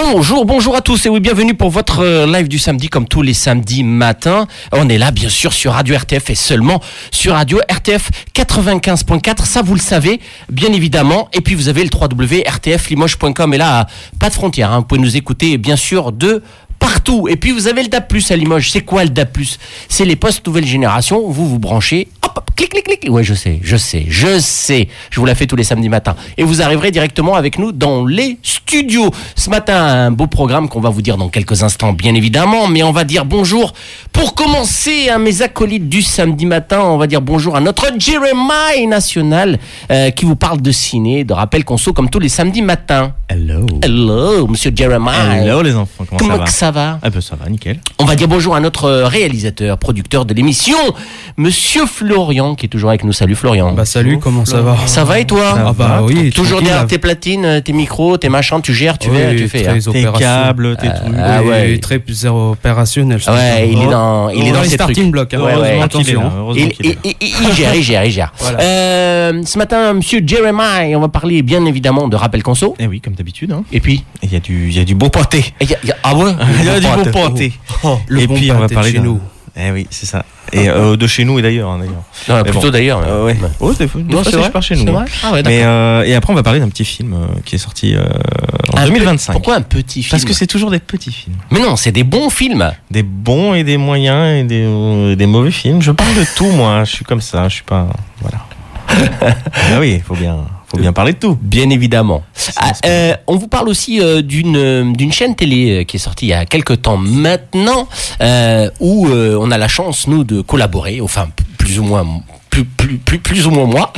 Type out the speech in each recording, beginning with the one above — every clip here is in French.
Bonjour à tous et oui, bienvenue pour votre live du samedi comme tous les samedis matins. On est là bien sûr sur Radio RTF et seulement sur Radio RTF 95.4, ça vous le savez bien évidemment. Et puis vous avez le www.rtflimoges.com et là, pas de frontières, vous pouvez nous écouter bien sûr de partout. Et puis vous avez le DAB+, à Limoges. C'est quoi le DAB+? C'est les postes nouvelle génération. Vous branchez, hop, clic. Ouais, je sais. Je vous la fais tous les samedis matins. Et vous arriverez directement avec nous dans les studios. Ce matin, un beau programme qu'on va vous dire dans quelques instants, bien évidemment. Mais on va dire bonjour. Pour commencer, à mes acolytes du samedi matin, on va dire bonjour à notre Jeremiah national qui vous parle de ciné, de rappel conso comme tous les samedis matins. Hello, monsieur Jeremiah. Hello les enfants, comment ça va? Ah ben ça va, nickel. On va dire bonjour à notre réalisateur, producteur de l'émission, monsieur Florian, qui est toujours avec nous. Salut Florian. Bah salut, comment ça va? Ça va et toi? Ah bah oui. Toujours derrière tes platines, tes micros, tes machins, tu gères, tu fais. Tes câbles, tes trucs. Ah ouais. Très opérationnel. Ouais, il est dans ses trucs. Starting block. Attention. Il gère. Voilà. Ce matin, monsieur Jeremiah, on va parler bien évidemment de rappel conso. Eh oui, comme d'habitude. Hein. Et puis, il y a du beau pâté. Ah ouais. Il y a du beau pâté. Et puis on va parler de chez nous. Eh oui, c'est ça. Et de chez nous et d'ailleurs. Non, plutôt bon. D'ailleurs. Ouais. Oh, c'est fou. Non, c'est vrai. Je pars chez nous. C'est vrai. Ah ouais, d'accord. Et après, on va parler d'un petit film qui est sorti en 2025. Pourquoi un petit film? Parce que c'est toujours des petits films. Mais non, c'est des bons films. Des bons et des moyens et des mauvais films. Je parle de tout, moi. Je suis comme ça. Je suis pas. Voilà. Ah oui, il faut bien parler de tout. Bien évidemment. On vous parle aussi d'une chaîne télé qui est sortie il y a quelques temps maintenant, où on a la chance, nous, de collaborer, enfin, plus ou moins moi.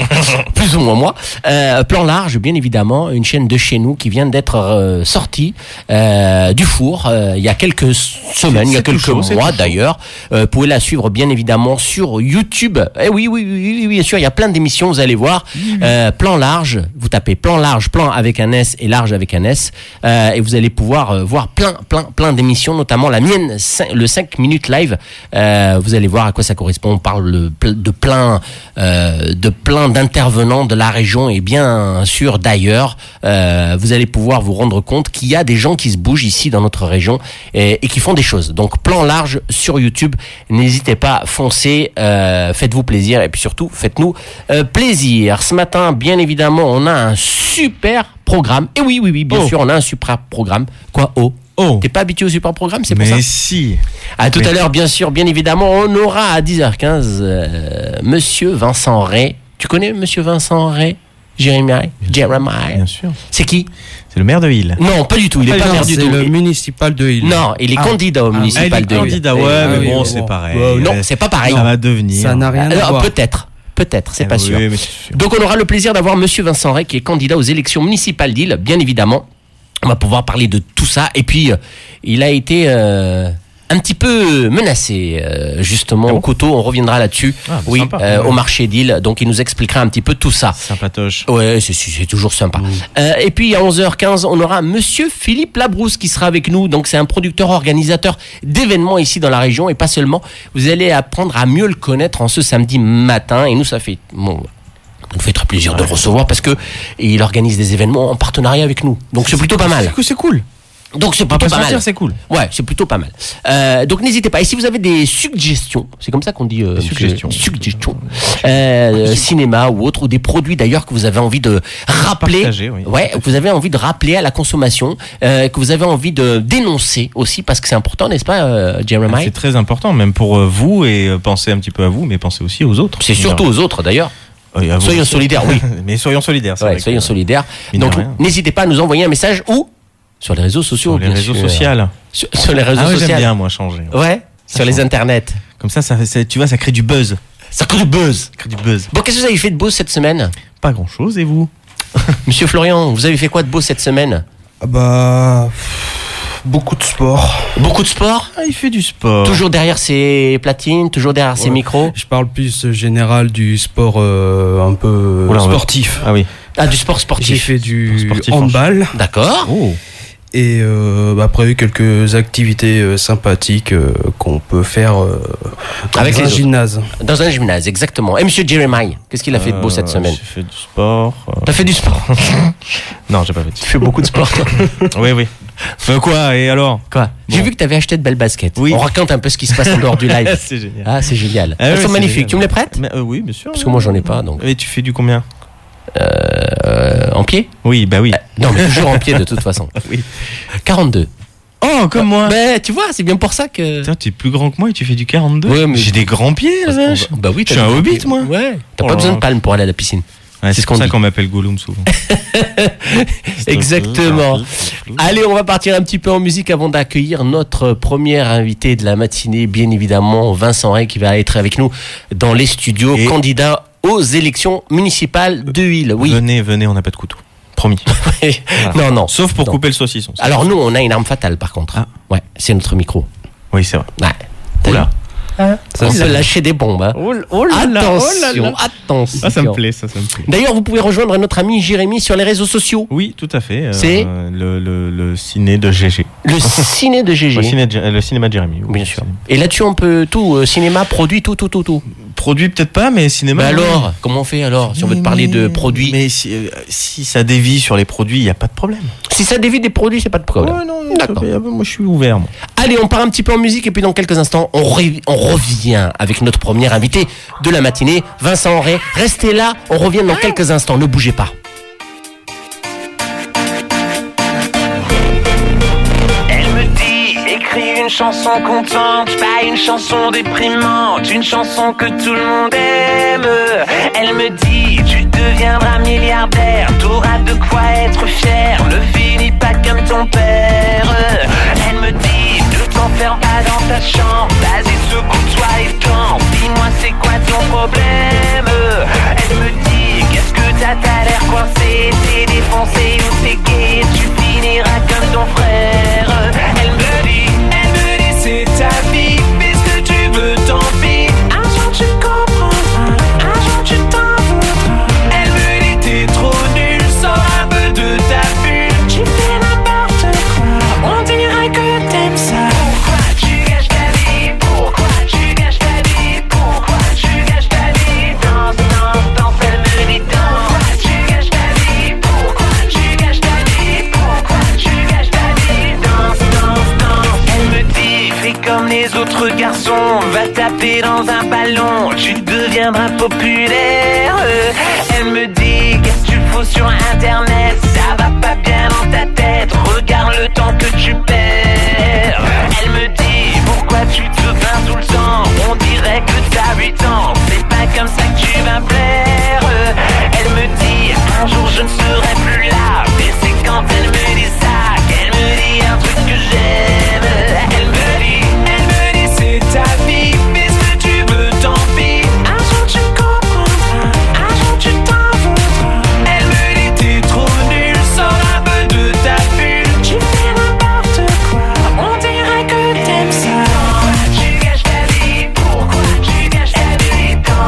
Plan Large, bien évidemment, une chaîne de chez nous qui vient d'être sortie du four il y a quelques semaines, il y a quelques mois d'ailleurs. Vous pouvez la suivre bien évidemment sur YouTube. Oui, bien sûr, il y a plein d'émissions, vous allez voir. Plan Large, vous tapez Plan Large, plan avec un S et large avec un S, et vous allez pouvoir voir plein d'émissions, notamment la mienne, le 5 minutes live. Vous allez voir à quoi ça correspond. On parle de plein d'intervenants de la région et bien sûr d'ailleurs. Vous allez pouvoir vous rendre compte qu'il y a des gens qui se bougent ici dans notre région et qui font des choses. Donc Plan Large sur YouTube, n'hésitez pas, foncez, faites-vous plaisir et puis surtout faites-nous plaisir. Ce matin, bien évidemment, on a un super programme. Et oui, bien sûr, on a un super programme. Quoi? T'es pas habitué au super programme, c'est pour ça? Mais si. À tout à l'heure, bien sûr, bien évidemment, on aura à 10h15 Monsieur Vincent Ray. Tu connais Monsieur Vincent Ray? Jeremiah. Bien sûr. C'est qui? C'est le maire de Hill. Non, pas du tout. Il est pas maire du tout. C'est le municipal de Hill. Non, il est candidat au municipal de Hill. Candidat, mais bon, c'est pareil. Non, c'est pas pareil. Ça va devenir. Ça n'a rien à voir. Peut-être, c'est pas sûr. Oui, mais c'est sûr. Donc on aura le plaisir d'avoir Monsieur Vincent Ray qui est candidat aux élections municipales d'Hill, bien évidemment. On va pouvoir parler de tout ça. Et puis, il a été un petit peu menacé, justement, au couteau. On reviendra là-dessus. Au marché d'Hill. Donc, il nous expliquera un petit peu tout ça. Sympatoche. Ouais, c'est toujours sympa. Et puis, à 11h15, on aura Monsieur Philippe Labrousse qui sera avec nous. Donc, c'est un producteur organisateur d'événements ici dans la région. Et pas seulement. Vous allez apprendre à mieux le connaître en ce samedi matin. Et nous, ça fait... Ça nous fait très plaisir de le recevoir parce que il organise des événements en partenariat avec nous. Donc c'est plutôt pas mal. C'est cool. Donc c'est plutôt pas mal. C'est cool. Ouais, c'est plutôt pas mal. Donc n'hésitez pas. Et si vous avez des suggestions, c'est comme ça qu'on dit suggestions. Cinéma ou autre, ou des produits d'ailleurs que vous avez envie de rappeler, que vous avez envie de rappeler à la consommation, que vous avez envie de dénoncer aussi parce que c'est important, n'est-ce pas, Jeremiah? C'est très important, même pour vous, et pensez un petit peu à vous, mais pensez aussi aux autres. C'est surtout aux autres d'ailleurs. Soyons solidaires, oui. Mais soyons solidaires. Soyons solidaires. Donc, n'hésitez pas à nous envoyer un message ou sur les réseaux sociaux. Sur les réseaux sociaux. Sur les réseaux sociaux. J'aime bien, moi, changer. Ouais. Sur les internets. Comme ça, tu vois, ça crée du buzz. Ça crée du buzz. Bon, qu'est-ce que vous avez fait de beau cette semaine? Pas grand-chose, et vous? Monsieur Florian, vous avez fait quoi de beau cette semaine? Beaucoup de sport. Beaucoup de sport? Il fait du sport. Toujours derrière ses platines, toujours derrière ses micros? Je parle plus général du sport un peu sportif. Ah oui. Ah, du sport sportif. J'ai fait du handball. D'accord. Et après, quelques activités sympathiques qu'on peut faire Avec dans les un autres. gymnase. Dans un gymnase, exactement. Et monsieur Jeremiah, qu'est-ce qu'il a fait de beau cette semaine? J'ai fait du sport. T'as fait du sport? Non, j'ai pas fait du Tu fais beaucoup de sport, toi. sport. Oui. Quoi, et alors? Quoi? J'ai Bon. vu que t'avais acheté de belles baskets. Oui. On raconte un peu ce qui se passe en dehors du live. C'est génial. Ah, c'est génial. Ah Elles ouais, sont c'est magnifiques. génial. Tu me les prêtes? Mais, oui, bien sûr. Parce que moi, j'en ai pas, donc. Et tu fais du combien? En pied? Oui, bah oui. Non, mais toujours en pied de toute façon. Oui. 42. Oh, comme moi. Mais tu vois, c'est bien pour ça que. Putain, tu es plus grand que moi et tu fais du 42. Ouais, mais- J'ai des grands pieds, la vache. Bah oui, Je t'as suis un des hobbit, pieds. moi. Ouais. T'as Oh pas là besoin là. de palme pour aller à la piscine. Ouais, c'est c'est ce qu'on pour ça dit. qu'on m'appelle Gollum souvent. Exactement. Allez, on va partir un petit peu en musique avant d'accueillir notre premier invité de la matinée, bien évidemment, Vincent Ray, qui va être avec nous dans les studios, Et- candidat aux élections municipales de Huil. Oui. Venez, on n'a pas de couteau. Promis. Non, non. Sauf pour Non. couper le saucisson. Alors nous, on a une arme fatale, par contre. Ah. Ouais, c'est notre micro. Oui, c'est vrai. Ouais. T'as Oula. vu on peut lâcher des bombes. Hein. Attention, attention. Ah, ça me plaît, ça me plaît. D'ailleurs, vous pouvez rejoindre notre ami Jérémy sur les réseaux sociaux. Oui, tout à fait. C'est le ciné de GG. Le ciné de GG. Le cinéma de Jérémy. oui. Bien sûr. Et là-dessus, on peut tout, cinéma, produit, tout. Produit peut-être pas, mais cinéma. Bah oui. alors, comment on fait alors si on veut te parler de produits? Mais si ça dévie sur les produits, il n'y a pas de problème. Si ça dévie des produits, c'est pas de problème. Ouais, non, D'accord. moi je suis ouvert. Moi. Allez, on part un petit peu en musique et puis dans quelques instants, on revient avec notre premier invité de la matinée, Vincent Ray. Restez là, on revient dans quelques instants, ne bougez pas. Elle me dit, écris une chanson contente, pas une chanson déprimante, une chanson que tout le monde aime. Elle me dit, tu deviendras milliardaire, t'auras de quoi être fier, ne finis pas comme ton père. Elle me dit, ne t'enferme pas dans ta chambre, vas-y secoue-toi et danse, dis-moi c'est quoi ton problème. Elle me dit, qu'est-ce que t'as l'air coincé, t'es défoncé ou t'es gay, tu finiras comme ton frère. Elle me dit, c'est ta vie, fais ce que tu veux, tant pis. Un jour tu comprendras, un jour tu t'en voudras. Elle me dit, t'es trop nul, sors un peu de ta bulle. Tu fais n'importe quoi, on dirait que t'aimes ça. Pourquoi tu gâches ta vie? Pourquoi tu gâches ta vie? Pourquoi tu gâches ta vie? Danse, danse, danse, elle me dit danse. Pourquoi tu gâches ta vie? Pourquoi tu gâches ta vie? Pourquoi tu gâches ta vie? Danse, danse, danse. Elle me dit, fais comme les autres garçons, va taper dans un ballon, tu deviendras populaire. Elle me dit, qu'est-ce que tu fous sur internet? Ça va pas bien dans ta tête, regarde le temps que tu perds. Elle me dit, pourquoi tu te plains tout le temps? On dirait que t'as 8 ans, c'est pas comme ça que tu vas plaire. Elle me dit, un jour je ne serai plus là, et c'est quand elle me dit ça qu'elle me dit un truc que j'aime. Elle me dit, c'est ta vie, fais ce que tu veux, tant pis. Un jour tu comprendras, un jour tu t'en voudras. Elle me dit, t'es trop nul, sors un peu de ta bulle. Tu fais n'importe quoi, on dirait que t'aimes ça. Pourquoi tu gâches ta vie? Pourquoi tu gâches ta vie?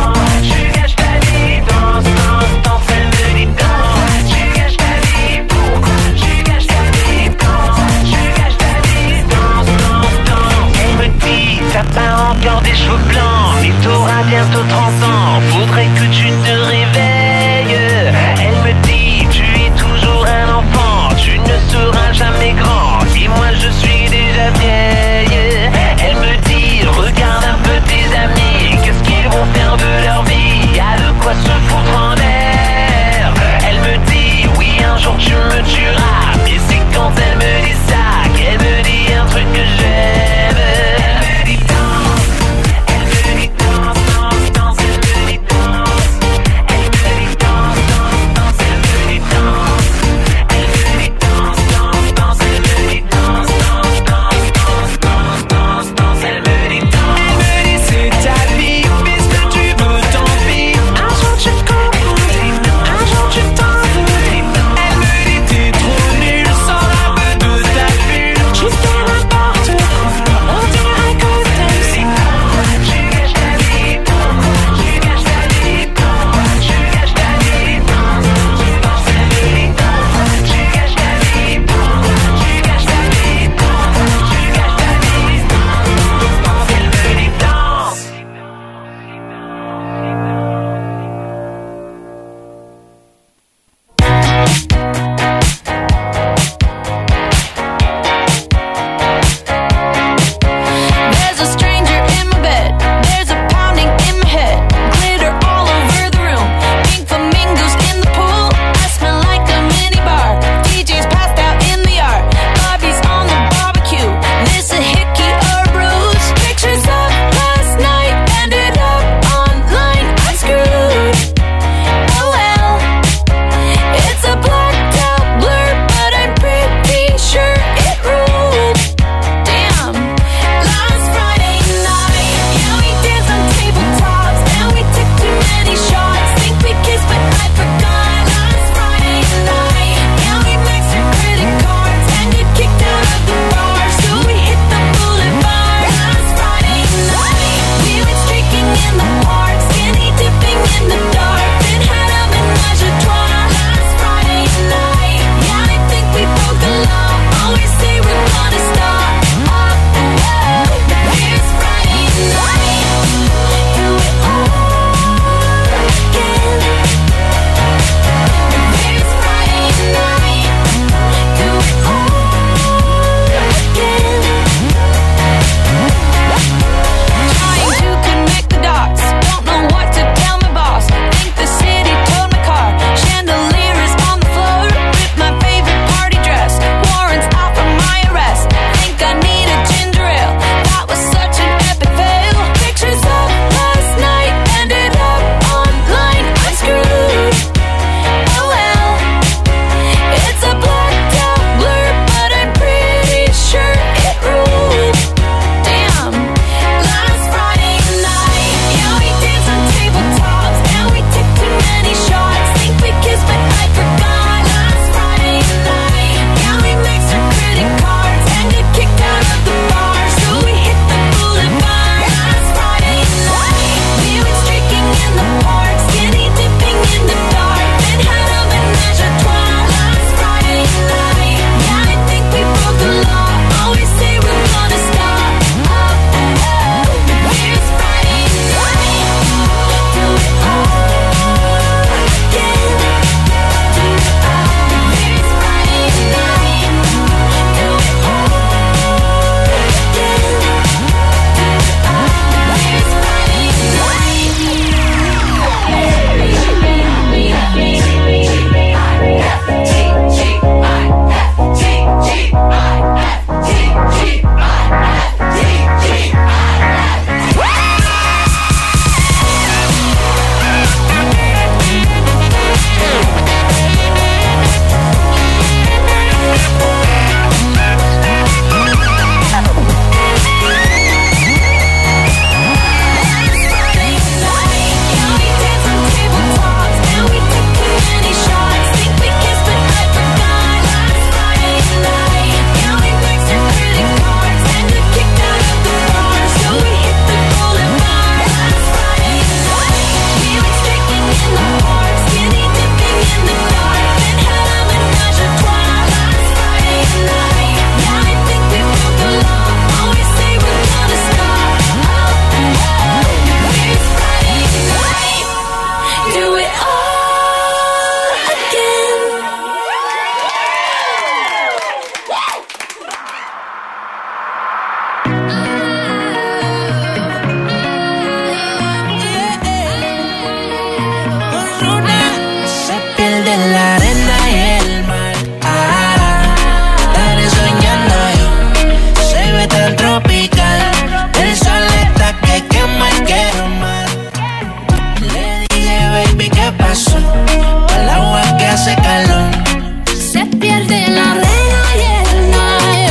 ¿qué pasó? El agua que hace calor se pierde en la arena y el mar.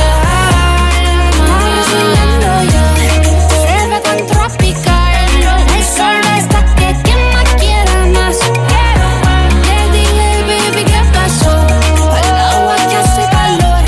Soñando yo, se ve tan tropical. El sol está que quema, quiere más. Le dije, baby, ¿qué pasó? El agua que hace calor.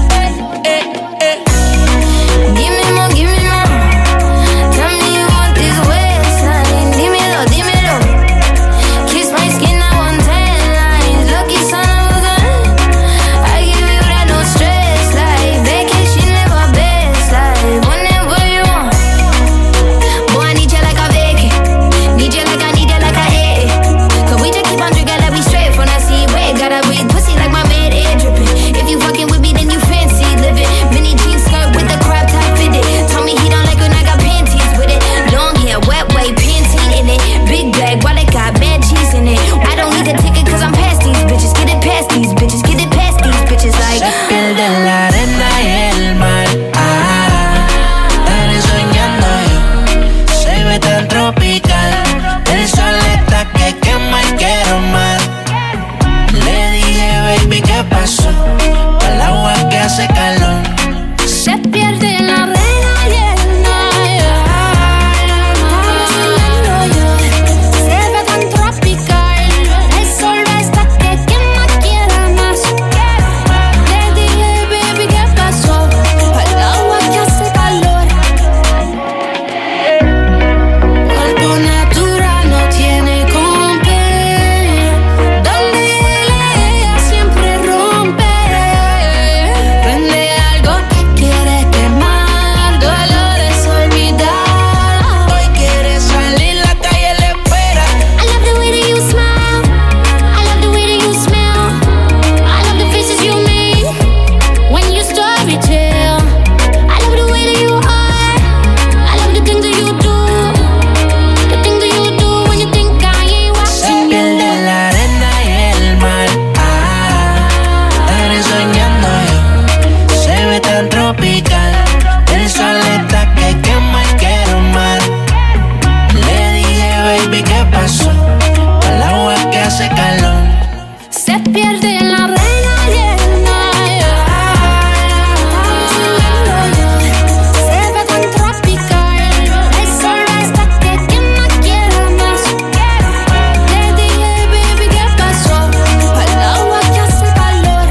Give me more, give me more. Tell me you want this waistline. Dímelo, dímelo. Kiss my skin, I want 10 lines. Lucky son of a gun. I give you that no stress life. Vacation never best life. Whenever you want. Boy, I need you like a vacay. Need you like I need you like a A. Cause we just keep on drinking like we straight from that sea way. Gotta breathe pussy like my maid air dripping. If you fucking with me, then you fancy living. Mini jean skirt with the crop top fitted. Told me he don't like when I got panties with it. Long hair, wet white, panty in it. Big bag, while it got bad cheese in it. I don't need a ticket cause I'm past these bitches. Get it past these bitches, get it past these bitches like. se pierde en la arena y el mar. Estaré soñando yo, se ve tan tropical. El sol está que quema y quiero más. Le dije, baby, ¿qué pasó? El agua que hace calor Se pierde en la arena y el mar. Soñando yo, se ve tan tropical. El sol está que quema, quiere más. Le dije, baby, ¿qué pasó? El agua que hace calor. Cuerpo natural no tiene compe. Donde ella siempre rompe. Prende algo que quiere quemar. Dolores olvidar. Hoy quiere salir, la calle le espera. I love the way that you smile. I love the way that you smell. I love the faces you make when you story tell. I love the way that you are. I love the things that you do. The things that you do when you think I ain't Se watching pierde you. en la arena y el mar. Estaré soñando yo, se ve tan tropical. El sol está que quema y quiero más. Le dije, baby, ¿qué pasó? El agua que hace calor Se pierde en la arena y el mar. Soñando yo, se ve tan tropical. El sol está que quema, quiere más. Le dije, baby, ¿qué pasó? El agua que hace calor.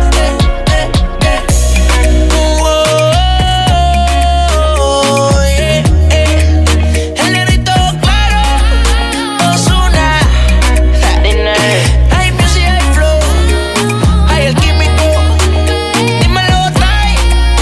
El negrito claro, Ozuna. Hay music, hay flow, hay el químico. Dímelo, trae.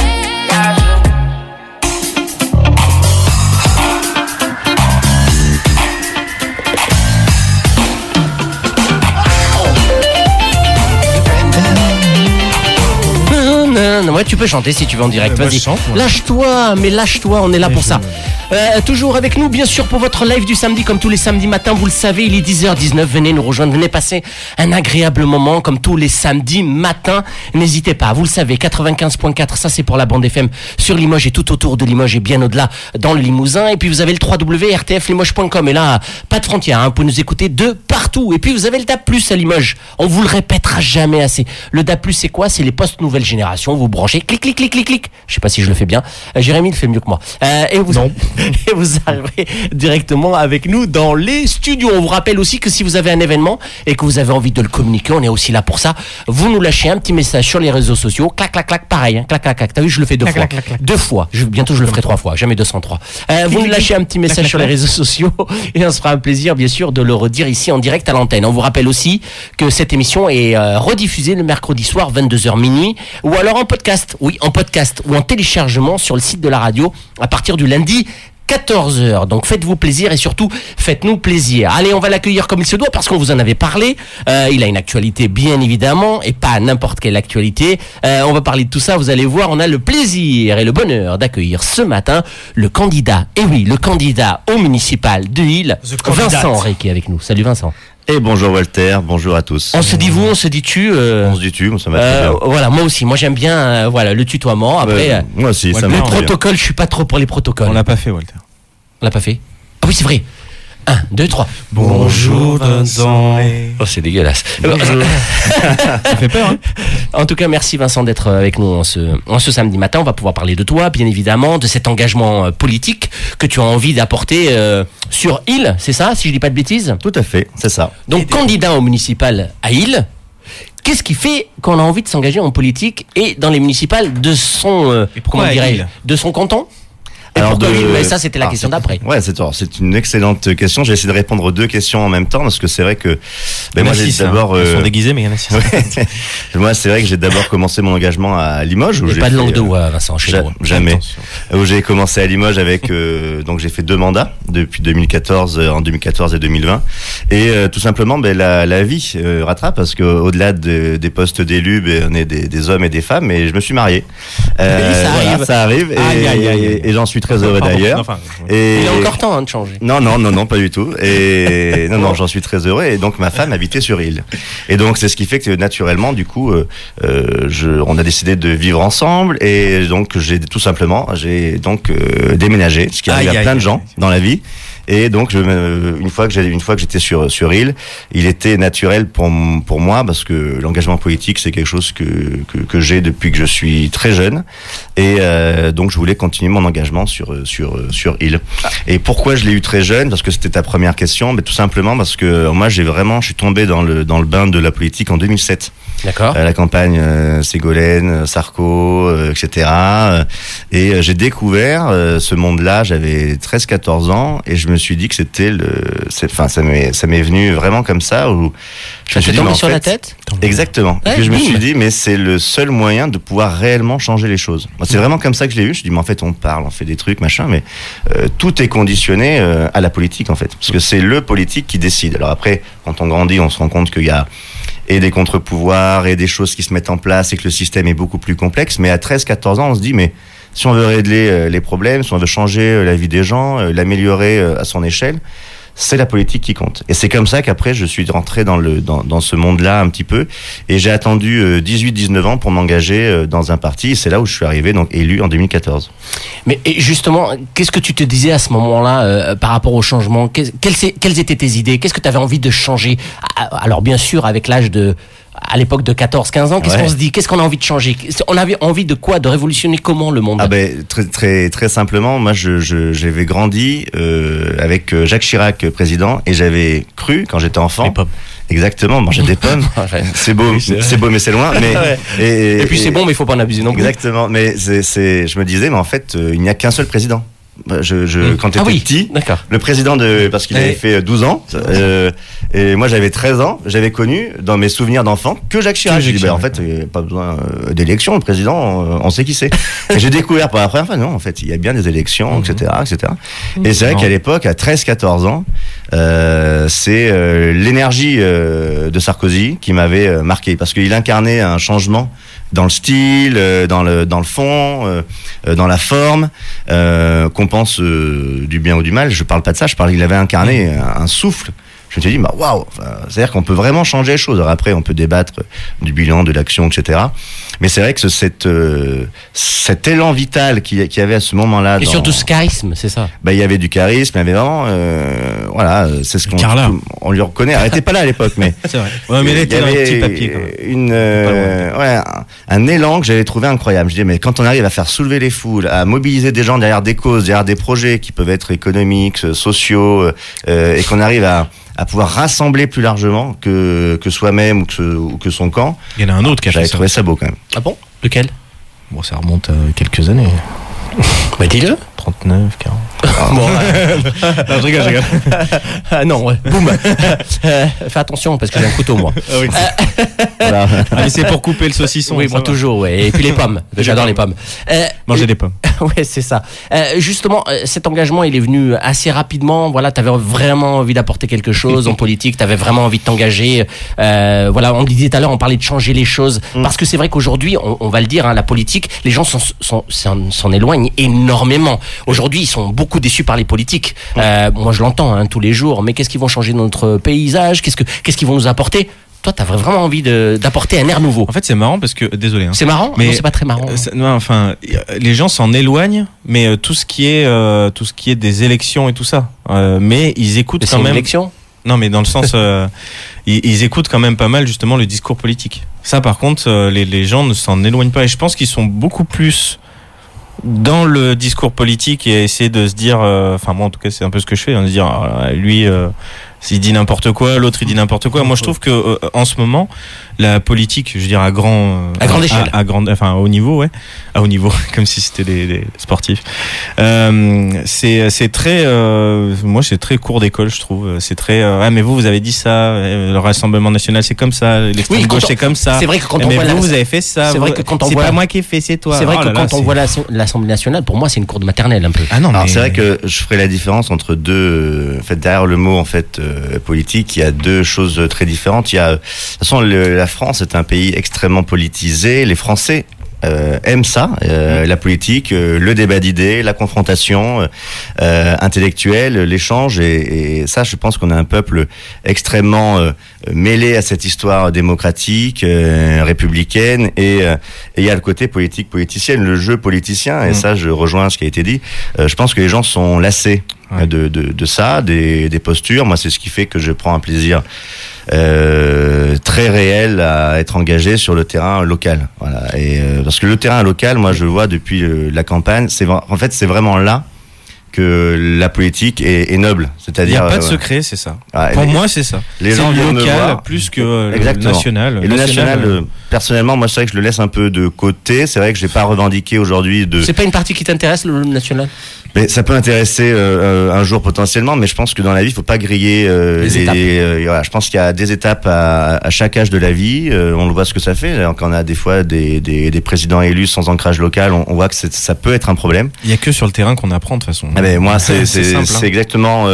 Non, ouais, tu peux chanter si tu veux en direct. Moi, Vas-y. je chante, moi. Lâche-toi, mais lâche-toi, on est là pour ça. Toujours avec nous, bien sûr, pour votre live du samedi, comme tous les samedis matins, vous le savez, il est 10h19. Venez nous rejoindre, venez passer un agréable moment, comme tous les samedis matins. N'hésitez pas, vous le savez, 95.4, ça c'est pour la bande FM sur Limoges et tout autour de Limoges et bien au-delà dans le Limousin. Et puis vous avez le www.rtflimoges.com. Et là, pas de frontières, hein, vous pouvez nous écouter de partout. Et puis vous avez le DAB+, à Limoges. On vous le répétera jamais assez. Le DAB+, c'est quoi? C'est les postes nouvelle génération. Vous branchez, clic, clic, clic, clic, clic. Je sais pas si je le fais bien. Jérémy le fait mieux que moi. Et vous, et vous arriverez directement avec nous dans les studios. On vous rappelle aussi que si vous avez un événement et que vous avez envie de le communiquer, on est aussi là pour ça. Vous nous lâchez un petit message sur les réseaux sociaux. Clac, clac, clac, pareil. Hein. Clac, clac, clac. T'as vu, je le fais deux fois. clac, clac. Deux fois. Bientôt, je le ferai 3 fois. Jamais 203. Vous nous lâchez un petit message sur les réseaux sociaux et on se fera un plaisir, bien sûr, de le redire ici en direct à l'antenne. On vous rappelle aussi que cette émission est rediffusée le mercredi soir, 22h minuit, ou alors en podcast. Oui, en podcast ou en téléchargement sur le site de la radio à partir du lundi 14h. Donc faites-vous plaisir et surtout faites-nous plaisir. Allez, on va l'accueillir comme il se doit parce qu'on vous en avait parlé. Il a une actualité bien évidemment et pas n'importe quelle actualité. On va parler de tout ça, vous allez voir. On a le plaisir et le bonheur d'accueillir ce matin le candidat, et oui, le candidat au municipal de Lille, Vincent Rey qui est avec nous. Salut Vincent. Et bonjour Walter, bonjour à tous. On se dit vous, on se dit tu. On se dit tu, ça m'a très bien. Voilà, moi aussi. Moi j'aime bien voilà, le tutoiement. Après, moi aussi, ça le m'a très bien. protocole, je suis pas trop pour les protocoles. On l'a pas fait, Walter. On l'a pas fait. Ah oui, c'est vrai. 1, 2, 3. Bonjour, Vincent. Oh, c'est dégueulasse. Ça fait peur, hein? En tout cas, merci Vincent d'être avec nous en ce samedi matin. On va pouvoir parler de toi, bien évidemment, de cet engagement politique que tu as envie d'apporter sur Île, c'est ça, si je dis pas de bêtises? Tout à fait, c'est ça. Donc, candidat au municipal à Île, qu'est-ce qui fait qu'on a envie de s'engager en politique et dans les municipales de son, pourquoi à Île de son canton? Et Alors pourquoi de- Île? Mais ça, c'était la question d'après. Ouais, c'est une excellente question. J'ai essayé de répondre aux deux questions en même temps parce que c'est vrai que moi j'ai d'abord Ils sont déguisés, mais il y en a 6. Ouais. Moi c'est vrai que j'ai d'abord commencé mon engagement à Limoges où Et j'ai pas de fait, langue de bois, Vincent, chez nous. jamais. Attention. Où j'ai commencé à Limoges avec donc j'ai fait 2 mandats depuis 2014 en 2014 et 2020 et tout simplement la vie rattrape parce que au-delà des postes d'élus on est des hommes et des femmes et je me suis marié. Ça arrive et j'en suis très heureux d'ailleurs. Et Il a encore temps de changer. non, pas du tout. Et non, j'en suis très heureux. Et donc ma femme habitait sur Île. Et donc c'est ce qui fait que naturellement, du coup, on a décidé de vivre ensemble. Et donc j'ai déménagé, ce qui arrive à plein de gens dans la vie. Et donc une fois que j'étais sur Île, il était naturel pour moi parce que l'engagement politique c'est quelque chose que j'ai depuis que je suis très jeune et donc je voulais continuer mon engagement sur Île. Et pourquoi je l'ai eu très jeune? Parce que c'était ta première question, mais tout simplement parce que moi je suis tombé dans le bain de la politique en 2007. D'accord. La campagne Ségolène, Sarko, etc. Et j'ai découvert ce monde-là, j'avais 13-14 ans et je me suis dit que ça m'est venu vraiment comme ça où je me suis dit, tombé mais en sur la fait, tête? Exactement. Ouais, Et puis je me bim. suis dit mais c'est le seul moyen de pouvoir réellement changer les choses. Moi, c'est vraiment comme ça que je l'ai eu. Je me dis mais en fait on parle, on fait des trucs machin, mais tout est conditionné à la politique en fait, parce que c'est le politique qui décide. Alors après quand on grandit, on se rend compte qu'il y a et des contre-pouvoirs et des choses qui se mettent en place et que le système est beaucoup plus complexe. Mais à 13-14 ans, on se dit, mais si on veut régler les problèmes, si on veut changer la vie des gens, l'améliorer à son échelle, c'est la politique qui compte. Et c'est comme ça qu'après, je suis rentré dans ce monde-là un petit peu. Et j'ai attendu 18-19 ans pour m'engager dans un parti. Et c'est là où je suis arrivé, donc élu en 2014. Mais et justement, qu'est-ce que tu te disais à ce moment-là par rapport au changement? Quelles étaient tes idées? Qu'est-ce que tu avais envie de changer? Alors bien sûr, avec l'âge à l'époque de 14-15 ans, qu'est-ce qu'on se dit? Qu'est-ce qu'on a envie de changer? On avait envie de quoi? De révolutionner comment le monde? Ah ben très simplement, moi j'avais grandi avec Jacques Chirac président et j'avais cru quand j'étais enfant. Les pommes. Exactement, manger des pommes. C'est beau, c'est beau mais c'est loin. Mais et puis c'est bon, mais il faut pas en abuser non plus. Exactement, mais je me disais mais en fait il n'y a qu'un seul président. Quand j'étais petit, d'accord. le président parce qu'il avait fait 12 ans, et moi j'avais 13 ans, j'avais connu dans mes souvenirs d'enfant que Jacques Chirac. J'ai dit, en fait, il n'y a pas besoin d'élection, le président, on sait qui c'est. Et j'ai découvert pour la première fois, non, en fait, il y a bien des élections, etc., etc. Et c'est vrai qu'à l'époque, à 13-14 ans, c'est l'énergie de Sarkozy qui m'avait marqué, parce qu'il incarnait un changement dans le style, dans le fond, dans la forme, qu'on pense du bien ou du mal. Je parle pas de ça, il avait incarné un souffle. Je me suis dit, bah waouh, c'est-à-dire qu'on peut vraiment changer les choses. Alors après, on peut débattre du bilan, de l'action, etc. Mais c'est vrai que cet élan vital qu'il y avait à ce moment-là. Et surtout ce charisme, c'est ça. Bah, il y avait du charisme, il y avait vraiment, voilà, c'est ce on lui reconnaît. Arrêtez pas là à l'époque, mais. C'est vrai. Ouais, mais il était dans le petit papier, quand même. Un élan que j'avais trouvé incroyable. Je dis, mais quand on arrive à faire soulever les foules, à mobiliser des gens derrière des causes, derrière des projets qui peuvent être économiques, sociaux, et qu'on arrive à pouvoir rassembler plus largement que soi-même ou que son camp. Il y en a un autre qui a fait J'avais ça. trouvé ça beau quand même. Ah bon? Lequel? Bon, ça remonte à quelques années. Bah dis-le. 39, 40. Bon, Non, je rigole. ah non, ouais. Boum. Fais attention parce que j'ai un couteau moi. Voilà. Allez, c'est pour couper le saucisson. Oui, ça moi va. toujours, ouais. Et puis les pommes. J'adore les pommes. Manger des pommes. Ouais, c'est ça. Justement, cet engagement, il est venu assez rapidement. Voilà, t'avais vraiment envie d'apporter quelque chose en politique. T'avais vraiment envie de t'engager. Voilà, on le disait tout à l'heure, on parlait de changer les choses. Parce que c'est vrai qu'aujourd'hui, on va le dire, hein, la politique, les gens s'en éloignent énormément. Aujourd'hui, ils sont beaucoup déçus par les politiques. Moi, je l'entends tous les jours. Mais qu'est-ce qu'ils vont changer dans notre paysage? Qu'est-ce qu'ils vont nous apporter? Toi, t'as vraiment envie d'apporter un air nouveau. En fait, c'est marrant parce que, désolé, hein. C'est marrant, mais non, c'est pas très marrant. Non, enfin, les gens s'en éloignent, mais tout ce qui est des élections et tout ça, mais ils écoutent Mais quand c'est une même. élection. Non, mais dans le sens, ils écoutent quand même pas mal justement le discours politique. Ça, par contre, les gens ne s'en éloignent pas, et je pense qu'ils sont beaucoup plus dans le discours politique et essayer de se dire, enfin moi en tout cas c'est un peu ce que je fais, de se dire lui s'il dit n'importe quoi, l'autre il dit n'importe quoi. Moi je trouve que en ce moment la politique, je veux dire à grande échelle, enfin au niveau, ouais, à haut niveau, comme si c'était des sportifs. C'est très, moi c'est très cours d'école, je trouve. C'est très, ah mais vous avez dit ça, le Rassemblement national c'est comme ça, l'extrême gauche c'est comme ça. C'est vrai que quand on mais voit vous avez fait ça. C'est vrai que quand on c'est voit pas moi qui ai fait, c'est toi. C'est vrai Oh que là là, quand on voit l'Assemblée nationale, pour moi c'est une cour de maternelle un peu. Ah non, Alors mais c'est vrai que je ferai la différence entre deux. En fait, derrière le mot en fait politique, il y a deux choses très différentes. Il y a, de toute façon, la France est un pays extrêmement politisé. Les Français aiment ça, la politique, le débat d'idées, la confrontation intellectuelle, l'échange, et ça, je pense qu'on a un peuple extrêmement mêlé à cette histoire démocratique, républicaine, et il y a le côté politique, politicienne, le jeu politicien, et ça, je rejoins ce qui a été dit. Je pense que les gens sont lassés de ça, des postures. Moi, c'est ce qui fait que je prends un plaisir très réel à être engagé sur le terrain local. Voilà. Et parce que le terrain local, moi, je le vois depuis la campagne. En fait, c'est vraiment là que la politique est noble. il n'y C'est-à-dire, a pas de secret, c'est ça. Ouais, Pour moi, c'est ça. les C'est gens le viennent me local voir. plus que le Exactement. national. Et le national, personnellement, moi, c'est vrai que je le laisse un peu de côté. C'est vrai que je n'ai pas revendiqué aujourd'hui de. C'est pas une partie qui t'intéresse, le national? Mais ça peut intéresser un jour potentiellement, mais je pense que dans la vie, il faut pas griller Les étapes. voilà, je pense qu'il y a des étapes à chaque âge de la vie. On le voit ce que ça fait. Quand on a des fois des présidents élus sans ancrage local, on voit que ça peut être un problème. Il y a que sur le terrain qu'on apprend de toute façon. Ah ben, moi, c'est simple, hein. exactement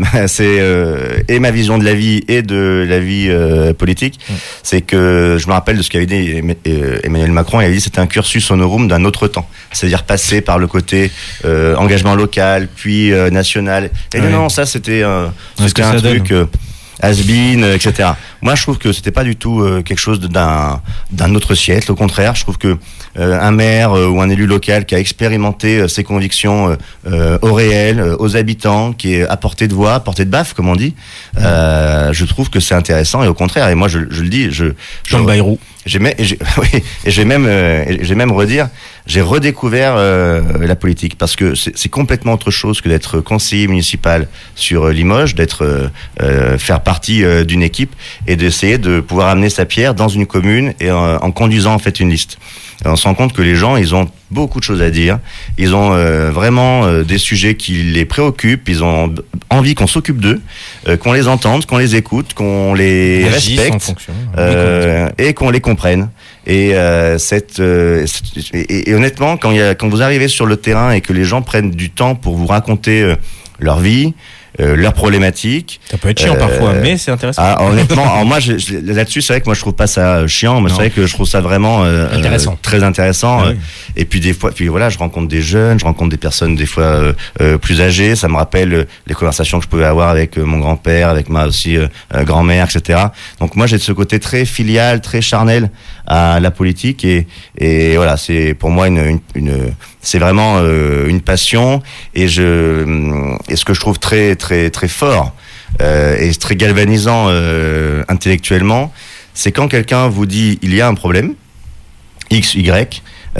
et ma vision de la vie et de la vie politique. C'est que je me rappelle de ce qu'avait dit Emmanuel Macron. Il a dit c'était un cursus honorum d'un autre temps, c'est-à-dire passer par le côté engagement local, puis national. Et Ouais. non, ça c'était Ce que ça truc donne. has-been, etc. Moi, je trouve que c'était pas du tout quelque chose d'un autre siècle. Au contraire, je trouve que un maire ou un élu local qui a expérimenté ses convictions au réel, aux habitants, qui est à portée de voix, à portée de baffe, comme on dit, je trouve que c'est intéressant. Et au contraire, et moi, je le dis, Jean Bayrou. oui, et je vais même redire, j'ai redécouvert la politique parce que c'est complètement autre chose que d'être conseiller municipal sur Limoges, d'être faire partie d'une équipe et d'essayer de pouvoir amener sa pierre dans une commune et en conduisant en fait une liste. Et on se rend compte que les gens, ils ont beaucoup de choses à dire. Ils ont vraiment des sujets qui les préoccupent. Ils ont envie qu'on s'occupe d'eux, qu'on les entende, qu'on les écoute, qu'on les Agissent en respecte fonction. et qu'on les comprenne. Et honnêtement, quand vous arrivez sur le terrain et que les gens prennent du temps pour vous raconter leur vie, leurs problématiques. Ça peut être chiant parfois, mais c'est intéressant. Honnêtement, alors moi, là-dessus, c'est vrai que moi, je trouve pas ça chiant. Mais c'est vrai que je trouve ça vraiment Intéressant. très intéressant. Ah oui. Et puis des fois, voilà, je rencontre des jeunes, je rencontre des personnes des fois plus âgées. Ça me rappelle les conversations que je pouvais avoir avec mon grand-père, avec ma aussi grand-mère, etc. Donc moi, j'ai de ce côté très filial, très charnel à la politique et voilà, c'est pour moi c'est vraiment une passion et ce que je trouve très très très fort et très galvanisant intellectuellement, c'est quand quelqu'un vous dit il y a un problème X, Y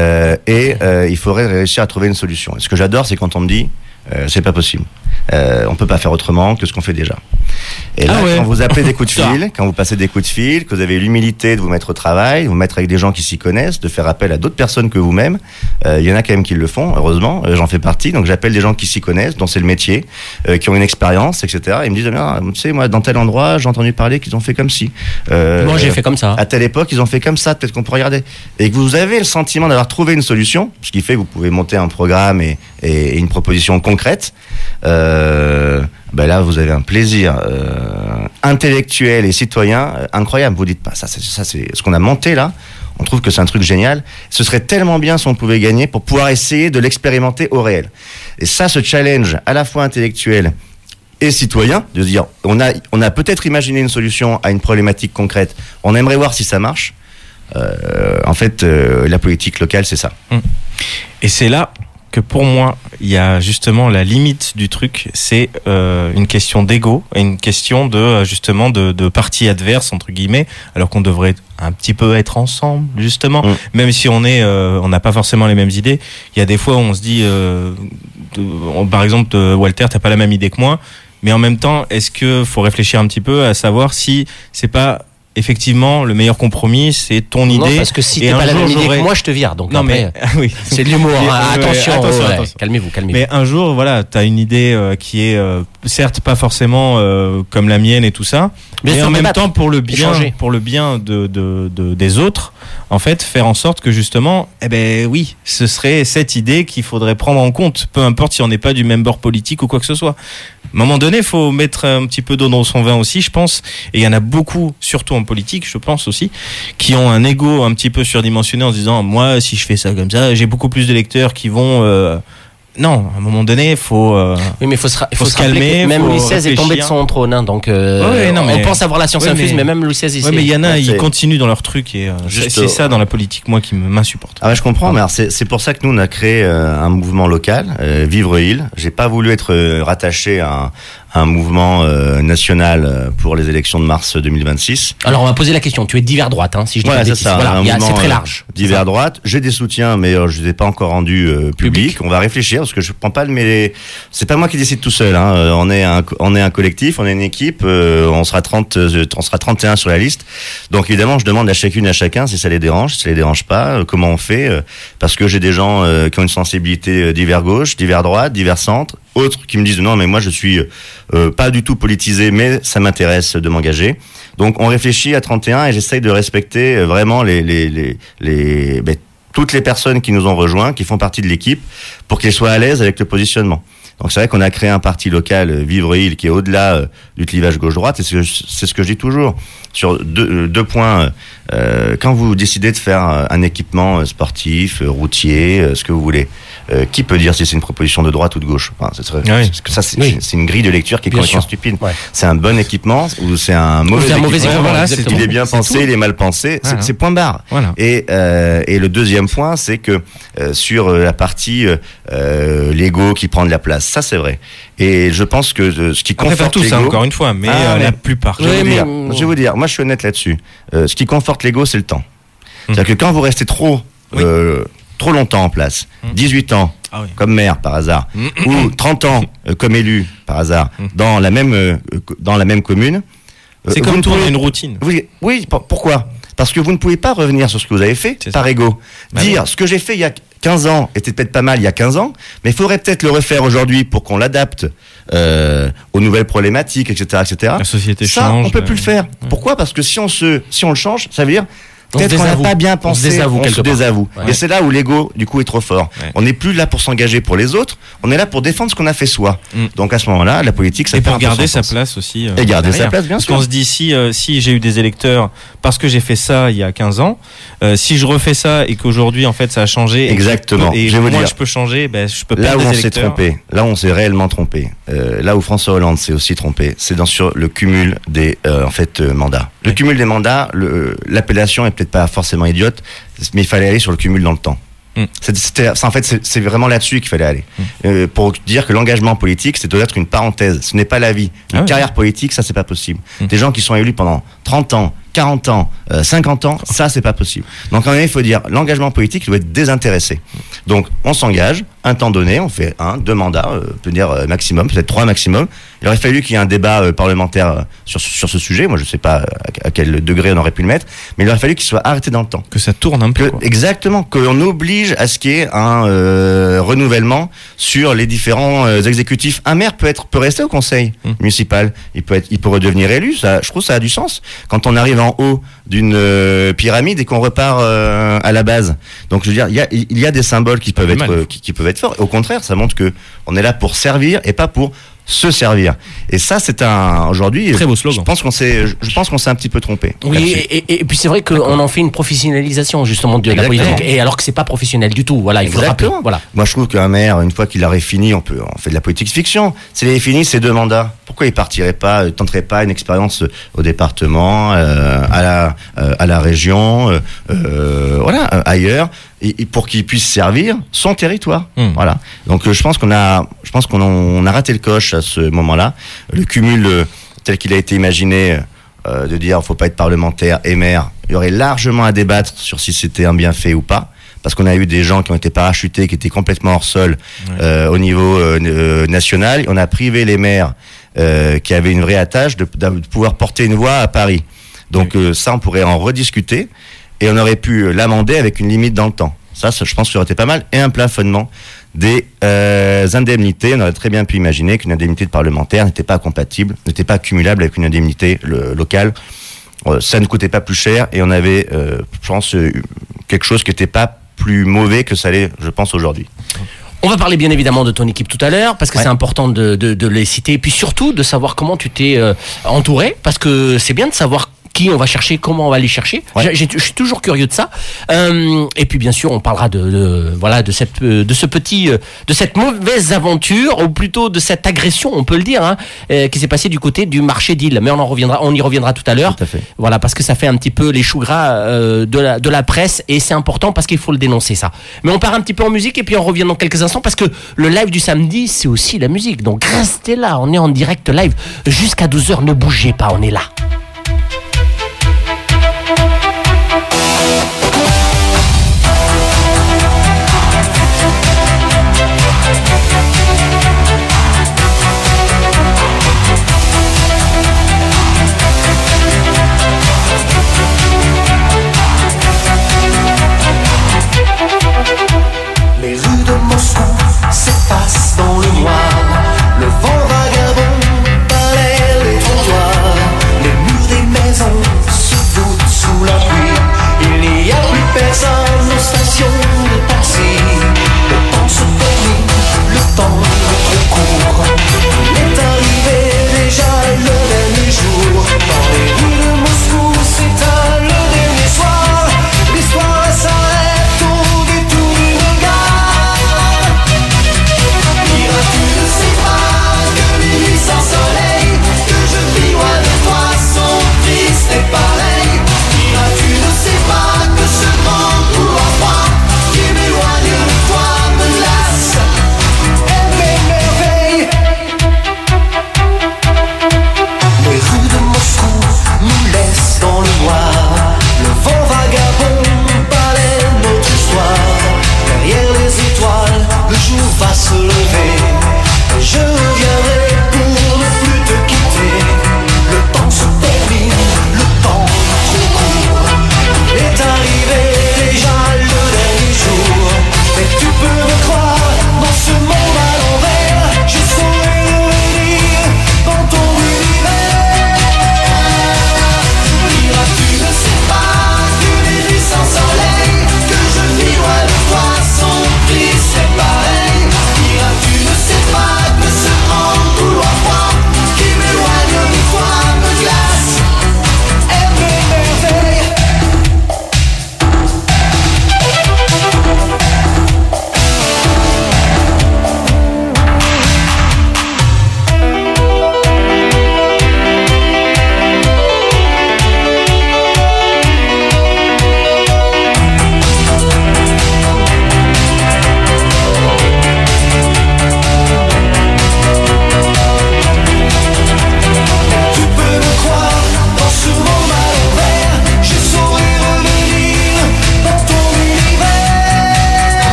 il faudrait réussir à trouver une solution. Et ce que j'adore, c'est quand on me dit c'est pas possible. On peut pas faire autrement que ce qu'on fait déjà. Et là, quand vous appelez des coups de fil, quand vous passez des coups de fil, que vous avez l'humilité de vous mettre au travail, vous mettre avec des gens qui s'y connaissent, de faire appel à d'autres personnes que vous-même, il y en a quand même qui le font, heureusement, j'en fais partie, donc j'appelle des gens qui s'y connaissent, dont c'est le métier, qui ont une expérience, etc. Ils me disent, ah, tu sais, moi, dans tel endroit, j'ai entendu parler qu'ils ont fait comme ci. Moi, j'ai fait comme ça. À telle époque, ils ont fait comme ça, peut-être qu'on pourrait regarder. Et que vous avez le sentiment d'avoir trouvé une solution, ce qui fait que vous pouvez monter un programme et une proposition concrète, là, vous avez un plaisir intellectuel et citoyen incroyable. Vous dites pas, ça c'est ce qu'on a monté là. On trouve que c'est un truc génial. Ce serait tellement bien si on pouvait gagner pour pouvoir essayer de l'expérimenter au réel. Et ça, ce challenge à la fois intellectuel et citoyen, de se dire on a peut-être imaginé une solution à une problématique concrète, on aimerait voir si ça marche. En fait, la politique locale, c'est ça. Et c'est là que pour moi, il y a justement la limite du truc, c'est une question d'ego et une question de justement de partis adverses entre guillemets, alors qu'on devrait un petit peu être ensemble justement, même si on n'a pas forcément les mêmes idées. Il y a des fois où on se dit, par exemple, Walter, t'as pas la même idée que moi, mais en même temps, est-ce que faut réfléchir un petit peu à savoir si c'est pas effectivement, le meilleur compromis, c'est ton idée. Non, parce que si t'es pas la même idée que moi, je te vire. Donc non, après, oui. C'est de l'humour. Attention. Attention. Calmez-vous. Mais un jour, voilà, t'as une idée qui est certes pas forcément comme la mienne et tout ça, mais en même temps pour le bien des autres, en fait, faire en sorte que justement, oui, ce serait cette idée qu'il faudrait prendre en compte, peu importe si on n'est pas du même bord politique ou quoi que ce soit. À un moment donné, il faut mettre un petit peu d'eau dans son vin aussi, je pense. Et il y en a beaucoup, surtout en politique, je pense aussi, qui ont un ego un petit peu surdimensionné en se disant, moi, si je fais ça comme ça, j'ai beaucoup plus d'électeurs qui vont... Non, à un moment donné, faut oui, mais faut se calmer. Même Louis XVI est tombé de son trône, hein, donc on pense avoir la science infuse, mais même Louis XVI ici. Ouais, mais il y en a, ils continuent dans leur truc et c'est ça dans la politique, moi, qui m'insupporte. Ah ouais, je comprends, mais alors c'est pour ça que nous on a créé un mouvement local, Vivre-Île. J'ai pas voulu être rattaché à un mouvement national pour les élections de mars 2026. Alors on va poser la question. Tu es divers droite, hein, si je dis pas de bêtises. Voilà, c'est très large. Divers droite. J'ai des soutiens, mais je les ai pas encore rendus publics. On va réfléchir parce que je prends pas c'est pas moi qui décide tout seul. Hein. On est un collectif, on est une équipe. On sera 31 sur la liste. Donc évidemment, je demande à chacune, à chacun si ça les dérange, si ça les dérange pas, comment on fait. Parce que j'ai des gens qui ont une sensibilité divers gauche, divers droite, divers centre. Autres qui me disent non, mais moi je suis pas du tout politisé, mais ça m'intéresse de m'engager. Donc on réfléchit à 31 et j'essaye de respecter vraiment toutes les personnes qui nous ont rejoints, qui font partie de l'équipe, pour qu'elles soient à l'aise avec le positionnement. Donc c'est vrai qu'on a créé un parti local, Vivre-Île, qui est au-delà du clivage gauche-droite, et c'est ce que je dis toujours. Sur deux points, quand vous décidez de faire un équipement sportif, routier, ce que vous voulez, qui peut dire si c'est une proposition de droite ou de gauche? Enfin, c'est une grille de lecture qui est complètement stupide. Ouais. C'est un bon équipement ou c'est un mauvais équipement. Voilà, il est bien pensé, il est mal pensé. Voilà. C'est point barre. Voilà. Et le deuxième point, c'est que sur la partie l'ego qui prend de la place, ça c'est vrai. Et je pense que ce qui conforte l'ego... Après, encore une fois, mais la plupart. Je vais vous dire, moi je suis honnête là-dessus. Ce qui conforte l'ego, c'est le temps. C'est-à-dire que quand vous restez trop longtemps en place, 18 ans comme maire par hasard, ou 30 ans comme élu par hasard, dans la même commune... c'est comme tourner une routine. Oui, pourquoi ? Parce que vous ne pouvez pas revenir sur ce que vous avez fait par ego. Dire ce que j'ai fait il y a 15 ans était peut-être pas mal il y a 15 ans, mais il faudrait peut-être le refaire aujourd'hui pour qu'on l'adapte aux nouvelles problématiques, etc., etc. La société ça, change. On peut plus le faire. Pourquoi ? Parce que si on le change, ça veut dire peut-être qu'on n'a pas bien pensé, on se désavoue. Ouais. Et c'est là où l'ego, du coup, est trop fort. Ouais. On n'est plus là pour s'engager pour les autres, on est là pour défendre ce qu'on a fait soi. Donc à ce moment-là, la politique, ça et pour garder sa place aussi. Et garder sa place, bien sûr. Parce qu'on se dit, si j'ai eu des électeurs parce que j'ai fait ça il y a 15 ans, si je refais ça et qu'aujourd'hui, en fait, ça a changé. Exactement. Et moi, je peux changer, je peux là perdre où des on s'est trompé, là où on s'est réellement trompé, là où François Hollande s'est aussi trompé, c'est sur le cumul des mandats. Le cumul des mandats, l'appellation est peut-être pas forcément idiote, mais il fallait aller sur le cumul dans le temps. C'est vraiment là-dessus qu'il fallait aller. Pour dire que l'engagement politique, c'est peut-être une parenthèse. Ce n'est pas la vie. Une carrière politique, ça, c'est pas possible. Des gens qui sont élus pendant 30 ans, 40 ans, 50 ans, ça, c'est pas possible. Donc, en effet, il faut dire, l'engagement politique doit être désintéressé. Donc, on s'engage, un temps donné, on fait 1, 2 mandats, on peut dire maximum, peut-être 3 maximum. Il aurait fallu qu'il y ait un débat parlementaire sur ce sujet. Moi, je sais pas à quel degré on aurait pu le mettre, mais il aurait fallu qu'il soit arrêté dans le temps. Que ça tourne un peu. Exactement. Qu'on oblige à ce qu'il y ait un renouvellement sur les différents exécutifs. Un maire peut rester au conseil municipal. Il peut redevenir élu. Ça, je trouve, ça a du sens. Quand on arrive en haut d'une pyramide et qu'on repart à la base. Donc, je veux dire, il y a des symboles qui peuvent être forts. Au contraire, ça montre que on est là pour servir et pas pour se servir. Et ça, c'est aujourd'hui. Très beau slogan. Je pense qu'on s'est un petit peu trompé. Oui, et puis c'est vrai qu'on en fait une professionnalisation justement de la Exactement. politique, et alors que c'est pas professionnel du tout. Voilà, il faut le rappeler. Exactement. Voilà. Moi, je trouve qu'un maire, une fois qu'il aurait fini, on fait de la politique fiction. S'il avait fini ses 2 mandats, pourquoi il partirait pas, tenterait pas une expérience au département, à la région, voilà, ailleurs, et pour qu'il puisse servir son territoire. Voilà. Donc, je pense qu'on a raté le coche à ce moment-là. Le cumul tel qu'il a été imaginé, de dire faut pas être parlementaire et maire, il y aurait largement à débattre sur si c'était un bienfait ou pas. Parce qu'on a eu des gens qui ont été parachutés, qui étaient complètement hors sol au niveau national. On a privé les maires qui avaient une vraie attache de pouvoir porter une voix à Paris. Donc ça, on pourrait en rediscuter et on aurait pu l'amender avec une limite dans le temps. Ça, je pense que ça aurait été pas mal. Et un plafonnement des indemnités. On aurait très bien pu imaginer qu'une indemnité de parlementaire n'était pas compatible, n'était pas cumulable avec une indemnité locale. Ça ne coûtait pas plus cher et on avait, je pense, quelque chose qui n'était pas plus mauvais que ça l'est, je pense, aujourd'hui. On va parler bien évidemment de ton équipe tout à l'heure, parce que c'est important de les citer, et puis surtout de savoir comment tu t'es entouré, parce que c'est bien de savoir qui on va chercher, comment on va aller chercher. Ouais. Je suis toujours curieux de ça. Et puis bien sûr, on parlera de cette mauvaise aventure, ou plutôt de cette agression, on peut le dire, qui s'est passée du côté du marché d'Île. Mais on y reviendra tout à l'heure. Tout à fait. Voilà, parce que ça fait un petit peu les choux gras de la presse, et c'est important parce qu'il faut le dénoncer, ça. Mais on part un petit peu en musique et puis on revient dans quelques instants, parce que le live du samedi, c'est aussi la musique. Donc restez là, on est en direct live jusqu'à 12h, ne bougez pas, on est là. Les rues de Moscou s'effacent dans le noir. Le vent vagabond balaie les trottoirs. Les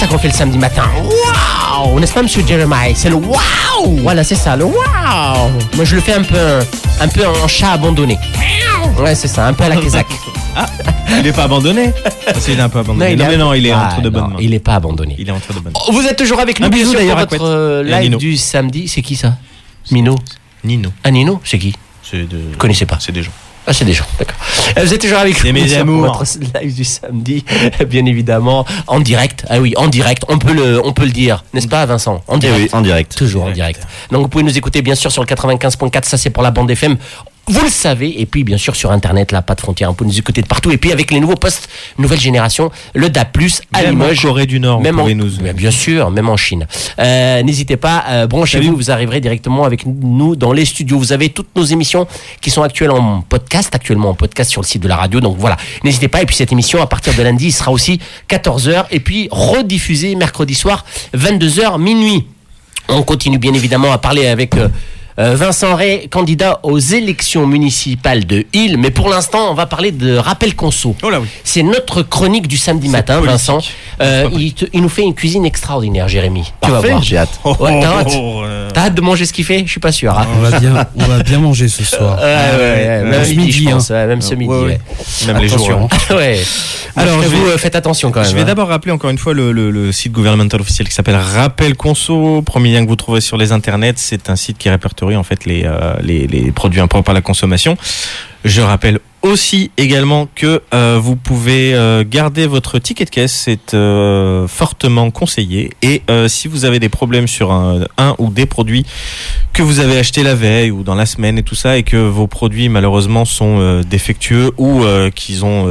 ça qu'on fait le samedi matin. Waouh! N'est-ce pas, monsieur Jeremiah? C'est le waouh! Voilà, c'est ça, le waouh! Moi, je le fais un peu en chat abandonné. Ouais, c'est ça, un peu à la Kézak. Il est pas abandonné. Il est un peu abandonné. Non, il est entre de bonnes mains. Il est pas abandonné. Il est entre de bonnes mains. Vous êtes toujours avec nous, Un bien bisou sûr, d'ailleurs pour à votre Couette. Et à live Nino. du samedi. C'est qui ça? Mino? Nino. Ah, Nino? C'est qui? Je connaissais pas. C'est des gens. Ah, c'est des gens, d'accord. Vous êtes toujours avec C'est nous mes sur amours. votre live du samedi, bien évidemment, en direct. Ah oui, en direct, on peut le dire, n'est-ce pas, Vincent? En Eh direct. oui, en direct. Toujours en direct. Donc vous pouvez nous écouter bien sûr sur le 95.4, ça c'est pour la bande FM. Vous le savez, et puis bien sûr sur Internet, là, pas de frontières, on peut nous écouter de partout. Et puis avec les nouveaux postes, nouvelle génération, le DAB+, à Même en Limoges. Corée du Nord, Même vous en, pouvez nous. bien sûr, même en Chine. N'hésitez pas, branchez-vous, vous arriverez directement avec nous dans les studios. Vous avez toutes nos émissions qui sont actuellement en podcast sur le site de la radio. Donc voilà, n'hésitez pas. Et puis cette émission, à partir de lundi, il sera aussi 14h et puis rediffusée mercredi soir, 22h minuit. On continue bien évidemment à parler avec Vincent Ray, candidat aux élections municipales de Île. Mais pour l'instant, on va parler de Rappel Conso. Oh là oui. C'est notre chronique du samedi matin, politique. Vincent. Il nous fait une cuisine extraordinaire, Jérémy. Tu vas Parfait, voir. j'ai hâte. Ouais, t'as hâte T'as hâte de manger ce qu'il fait? Je suis pas sûr. Hein. On va bien manger ce soir. Même ce midi, midi, je pense. Ouais, même ce midi. ouais. Même les jours. Attention. Ouais. Alors, Alors, je vous faites attention quand même. Je vais hein. d'abord rappeler encore une fois le site gouvernemental officiel qui s'appelle Rappel Conso. Premier lien que vous trouverez sur les internets, c'est un site qui répertorie en fait les produits impropres à la consommation. Je rappelle aussi également que vous pouvez garder votre ticket de caisse, c'est fortement conseillé. Et si vous avez des problèmes sur un ou des produits que vous avez achetés la veille ou dans la semaine et tout ça, et que vos produits malheureusement sont défectueux ou qu'ils ont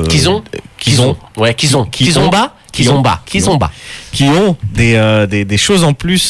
des choses en plus,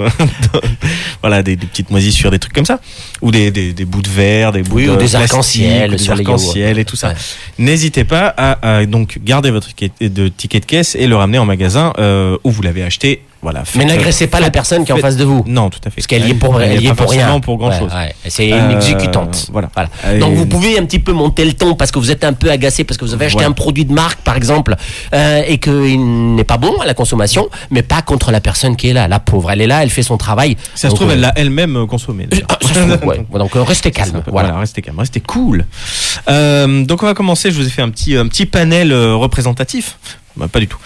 voilà, des petites moisissures, des trucs comme ça, ou des bouts de verre, des bouts Oui, de ou des plastique, arcs-en-ciel ou des sur les arcs-en-ciel et tout ça. N'hésitez pas à donc garder votre ticket de caisse et le ramener en magasin où vous l'avez acheté. Voilà. Mais n'agressez pas la personne qui est en face de vous. Non, tout à fait. Parce qu'elle y est pour Elle y est pas rien. forcément pour grand chose. Ouais. C'est une exécutante. Voilà. Donc vous pouvez un petit peu monter le ton parce que vous êtes un peu agacé parce que vous avez acheté Voilà. un produit de marque par exemple et qu'il n'est pas bon à la consommation, mais pas contre la personne qui est là, la pauvre. Elle est là, elle fait son travail. Ça se trouve, elle l'a elle-même consommé. Ça se trouve, ouais. Donc restez calme. Voilà, restez calme, restez cool. Donc on va commencer. Je vous ai fait un petit panel représentatif. Bah, pas du tout.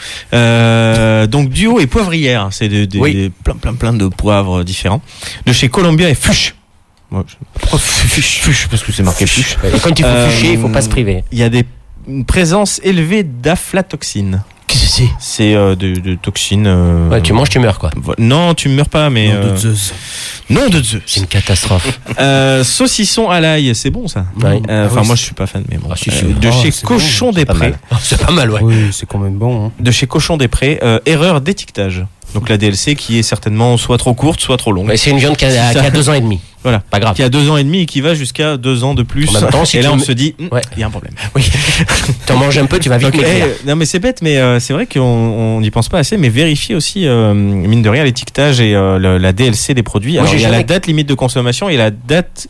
Donc duo et poivrière, c'est plein de poivres différents. De chez Columbia et Fuchs. Pourquoi Fuchs? Parce que c'est marqué Fuchs. Et quand il faut fucher, il faut pas se priver. Il y a une présence élevée d'aflatoxine. Qu'est-ce que c'est? C'est de toxines. Ouais, tu manges, tu meurs quoi. Non, tu meurs pas, mais. Non, de Zeus. Non, de Zeus. C'est une catastrophe. Saucisson à l'ail, c'est bon ça. Ouais. Enfin, moi je suis pas fan, mais bon. Ah, si, de chez c'est Cochon bon, des Prés. C'est pas mal, ouais. Oui, c'est quand même bon. Hein. De chez Cochon des Prés, erreur d'étiquetage. Donc la DLC qui est certainement soit trop courte, soit trop longue. Mais c'est une viande qui a 2 ans et demi. Voilà. Pas grave. Qui a 2 ans et demi et qui va jusqu'à 2 ans de plus. En même temps, si et là tu on me- se dit, Ouais. il y a un problème. Oui. Tu en manges un peu, tu vas vite Donc, maigrir. non mais c'est bête, mais c'est vrai qu'on n'y pense pas assez, mais vérifiez aussi mine de rien l'étiquetage et la DLC des produits. Moi, Alors j'ai il y a jamais- la date limite de consommation et la date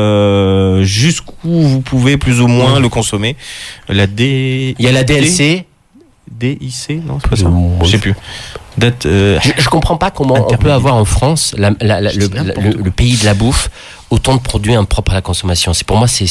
jusqu'où vous pouvez plus ou moins le consommer. La D. Il y a la DLC. DIC, non c'est pas ça. Oui. Je sais plus. Date. Je comprends pas comment on peut Intermédiaire. avoir en France, le pays de la bouffe, autant de produits impropres à la consommation. C'est pour moi, c'est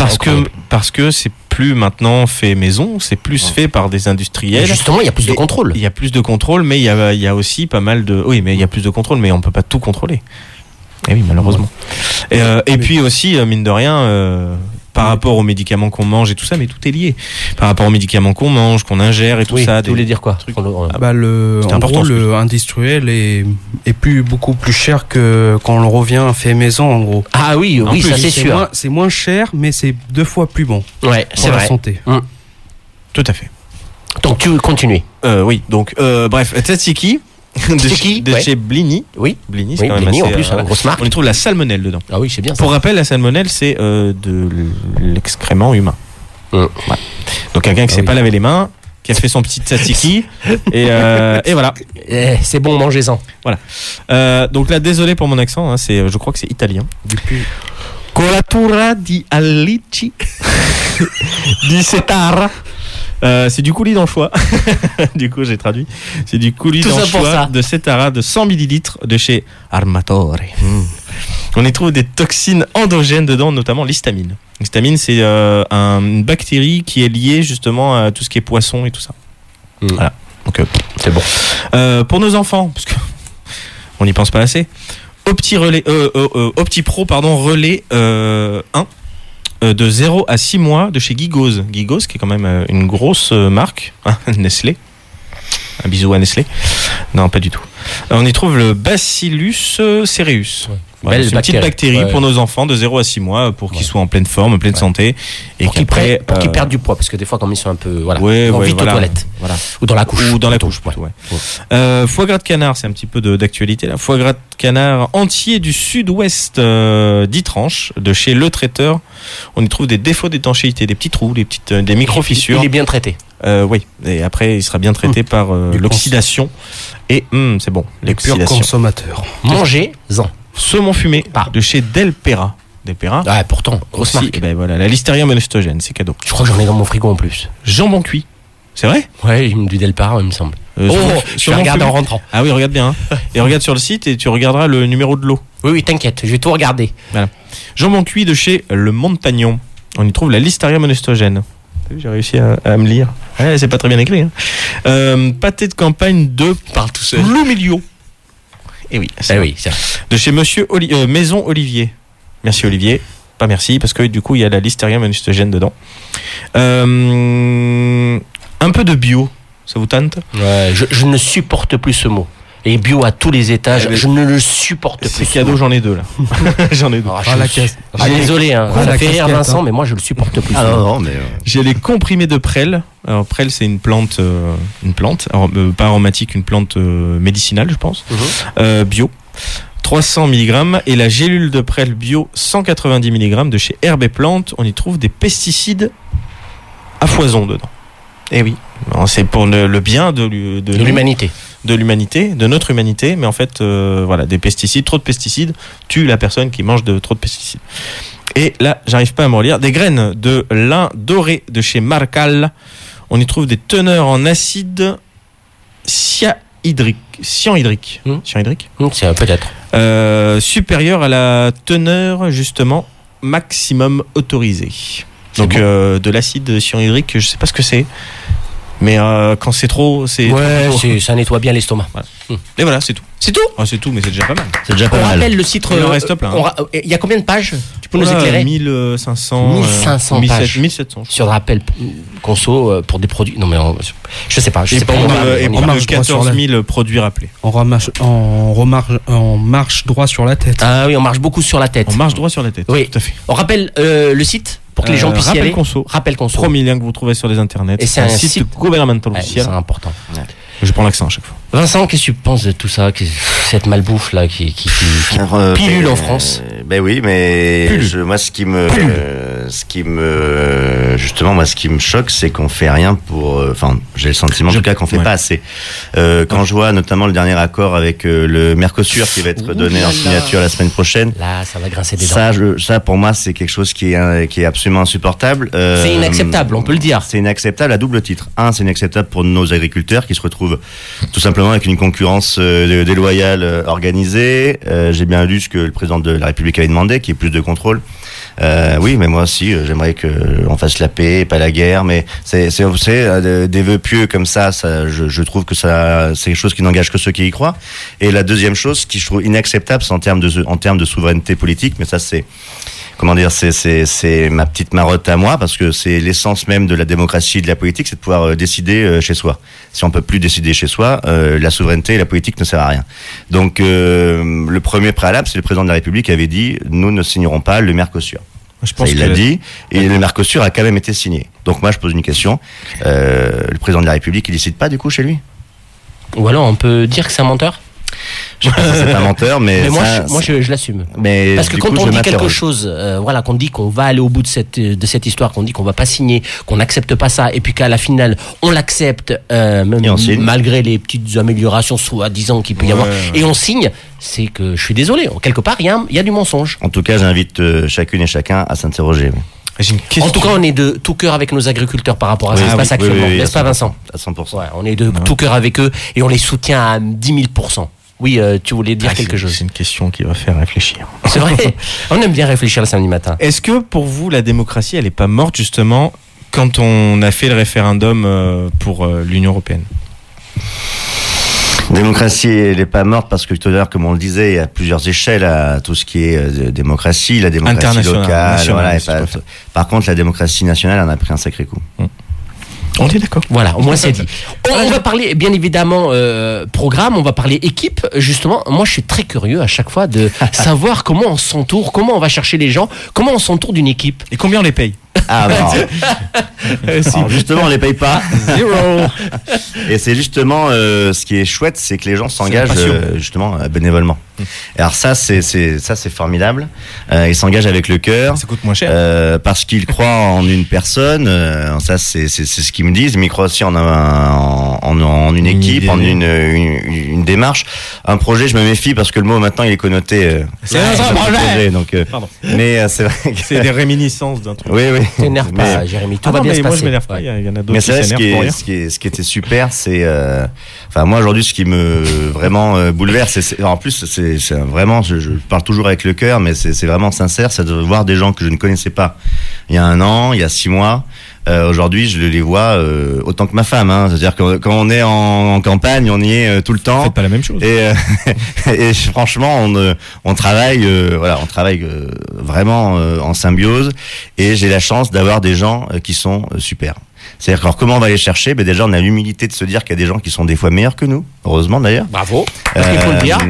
Parce que c'est plus maintenant fait maison, c'est plus fait par des industriels. Justement, il y a plus de Et contrôle. Il y a plus de contrôle, mais il y a aussi pas mal de. Oui, mais il y a plus de contrôle, mais on peut pas tout contrôler. Et oui, malheureusement. Et puis aussi, mine de rien, par rapport aux médicaments qu'on mange et tout ça, mais tout est lié. Par rapport aux médicaments qu'on mange, qu'on ingère et tout Oui, ça. tu voulais dire quoi? Bah C'est en important, gros, ce que le industriel est beaucoup plus cher que quand on le revient fait maison, en gros. Ah oui, En oui, plus, ça c'est sûr. C'est moins cher, mais c'est 2 fois plus bon Ouais, pour c'est la vrai. santé. Tout à fait. Donc tu continues. Oui, donc, bref, tzatziki. Tzatziki, de ouais. chez Blini. Oui. Blini, c'est Oui, quand même Blini, assez, en plus, hein, grosse marque. On y trouve la salmonelle dedans. Ah oui, c'est bien ça. Pour rappel, la salmonelle, c'est de l'excrément humain. Voilà. Donc quelqu'un qui Ah s'est oui. pas lavé les mains, qui a fait son petit tzatziki, et voilà. C'est bon, mangez-en. Donc là, désolé pour mon accent, hein, je crois que c'est italien. Colatura di alici di setara C'est du coulis dans le foie. Du coup, j'ai traduit. C'est du coulis Tout dans ça le pour foie ça. de Cetara de 100 millilitres de chez Armatore. On y trouve des toxines endogènes dedans, notamment l'histamine. L'histamine, c'est une bactérie qui est liée justement à tout ce qui est poisson et tout ça. Voilà. Donc, C'est bon. pour nos enfants, parce que on n'y pense pas assez. OptiPro, relais 1 de 0 à 6 mois de chez Gigos. Gigos, qui est quand même une grosse marque, Nestlé. Un bisou à Nestlé. Non, pas du tout. On y trouve le Bacillus cereus. Voilà, Belle c'est une petite bactérie ouais. pour nos enfants de 0 à 6 mois pour qu'ils soient en pleine forme, en pleine santé. Et Pour qu'ils qu'après, perdent du poids, parce que des fois, quand ils sont un peu. Voilà, Ouais, ils vont ouais, vite voilà. aux toilettes. Voilà. Ou dans la couche. Ou dans la plutôt. couche, plutôt, ouais. Foie gras de canard, c'est un petit peu d'actualité là. Foie gras de canard entier du sud-ouest, 10 tranches, de chez Le Traiteur. On y trouve des défauts d'étanchéité, des petits trous, des micro-fissures. Il est bien traité. Oui, et après il sera bien traité par l'oxydation. Et c'est bon, Les purs l'oxydation. consommateurs. Mangez-en. Saumon fumé de chez Del Pera. Del Pera. Ouais, pourtant, grosse Aussi, marque. ben voilà, la Listeria monostogène, c'est cadeau. Je crois que j'en ai dans mon frigo en plus. Jambon cuit. C'est vrai? Ouais, du Delpar, il me semble. Saumon- Je vais saumon regarder fumé. en rentrant. Ah oui, regarde bien. Hein. Et regarde sur le site et tu regarderas le numéro de l'eau. Oui, t'inquiète, je vais tout regarder. Jambon cuit de chez Le Montagnon. On y trouve la Listeria monostogène. J'ai réussi à me lire. Ouais, c'est pas très bien écrit. Hein. Pâté de campagne de Parle tout seul. Loumilio. Et oui, c'est oui, c'est vrai. de chez Maison Olivier. Merci Olivier. Pas merci, parce que du coup, il y a la Listeria monostogène dedans. Un peu de bio, ça vous tente? Ouais, je ne supporte plus ce mot. Et bio à tous les étages, Eh ben, je ne le supporte plus. C'est cadeau, j'en ai deux là. J'en ai deux. Ah, Ah, la caisse. désolé, hein. Ah, Ça la fait rire casquette, Vincent, hein. mais moi je le supporte plus. Ah non, mais. J'ai les comprimés de prêle. Alors prêle, c'est une plante pas aromatique, une plante médicinale, je pense. Bio. 300 mg et la gélule de prêle bio 190 mg de chez Herbe et Plantes. On y trouve des pesticides à foison dedans. Eh oui, alors, c'est pour le bien de l'humanité. De l'humanité, de notre humanité, mais en fait, voilà, des pesticides, trop de pesticides tuent la personne qui mange trop de pesticides. Et là, j'arrive pas à me relire. Des graines de lin doré de chez Marcal. On y trouve des teneurs en acide cyanhydrique. Cyanhydrique. C'est peut-être. Supérieur à la teneur, justement, maximum autorisée. Donc, de l'acide cyanhydrique, je sais pas ce que c'est. Mais quand c'est trop, c'est. Ouais, trop. ça nettoie bien l'estomac. Voilà. Et voilà, c'est tout. C'est tout. Ah, c'est tout, mais c'est déjà pas mal. C'est déjà pas On mal. rappelle le site. Il en reste plein. Il y a combien de pages? Tu peux nous Voilà, éclairer? 1500. 1500 pages. 1700. Sur le rappel conso pour des produits. Non mais je sais pas. Je sais pas. Et on y pour va. de 14 000 produits rappelés. On marche droit sur la tête. Ah oui, on marche beaucoup sur la tête. On marche droit sur la tête. Oui. Tout à fait. On rappelle le site pour que les gens puissent y Rappel aller. Conso. Rappel Conso. Premier lien que vous trouvez sur les internets. Et c'est un site site gouvernemental Ouais, officiel. c'est important. Je prends l'accent à chaque fois. Vincent, qu'est-ce que tu penses de tout ça, cette malbouffe là qui pilule en France? Ben oui, mais moi ce qui me choque, c'est qu'on fait rien pour. Enfin, j'ai le sentiment en tout cas qu'on fait pas assez. Quand je vois notamment le dernier accord avec le Mercosur qui va être donné en signature la semaine prochaine. Là, ça va grincer des dents. Ça pour moi c'est quelque chose qui est absolument insupportable. C'est inacceptable, on peut le dire. C'est inacceptable à double titre. C'est inacceptable pour nos agriculteurs qui se retrouvent tout simplement avec une concurrence déloyale organisée. J'ai bien lu ce que le président de la République avait demandé, qui est plus de contrôle. Oui, mais moi aussi, j'aimerais qu'on fasse la paix, pas la guerre. Mais c'est des vœux pieux comme ça. Je trouve que ça, c'est quelque chose qui n'engage que ceux qui y croient. Et la deuxième chose qui je trouve inacceptable, c'est en termes de souveraineté politique. Mais ça, c'est c'est ma petite marotte à moi, parce que c'est l'essence même de la démocratie et de la politique, c'est de pouvoir décider chez soi. Si on peut plus décider chez soi, la souveraineté et la politique ne servent à rien. Donc le premier préalable, c'est le président de la République qui avait dit nous ne signerons pas le Mercosur. Je pense il l'a dit, et le Mercosur a quand même été signé. Donc moi je pose une question, le président de la République il décide pas du coup chez lui? Ou alors on peut dire que c'est un menteur? Je pense que c'est un menteur, mais moi, ça, je l'assume. Mais parce que du quand coup, on je dit quelque m'interroge. chose, voilà, qu'on dit qu'on va aller au bout de cette histoire, qu'on dit qu'on va pas signer, qu'on n'accepte pas ça, et puis qu'à la finale on l'accepte, même Et on signe. malgré les petites améliorations soi-disant qu'il peut y avoir, et on signe, c'est que je suis désolé, quelque part il y a du mensonge. En tout cas, j'invite chacune et chacun à s'interroger. J'ai une question. En tout cas, on est de tout cœur avec nos agriculteurs par rapport à ce Oui, qui se passe oui, actuellement. oui, N'est-ce pas, Vincent? À 100%. Ouais, on est de tout cœur avec eux et on les soutient à 10 000%. Oui, tu voulais dire quelque chose. C'est une question qui va faire réfléchir. C'est vrai. On aime bien réfléchir le samedi matin. Est-ce que pour vous, la démocratie, elle n'est pas morte justement quand on a fait le référendum pour l'Union européenne? La démocratie, elle n'est pas morte parce que tout à l'heure, comme on le disait, il y a plusieurs échelles à tout ce qui est démocratie, la démocratie Internationale, locale. nationale, Voilà, et si tu préfères. par contre, la démocratie nationale en a pris un sacré coup. On est d'accord. Voilà, au moins c'est dit. On va parler bien évidemment programme, on va parler équipe. Justement, moi je suis très curieux à chaque fois de savoir comment on s'entoure, comment on va chercher les gens, comment on s'entoure d'une équipe. Et combien on les paye? Ah, alors, justement, on les paye pas. Zéro. Et c'est justement ce qui est chouette, c'est que les gens s'engagent justement bénévolement. Alors ça, c'est formidable. Ils s'engagent avec le cœur. Ça coûte moins cher. Parce qu'ils croient en une personne. Ça, c'est ce qu'ils me disent. Mais ils croient aussi en une équipe, idée. en une démarche. Un projet, je me méfie parce que le mot maintenant, il est connoté. C'est un projet. Donc, Pardon. mais c'est vrai que C'est des réminiscences d'un truc. oui, oui. T'énerve pas, Jérémy. Tout va bien se Moi, passer. je m'énerve pas. Il y en a d'autres Mais qui c'est vrai, s'énervent pour rien. ce qui était super, c'est, enfin moi aujourd'hui, ce qui me vraiment bouleverse, en plus, c'est vraiment, je parle toujours avec le cœur, mais c'est vraiment sincère, c'est de voir des gens que je ne connaissais pas il y a 1 an, il y a 6 mois. Aujourd'hui, je les vois autant que ma femme. Hein. C'est-à-dire que quand on est en campagne, on y est tout le temps. Faites pas la même chose. Et franchement, on travaille, on travaille vraiment en symbiose. Et j'ai la chance d'avoir des gens qui sont super. C'est-à-dire alors comment on va les chercher? Ben déjà, on a l'humilité de se dire qu'il y a des gens qui sont des fois meilleurs que nous. Heureusement d'ailleurs. Bravo. Parce qu'il faut le dire.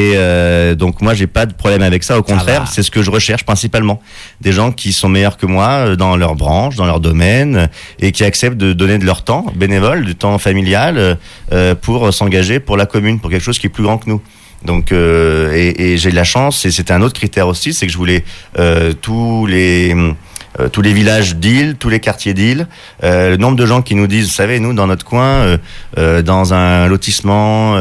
Et donc moi, j'ai pas de problème avec ça. Au contraire, c'est ce que je recherche principalement. Des gens qui sont meilleurs que moi dans leur branche, dans leur domaine, et qui acceptent de donner de leur temps bénévole, du temps familial, pour s'engager pour la commune, pour quelque chose qui est plus grand que nous. Donc et j'ai de la chance, et c'était un autre critère aussi, c'est que je voulais tous les villages d'Île, tous les quartiers d'Île, le nombre de gens qui nous disent, vous savez, nous dans notre coin, dans un lotissement,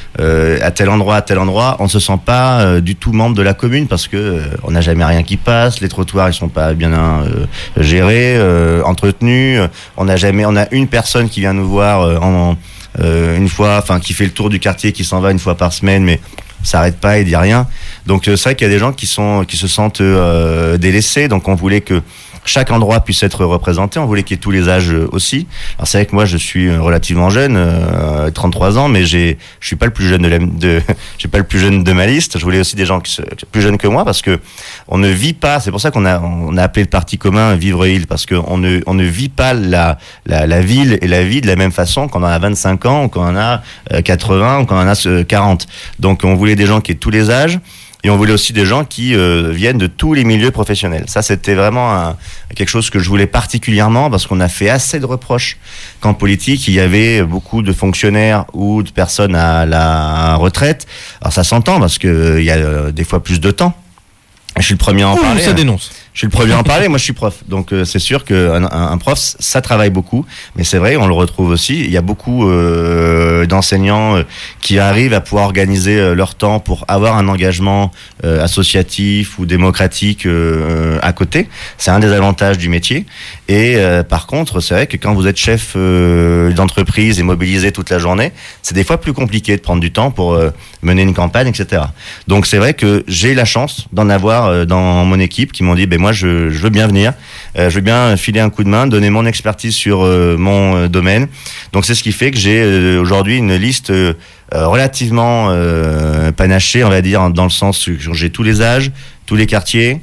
à tel endroit, on se sent pas du tout membre de la commune parce que on n'a jamais rien qui passe, les trottoirs ils sont pas bien gérés, entretenus, on a une personne qui vient nous voir une fois, enfin qui fait le tour du quartier, qui s'en va une fois par semaine, mais s'arrête pas et dit rien. Donc c'est vrai qu'il y a des gens qui se sentent délaissés. Donc on voulait que chaque endroit puisse être représenté. On voulait qu'il y ait tous les âges aussi. Alors c'est vrai que moi je suis relativement jeune, 33 ans, mais je suis pas le plus jeune j'ai pas le plus jeune de ma liste. Je voulais aussi des gens qui sont plus jeunes que moi parce que on ne vit pas. C'est pour ça qu'on a appelé le parti commun Vivre Île, parce que on ne vit pas la ville et la vie de la même façon quand on a 25 ans ou quand on a 80 ou quand on a 40. Donc on voulait des gens qui aient tous les âges. Et on voulait aussi des gens qui viennent de tous les milieux professionnels. Ça, c'était vraiment quelque chose que je voulais particulièrement parce qu'on a fait assez de reproches qu'en politique, il y avait beaucoup de fonctionnaires ou de personnes à la retraite. Alors ça s'entend parce que il y a des fois plus de temps. Je suis le premier à en parler. Ça dénonce. Je suis le premier à en parler. Moi, je suis prof. Donc, c'est sûr qu'un prof, ça travaille beaucoup. Mais c'est vrai, on le retrouve aussi. Il y a beaucoup d'enseignants qui arrivent à pouvoir organiser leur temps pour avoir un engagement associatif ou démocratique à côté. C'est un des avantages du métier. Et par contre, c'est vrai que quand vous êtes chef d'entreprise et mobilisé toute la journée, c'est des fois plus compliqué de prendre du temps pour mener une campagne, etc. Donc, c'est vrai que j'ai la chance d'en avoir dans mon équipe qui m'ont dit, moi je veux bien venir, je veux bien filer un coup de main, donner mon expertise sur mon domaine. Donc c'est ce qui fait que j'ai aujourd'hui une liste relativement panachée, on va dire, dans le sens où j'ai tous les âges, tous les quartiers,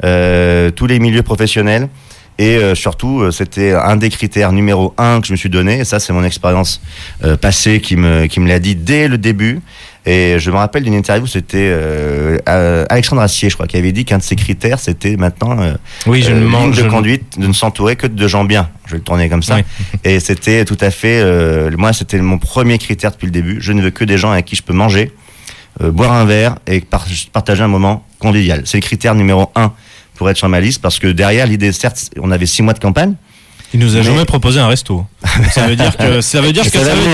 tous les milieux professionnels. Et surtout, c'était un des critères numéro 1 que je me suis donné. Et ça, c'est mon expérience passée qui me l'a dit dès le début. Et je me rappelle d'une interview, c'était Alexandre Assier, je crois, qui avait dit qu'un de ses critères, c'était maintenant ligne de conduite, de ne s'entourer que de gens bien. Je vais le tourner comme ça. Oui. Et c'était tout à fait, moi, c'était mon premier critère depuis le début. Je ne veux que des gens avec qui je peux manger, boire un verre et partager un moment convivial. C'est le critère numéro 1 pour être sur ma liste, parce que derrière, l'idée, certes, on avait 6 mois de campagne. Il nous a jamais proposé un resto. Ça veut dire que ça veut dire.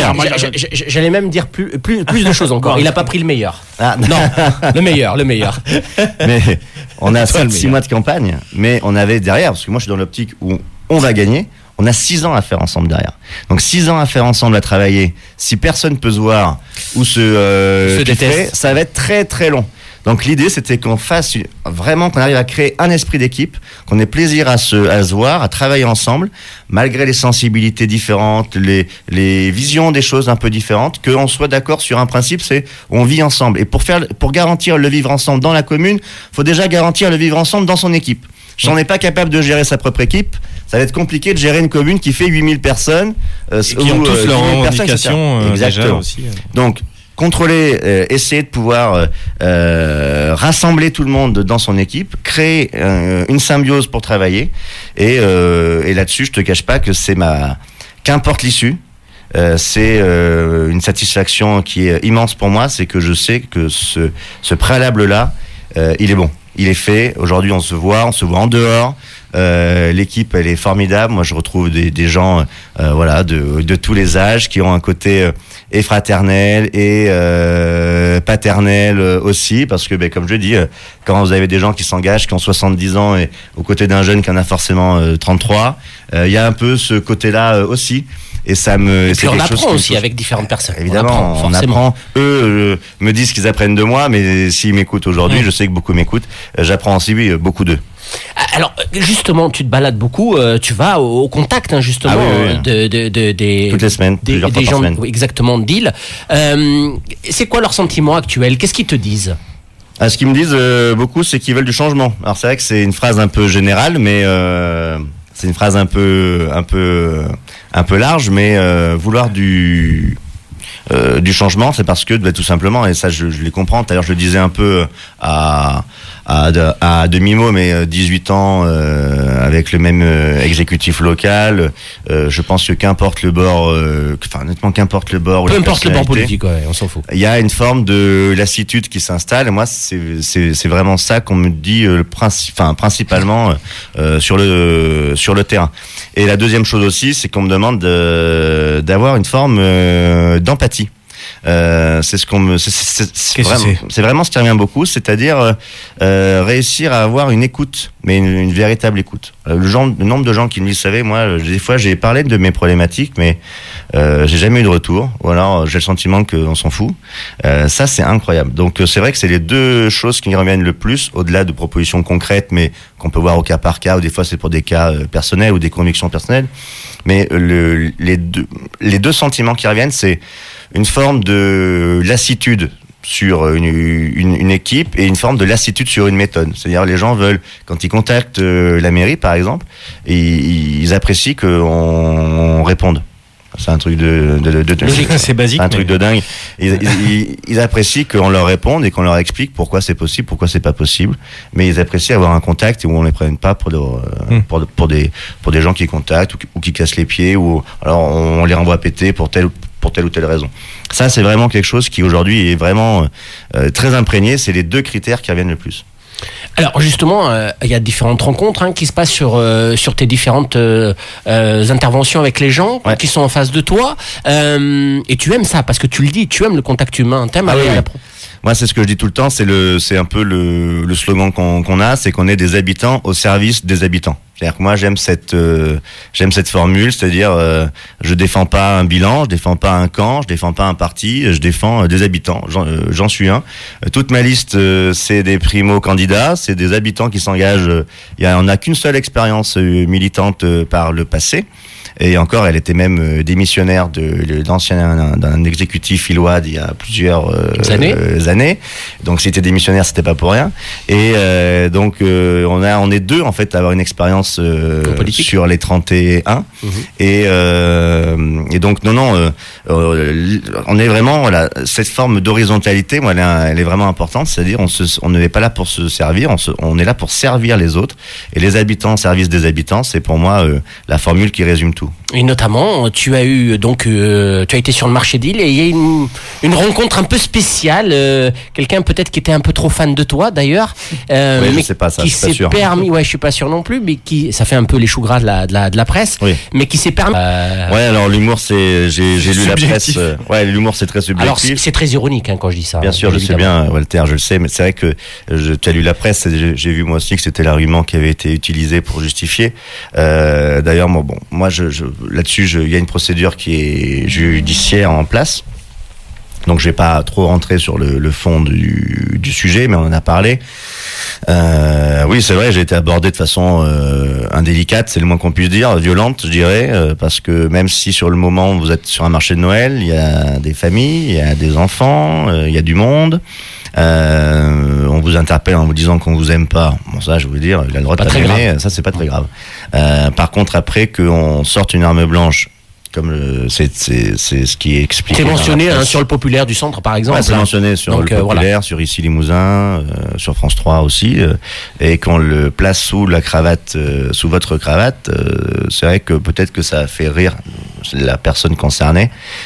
J'allais même dire plus de choses encore. Il a pas pris le meilleur. Ah, non, le meilleur. Mais On a Toi, le 6 meilleur. mois de campagne, mais on avait derrière, parce que moi je suis dans l'optique où on va gagner, on a 6 ans à faire ensemble derrière. Donc 6 ans à faire ensemble, à travailler. Si personne peut se voir ou se déteste. piffrer, ça va être très très long. Donc l'idée c'était qu'on fasse vraiment, qu'on arrive à créer un esprit d'équipe, qu'on ait plaisir à se voir, à travailler ensemble, malgré les sensibilités différentes, les visions des choses un peu différentes, qu'on soit d'accord sur un principe, c'est on vit ensemble. Et pour garantir le vivre ensemble dans la commune, faut déjà garantir le vivre ensemble dans son équipe. Si on n'est pas capable de gérer sa propre équipe, ça va être compliqué de gérer une commune qui fait 8000 personnes. Qui ont tous leurs revendications déjà Exactement. aussi. Donc, contrôler, essayer de pouvoir rassembler tout le monde dans son équipe, créer une symbiose pour travailler. Et là-dessus, je te cache pas que qu'importe l'issue, c'est une satisfaction qui est immense pour moi. C'est que je sais que ce préalable-là, il est bon. Il est fait. Aujourd'hui, on se voit en dehors. L'équipe, elle est formidable. Moi, je retrouve des gens, voilà, de tous les âges, qui ont un côté et fraternel et paternel aussi, parce que, comme je le dis, quand vous avez des gens qui s'engagent, qui ont 70 ans, et aux côtés d'un jeune qui en a forcément 33, il y a un peu ce côté-là aussi. Et ça me. Et puis on apprend aussi avec différentes personnes. Évidemment, on apprend. Eux me disent qu'ils apprennent de moi, mais s'ils m'écoutent aujourd'hui, je sais que beaucoup m'écoutent. J'apprends aussi beaucoup d'eux. Alors justement, tu te balades beaucoup, tu vas au contact justement des toutes les semaines, plusieurs fois des par gens, semaine. oui, exactement, d'île. C'est quoi leur sentiment actuel? Qu'est-ce qu'ils te disent? Ce qu'ils me disent beaucoup, c'est qu'ils veulent du changement. Alors c'est vrai que c'est une phrase un peu générale, mais c'est une phrase un peu large, mais vouloir du changement, c'est parce que tout simplement, et ça je les comprends. D'ailleurs, je le disais un peu à demi-mot, mais 18 ans avec le même exécutif local, je pense que qu'importe le bord, honnêtement, qu'importe le bord, peu importe le bord politique, ouais, on s'en fout. Il y a une forme de lassitude qui s'installe. Et moi, c'est vraiment ça qu'on me dit principalement sur le terrain. Et la deuxième chose aussi, c'est qu'on me demande d'avoir une forme d'empathie. C'est ce qu'on me, c'est vraiment ce qui revient beaucoup, c'est-à-dire réussir à avoir une écoute, mais une véritable écoute. Le nombre de gens qui me disent, vous savez, moi, des fois, j'ai parlé de mes problématiques, mais j'ai jamais eu de retour, ou alors j'ai le sentiment qu'on s'en fout. Ça, c'est incroyable. Donc, c'est vrai que c'est les deux choses qui me reviennent le plus, au-delà de propositions concrètes, mais qu'on peut voir au cas par cas, ou des fois, c'est pour des cas personnels ou des convictions personnelles. Mais les deux sentiments qui reviennent, c'est une forme de lassitude sur une équipe et une forme de lassitude sur une méthode. C'est-à-dire les gens veulent, quand ils contactent la mairie par exemple, ils apprécient qu'on réponde. C'est un truc de c'est basique, un truc de dingue. Ils apprécient qu'on leur réponde et qu'on leur explique pourquoi c'est possible, pourquoi c'est pas possible. Mais ils apprécient avoir un contact où on les prenne pas pour des gens qui contactent ou qui cassent les pieds, ou alors on les renvoie péter pour telle ou telle raison. Ça, c'est vraiment quelque chose qui aujourd'hui est vraiment très imprégné. C'est les deux critères qui reviennent le plus. Alors justement, il y a différentes rencontres qui se passent sur tes différentes interventions avec les gens qui sont en face de toi, et tu aimes ça parce que tu le dis, tu aimes le contact humain, t'aimes aller à la Moi, c'est ce que je dis tout le temps, c'est un peu le slogan qu'on a, c'est qu'on est des habitants au service des habitants. C'est-à-dire que moi, j'aime cette formule, c'est-à-dire je défends pas un bilan, je défends pas un camp, je défends pas un parti, je défends des habitants. J'en suis un. Toute ma liste, c'est des primo-candidats, c'est des habitants qui s'engagent. On n'a qu'une seule expérience militante par le passé. Et encore, elle était même démissionnaire d'un exécutif illois il y a plusieurs années. Donc, si c'était démissionnaire, c'était pas pour rien. Et donc, on est deux en fait à avoir une expérience sur les 31. Et donc, on est vraiment cette forme d'horizontalité. Moi, elle est vraiment importante. C'est-à-dire, on n'est pas là pour se servir. On est là pour servir les autres. Et les habitants au service des habitants, c'est pour moi la formule qui résume tout. Et notamment, tu as été sur le marché d'Île et il y a une rencontre un peu spéciale. Quelqu'un peut-être qui était un peu trop fan de toi d'ailleurs, je mais sais pas ça, qui je suis pas s'est sûr. permis. Ouais, je suis pas sûr non plus, mais ça fait un peu les choux gras de la presse, Oui. mais qui s'est permis. Ouais, alors l'humour, j'ai lu la presse. Ouais, l'humour, c'est très Alors subjectif. c'est très ironique quand je dis ça. Bien sûr, je sais bien, Walter, je le sais, mais c'est vrai que tu as lu la presse, j'ai vu moi aussi que c'était l'argument qui avait été utilisé pour justifier. D'ailleurs, moi, là-dessus, il y a une procédure qui est judiciaire en place. Donc, je vais pas trop rentrer sur le fond du sujet, mais on en a parlé. Oui, c'est vrai, j'ai été abordé de façon indélicate, c'est le moins qu'on puisse dire, violente, je dirais, parce que même si sur le moment vous êtes sur un marché de Noël, il y a des familles, il y a des enfants, il y a du monde. On vous interpelle en vous disant qu'on vous aime pas. Bon, ça, je veux dire, il a le droit de pas aimer, ça c'est pas très grave. Par contre, après qu'on sorte une arme blanche, comme c'est ce qui est expliqué. C'est mentionné sur le Populaire du Centre, par exemple. Ouais, c'est mentionné sur le Populaire, voilà. Sur Ici Limousin, sur France 3 aussi, et qu'on le place sous la cravate, sous votre cravate. C'est vrai que peut-être que ça a fait rire la personne concernée.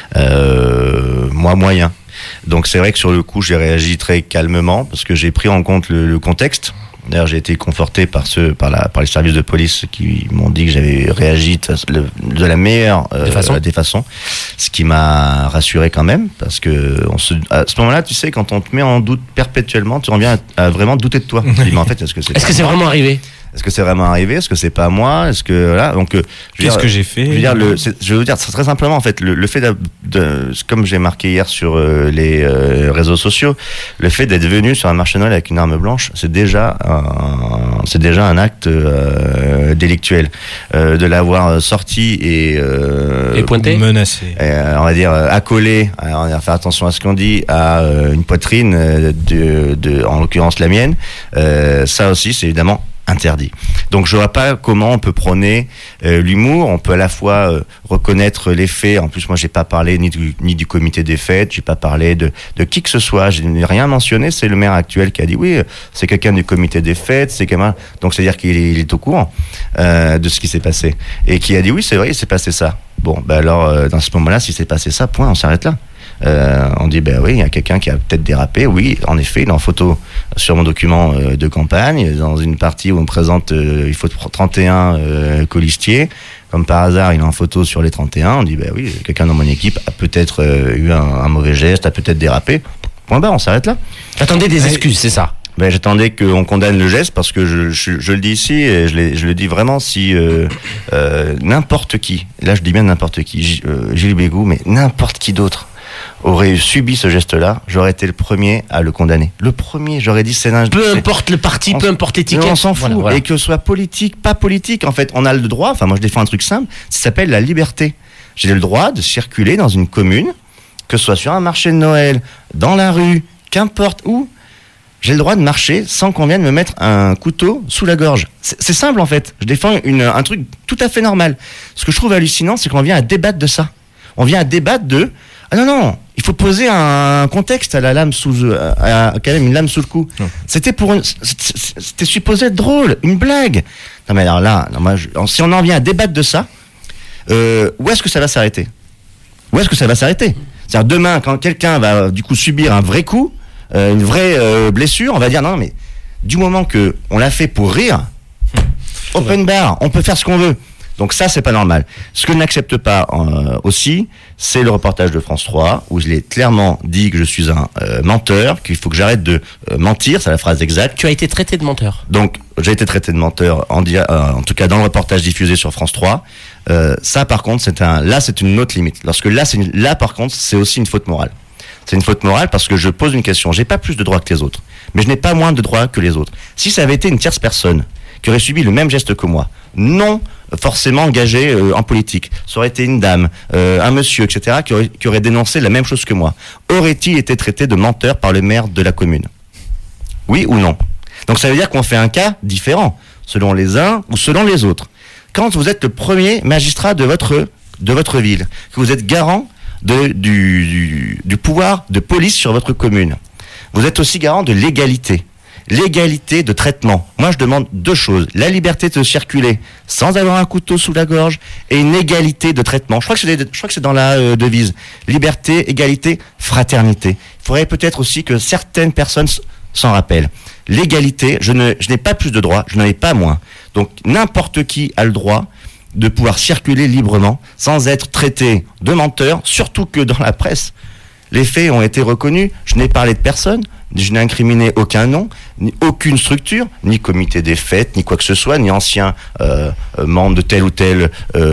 Moi, moyen. Donc c'est vrai que sur le coup, j'ai réagi très calmement parce que j'ai pris en compte le contexte. D'ailleurs, j'ai été conforté par les services de police qui m'ont dit que j'avais réagi de la meilleure des façons, ce qui m'a rassuré quand même, parce que à ce moment-là, tu sais, quand on te met en doute perpétuellement, tu en viens à vraiment douter de toi. Tu dis, mais en fait, est-ce que c'est vraiment arrivé ? Est-ce que c'est vraiment arrivé ? Est-ce que c'est pas moi ? Est-ce que voilà ? Donc, qu'est-ce que j'ai fait ? Je veux dire, c'est très simplement en fait le fait comme j'ai marqué hier sur les réseaux sociaux, le fait d'être venu sur un marché Noël avec une arme blanche, c'est déjà un acte délictuel. De l'avoir sorti et pointé, menacé, on va dire accolé. On va faire attention à ce qu'on dit, à une poitrine en l'occurrence la mienne. Ça aussi, c'est évidemment interdit. Donc je vois pas comment on peut prôner l'humour. On peut à la fois reconnaître les faits. En plus, moi, j'ai pas parlé ni du comité des fêtes, j'ai pas parlé de qui que ce soit. Je n'ai rien mentionné. C'est le maire actuel qui a dit oui, c'est quelqu'un du comité des fêtes. C'est quelqu'un. Donc c'est-à-dire qu'il est au courant de ce qui s'est passé et qui a dit oui, c'est vrai, il s'est passé ça. Bon, alors dans ce moment-là, si c'est passé ça, point, on s'arrête là. On dit oui, il y a quelqu'un qui a peut-être dérapé. Oui, en effet, il est en photo sur mon document de campagne, dans une partie où on me présente il faut 31 colistiers. Comme par hasard, il est en photo sur les 31. On dit oui, quelqu'un dans mon équipe a peut-être eu un mauvais geste, a peut-être dérapé. Point barre, on s'arrête là. J'attendais des excuses, c'est ça. J'attendais qu'on condamne le geste parce que je le dis ici et je le dis vraiment, si n'importe qui, là je dis bien n'importe qui, Gilles Bégout, mais n'importe qui d'autre aurait subi ce geste-là, j'aurais été le premier à le condamner. Le premier, j'aurais dit c'est peu importe le parti, peu importe l'étiquette. On s'en fout. Voilà. Et que ce soit politique, pas politique, en fait, on a le droit, enfin moi je défends un truc simple, ça s'appelle la liberté. J'ai le droit de circuler dans une commune, que ce soit sur un marché de Noël, dans la rue, qu'importe où, j'ai le droit de marcher sans qu'on vienne me mettre un couteau sous la gorge. C'est simple en fait, je défends un truc tout à fait normal. Ce que je trouve hallucinant, c'est qu'on vient à débattre de ça. On vient à débattre de... Ah non, il faut poser un contexte à la lame quand même une lame sous le cou. C'était supposé être drôle, une blague. Non mais alors là, si on en vient à débattre de ça, où est-ce que ça va s'arrêter ? Où est-ce que ça va s'arrêter ? C'est-à-dire demain, quand quelqu'un va du coup subir un vrai coup, une vraie blessure, on va dire non mais du moment que on l'a fait pour rire, open bar, on peut faire ce qu'on veut. Donc ça, c'est pas normal. Ce que je n'accepte pas aussi, c'est le reportage de France 3, où je l'ai clairement dit que je suis un menteur, qu'il faut que j'arrête de mentir, c'est la phrase exacte. Tu as été traité de menteur. Donc, j'ai été traité de menteur, en tout cas dans le reportage diffusé sur France 3. Ça, par contre, c'est une autre limite. Là, par contre, c'est aussi une faute morale. C'est une faute morale parce que je pose une question. J'ai pas plus de droits que les autres, mais je n'ai pas moins de droits que les autres. Si ça avait été une tierce personne qui aurait subi le même geste que moi, non forcément engagé en politique, ça aurait été une dame, un monsieur, etc., qui aurait dénoncé la même chose que moi, aurait-il été traité de menteur par le maire de la commune ? Oui ou non ? Donc ça veut dire qu'on fait un cas différent, selon les uns ou selon les autres. Quand vous êtes le premier magistrat de votre ville, que vous êtes garant du pouvoir de police sur votre commune, vous êtes aussi garant de l'égalité. l'égalité de traitement. Moi, je demande 2 choses. La liberté de circuler sans avoir un couteau sous la gorge et une égalité de traitement. Je crois que c'est dans la devise. Liberté, égalité, fraternité. Il faudrait peut-être aussi que certaines personnes s'en rappellent. L'égalité, je n'ai pas plus de droits, je n'en ai pas moins. Donc, n'importe qui a le droit de pouvoir circuler librement sans être traité de menteur, surtout que dans la presse, les faits ont été reconnus. Je n'ai parlé de personne, je n'ai incriminé aucun nom, ni aucune structure, ni comité des fêtes, ni quoi que ce soit, ni ancien membre de tel ou tel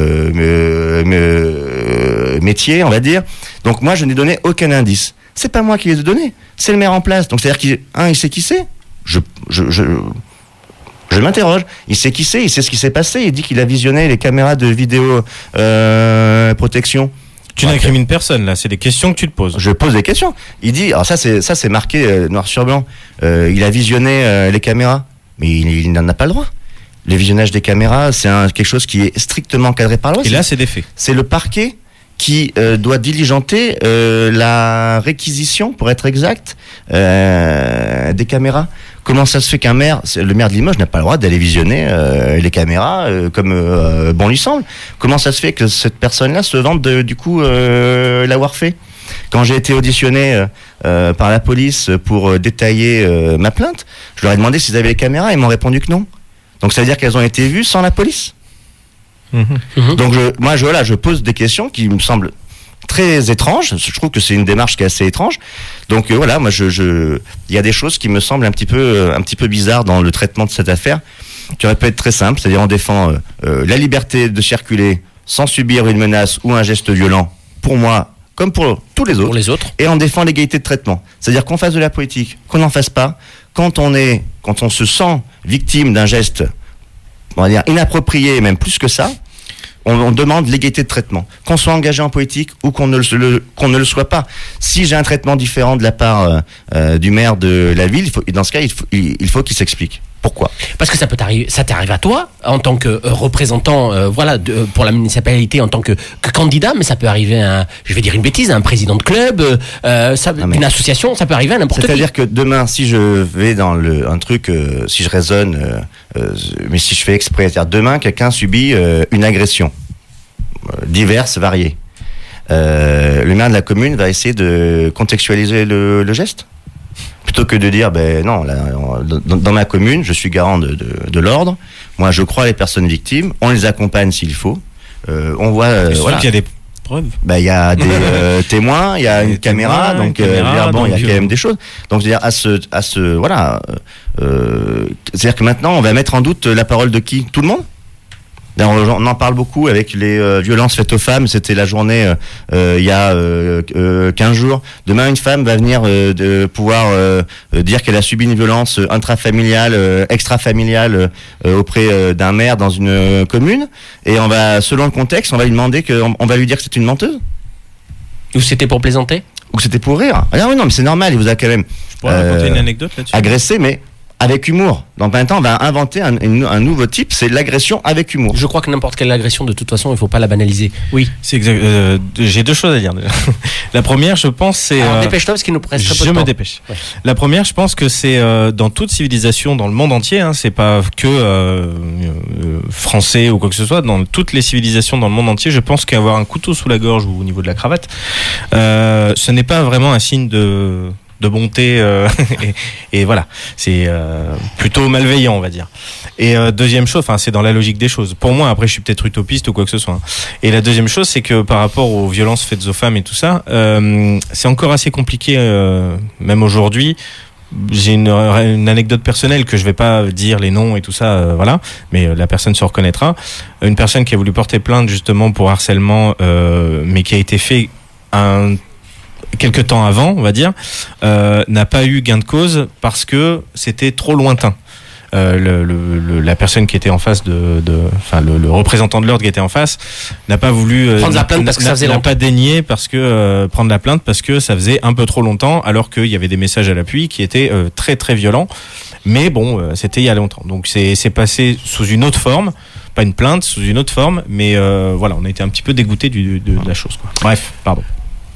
métier, on va dire. Donc moi, je n'ai donné aucun indice. C'est pas moi qui les ai donnés, c'est le maire en place. Donc c'est-à-dire il sait qui c'est. Je m'interroge. Il sait qui c'est, il sait ce qui s'est passé. Il dit qu'il a visionné les caméras de vidéo protection. Tu n'incrimines personne là, c'est des questions que tu te poses. Je pose des questions. Il dit, alors ça c'est marqué noir sur blanc. Il a visionné les caméras, mais il n'en a pas le droit. Le visionnage des caméras, c'est quelque chose qui est strictement cadré par la loi. Et là, c'est des faits. C'est le parquet qui doit diligenter la réquisition, pour être exact, des caméras. Comment ça se fait qu'un maire, le maire de Limoges, n'a pas le droit d'aller visionner les caméras comme bon lui semble? Comment ça se fait que cette personne-là se vante du coup l'avoir fait? Quand j'ai été auditionné par la police pour détailler ma plainte, je leur ai demandé s'ils avaient les caméras et ils m'ont répondu que non. Donc ça veut dire qu'elles ont été vues sans la police. Donc je pose des questions qui me semblent très étranges. Je trouve que c'est une démarche qui est assez étrange. Donc voilà, moi il y a des choses qui me semblent un petit peu bizarres dans le traitement de cette affaire, qui aurait pu être très simple, c'est-à-dire on défend la liberté de circuler sans subir une menace ou un geste violent, pour moi comme pour tous les autres. Et on défend l'égalité de traitement. C'est-à-dire qu'on fasse de la politique, qu'on n'en fasse pas, quand on se sent victime d'un geste, on va dire inapproprié, même plus que ça, on demande l'égalité de traitement, qu'on soit engagé en politique ou qu'on ne le soit pas. Si j'ai un traitement différent de la part du maire de la ville, dans ce cas, il faut qu'il s'explique. Pourquoi ? Parce que ça t'arrive à toi en tant que représentant, pour la municipalité, en tant que candidat, mais ça peut arriver à je vais dire une bêtise, à un président de club, une association, ça peut arriver à n'importe qui. C'est-à-dire que demain, si je vais dans un truc, si je raisonne, mais si je fais exprès, c'est-à-dire demain, quelqu'un subit une agression, diverses, variées. Le maire de la commune va essayer de contextualiser le geste. Plutôt que de dire, non, là, dans ma commune, je suis garant de l'ordre. Moi, je crois les personnes victimes. On les accompagne s'il faut. On voit. Qu'il y a des preuves. Il y a des témoins, il y a une caméra, donc il y a quand même des choses. Donc, je veux dire, c'est-à-dire que maintenant, on va mettre en doute la parole de qui ? Tout le monde ? On en parle beaucoup avec les violences faites aux femmes. C'était la journée il y a 15 jours. Demain, une femme va venir de pouvoir dire qu'elle a subi une violence intrafamiliale, extrafamiliale auprès d'un maire dans une commune. Et selon le contexte, on va lui demander on va lui dire que c'est une menteuse. Ou c'était pour plaisanter ? Ou que c'était pour rire. Ah oui, non, mais c'est normal. Il vous a quand même Je pourrais raconter une anecdote là-dessus. Agressé, mais avec humour. Dans pas un temps, on va inventer un nouveau type, c'est l'agression avec humour. Je crois que n'importe quelle agression, de toute façon, il ne faut pas la banaliser. Oui. C'est exact. J'ai 2 choses à dire. La première, je pense, c'est... dépêche-toi parce qu'il nous reste très peu de temps. Je me dépêche. Ouais. La première, je pense que c'est dans toute civilisation, dans le monde entier, c'est pas que français ou quoi que ce soit, dans toutes les civilisations dans le monde entier, je pense qu'avoir un couteau sous la gorge ou au niveau de la cravate, ce n'est pas vraiment un signe de bonté et voilà, c'est plutôt malveillant, on va dire. Et deuxième chose, c'est dans la logique des choses. Pour moi, après je suis peut-être utopiste ou quoi que ce soit. Et la deuxième chose, c'est que par rapport aux violences faites aux femmes et tout ça, c'est encore assez compliqué, même aujourd'hui. J'ai une anecdote personnelle que je vais pas dire les noms et tout ça, voilà, mais la personne se reconnaîtra. Une personne qui a voulu porter plainte justement pour harcèlement, mais qui a été fait quelques temps avant, on va dire, n'a pas eu gain de cause parce que c'était trop lointain. La personne qui était en face le représentant de l'ordre qui était en face n'a pas voulu prendre la plainte parce que ça faisait longtemps. N'a pas daigné parce que prendre la plainte parce que ça faisait un peu trop longtemps, alors qu'il y avait des messages à l'appui qui étaient très très violents. Mais bon, c'était il y a longtemps. Donc c'est passé sous une autre forme, pas une plainte, sous une autre forme. Mais voilà, on a été un petit peu dégoûté de la chose, quoi. Bref, pardon.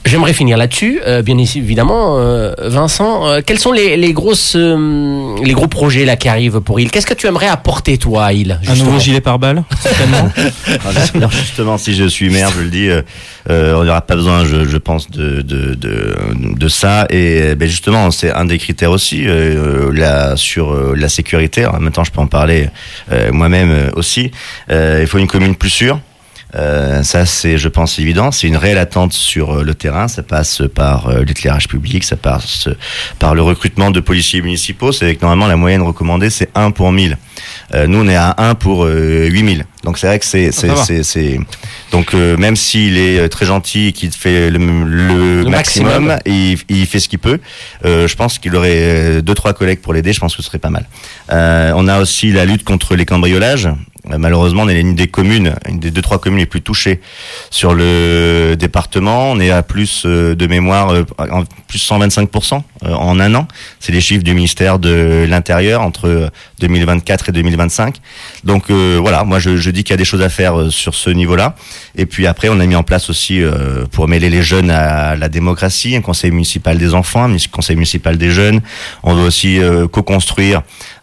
J'aimerais finir là-dessus, bien évidemment, Vincent. Quels sont les gros projets là qui arrivent pour Il? Qu'est-ce que tu aimerais apporter toi à Il? Un nouveau gilet pare-balles, certainement. Alors justement, si je suis maire, je le dis, on n'aura pas besoin, je pense, de ça. Et ben justement, c'est un des critères aussi sur la sécurité. En même temps, je peux en parler moi-même aussi. Il faut une commune plus sûre. Ça, c'est, je pense, évident. C'est une réelle attente sur le terrain. Ça passe par l'éclairage public, ça passe par le recrutement de policiers municipaux. C'est que normalement, la moyenne recommandée, c'est 1 pour 1000. Nous, on est à 1 pour 8000. Donc, c'est vrai que c'est... Donc, même s'il est très gentil et qu'il fait le maximum, et il fait ce qu'il peut, je pense qu'il aurait 2-3 collègues pour l'aider. Je pense que ce serait pas mal. On a aussi la lutte contre les cambriolages. Malheureusement, on est une des 2-3 communes les plus touchées sur le département. On est à plus de mémoire, plus 125% en un an. C'est les chiffres du ministère de l'Intérieur entre 2024 et 2025. Donc voilà, moi je dis qu'il y a des choses à faire sur ce niveau-là. Et puis après, on a mis en place aussi, pour mêler les jeunes à la démocratie, un conseil municipal des enfants, un conseil municipal des jeunes. On doit aussi co-construire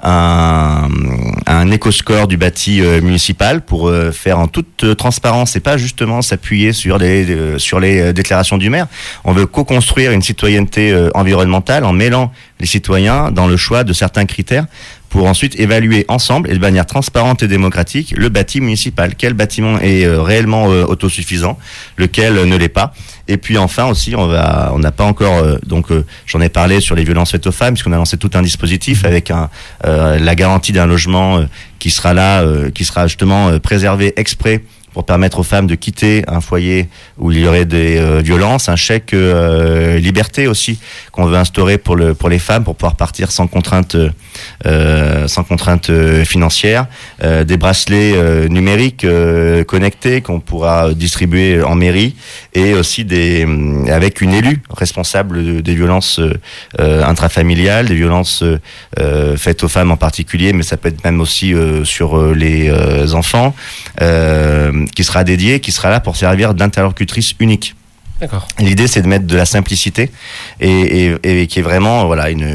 un éco-score du bâti municipal pour faire en toute transparence et pas justement s'appuyer sur les déclarations du maire. On veut co-construire une citoyenneté environnementale en mêlant les citoyens dans le choix de certains critères pour ensuite évaluer ensemble et de manière transparente et démocratique le bâti municipal. Quel bâtiment est réellement autosuffisant, lequel ne l'est pas. Et puis enfin aussi, on n'a pas encore, j'en ai parlé sur les violences faites aux femmes, puisqu'on a lancé tout un dispositif avec la garantie d'un logement qui sera justement préservé exprès pour permettre aux femmes de quitter un foyer où il y aurait des violences, un chèque liberté aussi qu'on veut instaurer pour les femmes pour pouvoir partir sans contrainte financière, des bracelets numériques connectés qu'on pourra distribuer en mairie et aussi avec une élue responsable des violences intrafamiliales, des violences faites aux femmes en particulier, mais ça peut être même aussi sur les enfants. Qui sera dédiée, qui sera là pour servir d'interlocutrice unique. D'accord. L'idée, c'est de mettre de la simplicité et qui est vraiment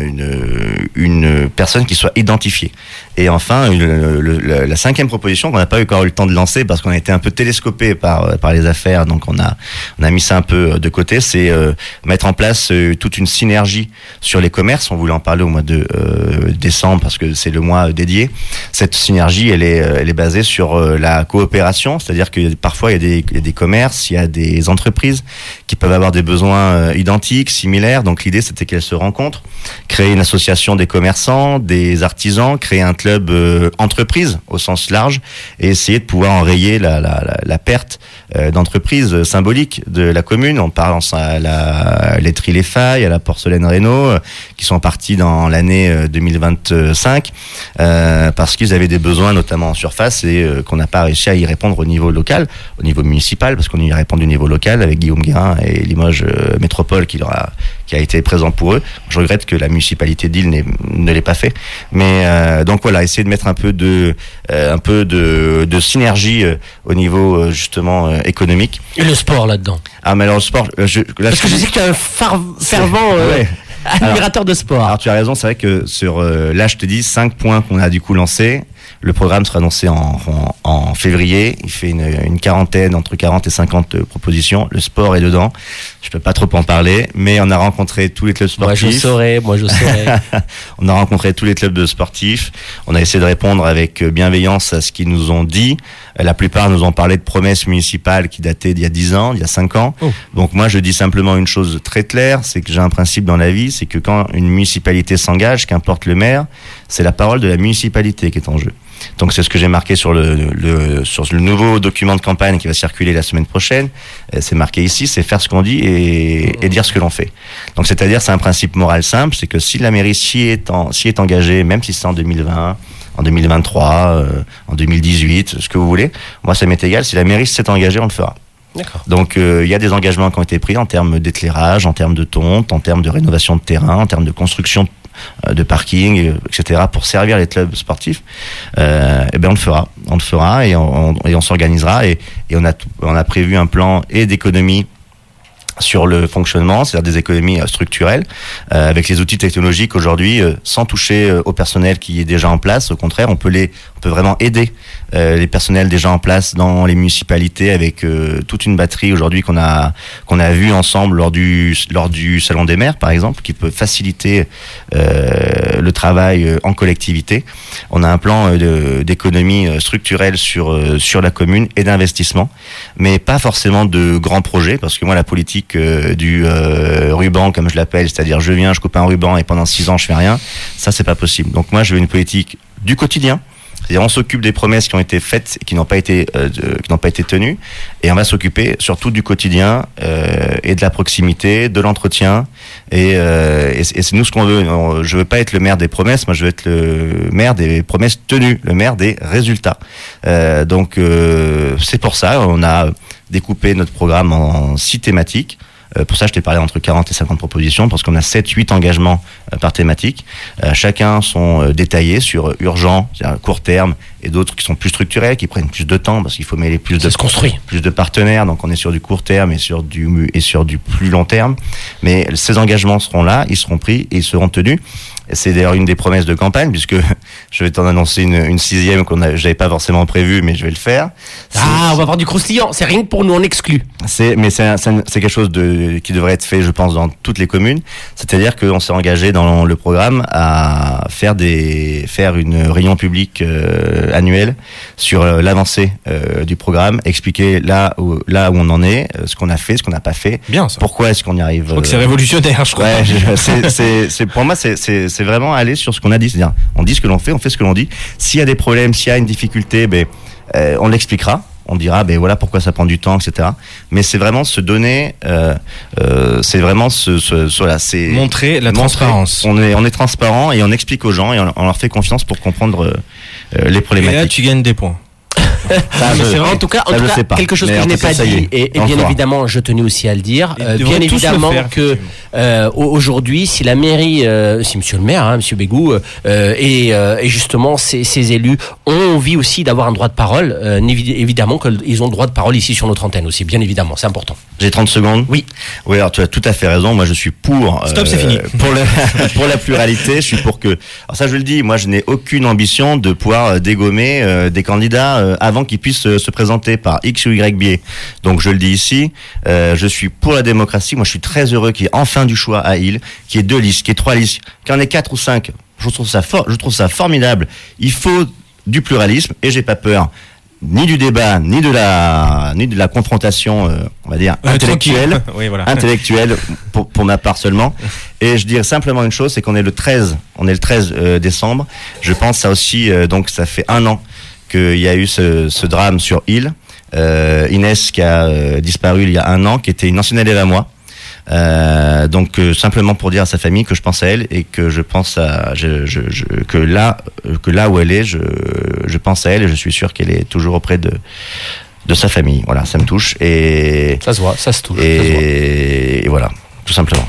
une personne qui soit identifiée. Et enfin, la 5e proposition qu'on n'a pas encore eu le temps de lancer parce qu'on a été un peu télescopé par les affaires, donc on a mis ça un peu de côté, c'est mettre en place toute une synergie sur les commerces. On voulait en parler au mois de décembre parce que c'est le mois dédié. Cette synergie, elle est basée sur la coopération, c'est-à-dire que parfois il y a des commerces, il y a des entreprises qui peuvent avoir des besoins identiques, similaires. Donc l'idée, c'était qu'elles se rencontrent, créer une association des commerçants, des artisans, créer un club entreprise au sens large et essayer de pouvoir enrayer la perte d'entreprise symbolique de la commune. On pense à la laiterie Les Failles, à la porcelaine Reynaud, qui sont partis dans l'année 2025 parce qu'ils avaient des besoins notamment en surface et qu'on n'a pas réussi à y répondre au niveau local, au niveau municipal, parce qu'on y répond du niveau local avec Guillaume Guérin et Limoges Métropole qui a été présent pour eux. Je regrette que la municipalité d'Île ne l'ait pas fait. Mais donc voilà, essayer de mettre un peu de synergie au niveau justement économique. Et le sport là-dedans. Ah mais alors le sport, parce que je sais que tu es un fervent admirateur de sport. Alors tu as raison, c'est vrai que sur là je te dis 5 points qu'on a du coup lancés. Le programme sera annoncé en février. Il fait une quarantaine, entre 40 et 50 propositions. Le sport est dedans. Je peux pas trop en parler, mais on a rencontré tous les clubs sportifs. Moi je saurais. On a rencontré tous les clubs de sportifs. On a essayé de répondre avec bienveillance à ce qu'ils nous ont dit. La plupart nous ont parlé de promesses municipales qui dataient d'il y a 10 ans, il y a 5 ans. Oh. Donc moi je dis simplement une chose très claire, c'est que j'ai un principe dans la vie, c'est que quand une municipalité s'engage, qu'importe le maire, c'est la parole de la municipalité qui est en jeu. Donc c'est ce que j'ai marqué sur le nouveau document de campagne qui va circuler la semaine prochaine. C'est marqué ici, c'est faire ce qu'on dit et dire ce que l'on fait. Donc c'est-à-dire c'est un principe moral simple, c'est que si la mairie s'y est engagée, même si c'est en 2020, en 2023, en 2018, ce que vous voulez, moi ça m'est égal. Si la mairie s'est engagée, on le fera. D'accord. Donc il y a des engagements qui ont été pris en termes d'éclairage, en termes de tonte, en termes de rénovation de terrain, en termes de construction de parking, etc. pour servir les clubs sportifs. Et ben on le fera et on s'organisera et on a prévu un plan et d'économie sur le fonctionnement, c'est-à-dire des économies structurelles, avec les outils technologiques aujourd'hui, sans toucher au personnel qui est déjà en place. Au contraire, on peut vraiment aider les personnels déjà en place dans les municipalités avec toute une batterie aujourd'hui qu'on a vu ensemble lors du Salon des maires, par exemple, qui peut faciliter le travail en collectivité. On a un plan d'économie structurelle sur la commune et d'investissement, mais pas forcément de grands projets, parce que moi, la politique du ruban, comme je l'appelle, c'est-à-dire je viens, je coupe un ruban et pendant 6 ans je fais rien, ça c'est pas possible. Donc moi je veux une politique du quotidien, c'est-à-dire on s'occupe des promesses qui ont été faites et qui n'ont pas été tenues, et on va s'occuper surtout du quotidien et de la proximité, de l'entretien, et c'est nous ce qu'on veut. Je veux pas être le maire des promesses, moi je veux être le maire des promesses tenues, le maire des résultats. Donc c'est pour ça on a découpé notre programme en 6 thématiques. Pour ça, je t'ai parlé entre 40 et 50 propositions, parce qu'on a 7-8 engagements par thématique. Chacun sont détaillés sur urgent, c'est-à-dire court terme, et d'autres qui sont plus structurels, qui prennent plus de temps, parce qu'il faut mêler plus de partenaires. Donc on est sur du court terme et sur du plus long terme. Mais ces engagements seront là, ils seront pris et ils seront tenus. C'est d'ailleurs une des promesses de campagne, puisque je vais t'en annoncer une 6e j'avais pas forcément prévu, mais je vais le faire. On va avoir du croustillant. C'est rien que pour nous, on exclut. C'est quelque chose qui devrait être fait, je pense, dans toutes les communes. C'est-à-dire qu'on s'est engagé dans le programme à faire une réunion publique annuelle sur l'avancée du programme, expliquer là où on en est, ce qu'on a fait, ce qu'on n'a pas fait. Bien, ça. Pourquoi est-ce qu'on y arrive. Je crois que c'est révolutionnaire, je crois. Ouais, pour moi, c'est vraiment aller sur ce qu'on a dit. C'est-à-dire, on dit ce que l'on fait, on fait ce que l'on dit. S'il y a des problèmes, s'il y a une difficulté, on l'expliquera. On dira, voilà pourquoi ça prend du temps, etc. Mais c'est vraiment se donner, c'est vraiment c'est montrer la transparence. On est transparent et on explique aux gens et on leur fait confiance pour comprendre les problématiques. Et là, tu gagnes des points. En tout cas, quelque chose que je n'ai pas dit, et bien évidemment, je tenais aussi à le dire, bien évidemment que aujourd'hui, si la mairie, si monsieur le maire, monsieur Bégou, et justement ces élus ont envie aussi d'avoir un droit de parole, évidemment qu'ils ont le droit de parole ici sur notre antenne aussi, bien évidemment, c'est important. J'ai 30 secondes. Oui. Oui, alors tu as tout à fait raison. Moi, je suis pour. Stop, c'est fini. Pour la pluralité, je suis pour que. Alors ça, je le dis. Moi, je n'ai aucune ambition de pouvoir dégommer des candidats avant qu'ils puissent se présenter par X ou Y biais. Donc, je le dis ici. Je suis pour la démocratie. Moi, je suis très heureux qu'il y ait enfin du choix à Île, qu'il y ait 2 listes, qu'il y ait 3 listes, qu'il y en ait 4 ou 5. Je trouve ça formidable. Il faut du pluralisme et j'ai pas peur ni du débat, ni de la confrontation, on va dire, intellectuelle, oui, voilà. Intellectuelle, pour ma part seulement. Et je dirais simplement une chose, c'est qu'on est le 13 décembre. Je pense ça aussi, donc ça fait 1 an qu'il y a eu ce drame sur Île. Inès qui a disparu il y a 1 an, qui était une ancienne élève à moi. Donc simplement pour dire à sa famille que je pense à elle et que je pense que là où elle est, je pense à elle et je suis sûr qu'elle est toujours auprès de sa famille. Voilà, ça me touche et ça se voit, ça se touche. Et voilà, tout simplement.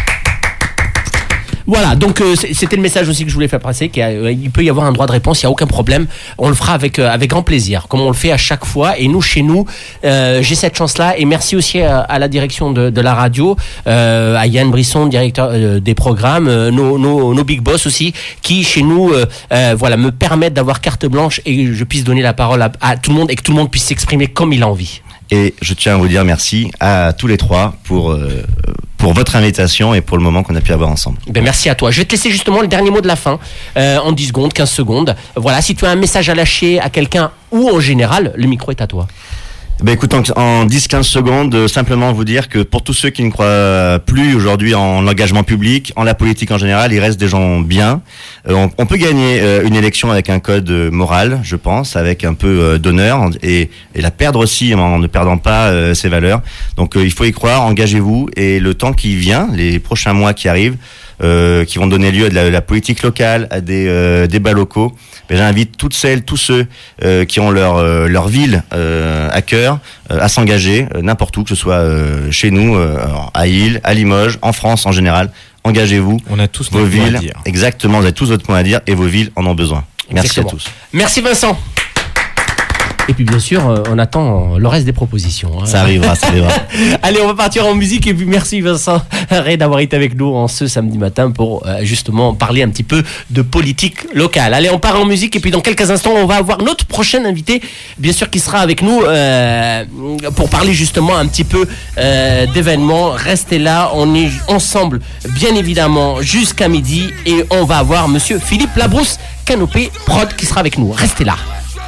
Voilà, donc c'était le message aussi que je voulais faire passer, qu'il peut y avoir un droit de réponse, il n'y a aucun problème, on le fera avec grand plaisir, comme on le fait à chaque fois, et nous, chez nous, j'ai cette chance-là, et merci aussi à la direction de la radio, à Yann Brisson, directeur des programmes, nos big boss aussi, qui chez nous, me permettent d'avoir carte blanche et que je puisse donner la parole à tout le monde et que tout le monde puisse s'exprimer comme il a envie. Et je tiens à vous dire merci à tous les 3 pour votre invitation et pour le moment qu'on a pu avoir ensemble. Merci à toi. Je vais te laisser justement le dernier mot de la fin, en 10 secondes, 15 secondes. Voilà, si tu as un message à lâcher à quelqu'un ou en général, le micro est à toi. Écoute, en 10-15 secondes, simplement vous dire que pour tous ceux qui ne croient plus aujourd'hui en l'engagement public, en la politique en général, il reste des gens bien. On peut gagner une élection avec un code moral, je pense, avec un peu d'honneur et la perdre aussi en ne perdant pas ses valeurs. Donc il faut y croire, engagez-vous et le temps qui vient, les prochains mois qui arrivent, qui vont donner lieu à de la politique locale, à des débats locaux. J'invite toutes celles, tous ceux qui ont leur ville à cœur à s'engager n'importe où, que ce soit chez nous, à Île, à Limoges, en France en général. Engagez-vous. On a tous vos notre villes. point à dire. Exactement, vous avez tous votre point à dire et vos villes en ont besoin. Merci Exactement. à tous. Merci Vincent. Et puis bien sûr, on attend le reste des propositions. Hein. Ça arrivera, ça arrivera. Allez, on va partir en musique et puis merci Vincent Ray d'avoir été avec nous en ce samedi matin pour justement parler un petit peu de politique locale. Allez, on part en musique et puis dans quelques instants, on va avoir notre prochain invité, bien sûr, qui sera avec nous pour parler justement un petit peu d'événements. Restez là, on est ensemble, bien évidemment, jusqu'à midi et on va avoir monsieur Philippe Labrousse, Canopé Prod, qui sera avec nous. Restez là.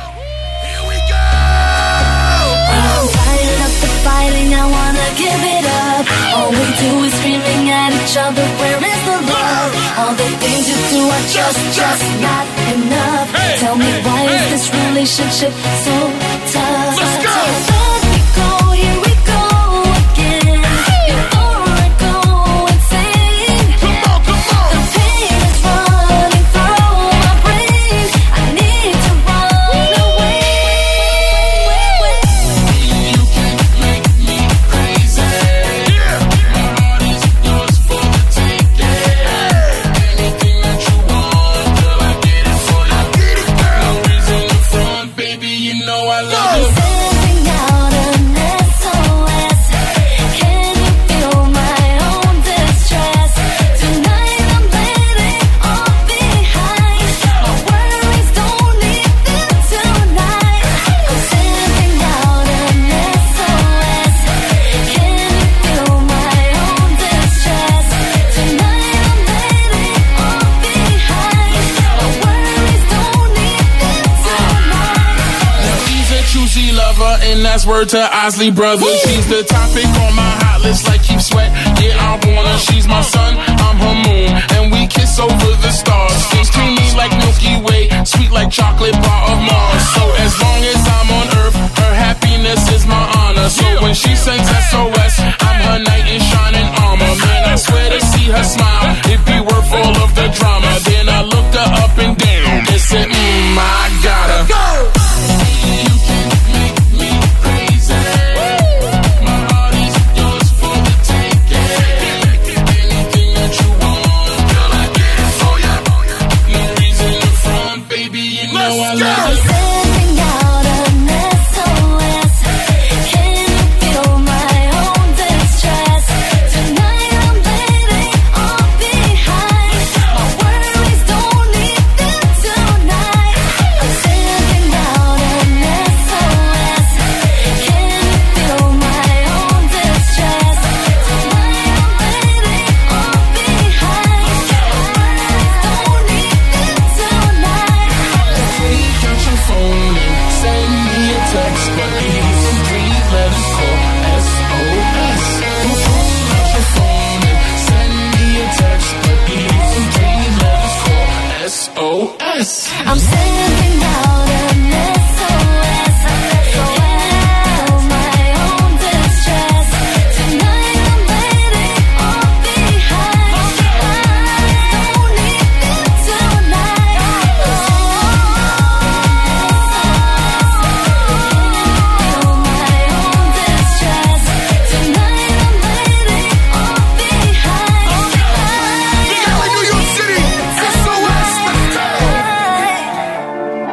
All we do is screaming at each other, where is the love? All the things you do are just not enough. Tell me, why is this relationship so tough? Let's go! Here we go again. Before I go insane, the pain is running through my brain. I need to run away. You can make me crazy. And that's word to Osley Brothers. She's the topic on my hot list like Keep Sweat. Yeah, I want her. She's my sun, I'm her moon. And we kiss over the stars. She's creamy like Milky Way, sweet like chocolate bar of Mars. So as long as I'm on earth, her happiness is my honor. So when she sings SOS, I'm her knight in shining armor. Man, I swear to see her smile, it'd be worth all of the drama. Then I looked her up and down and said, I got her. Go! You can make me crazy. My heart is yours for the taking. Anything that you want, girl, I get it for ya. No reason to front, baby, you know I love you. Sending out an SOS. Can you feel my own distress? Tonight I'm letting all behind. My worries don't need them tonight. I'm sending out an SOS. Can you feel my own distress? Tonight I'm letting all behind. My worries don't need them tonight. Take out your phone and send me a text, but leave some 3 letters called SOS. Pull out your phone and send me a text, but leave some 3 letters called SOS. I'm sending out an SOS. Feel my own distress. Tonight I'm letting all behind. I don't need them tonight. Feel my own distress. Tonight I'm letting all behind. New York City, SOS, let's go.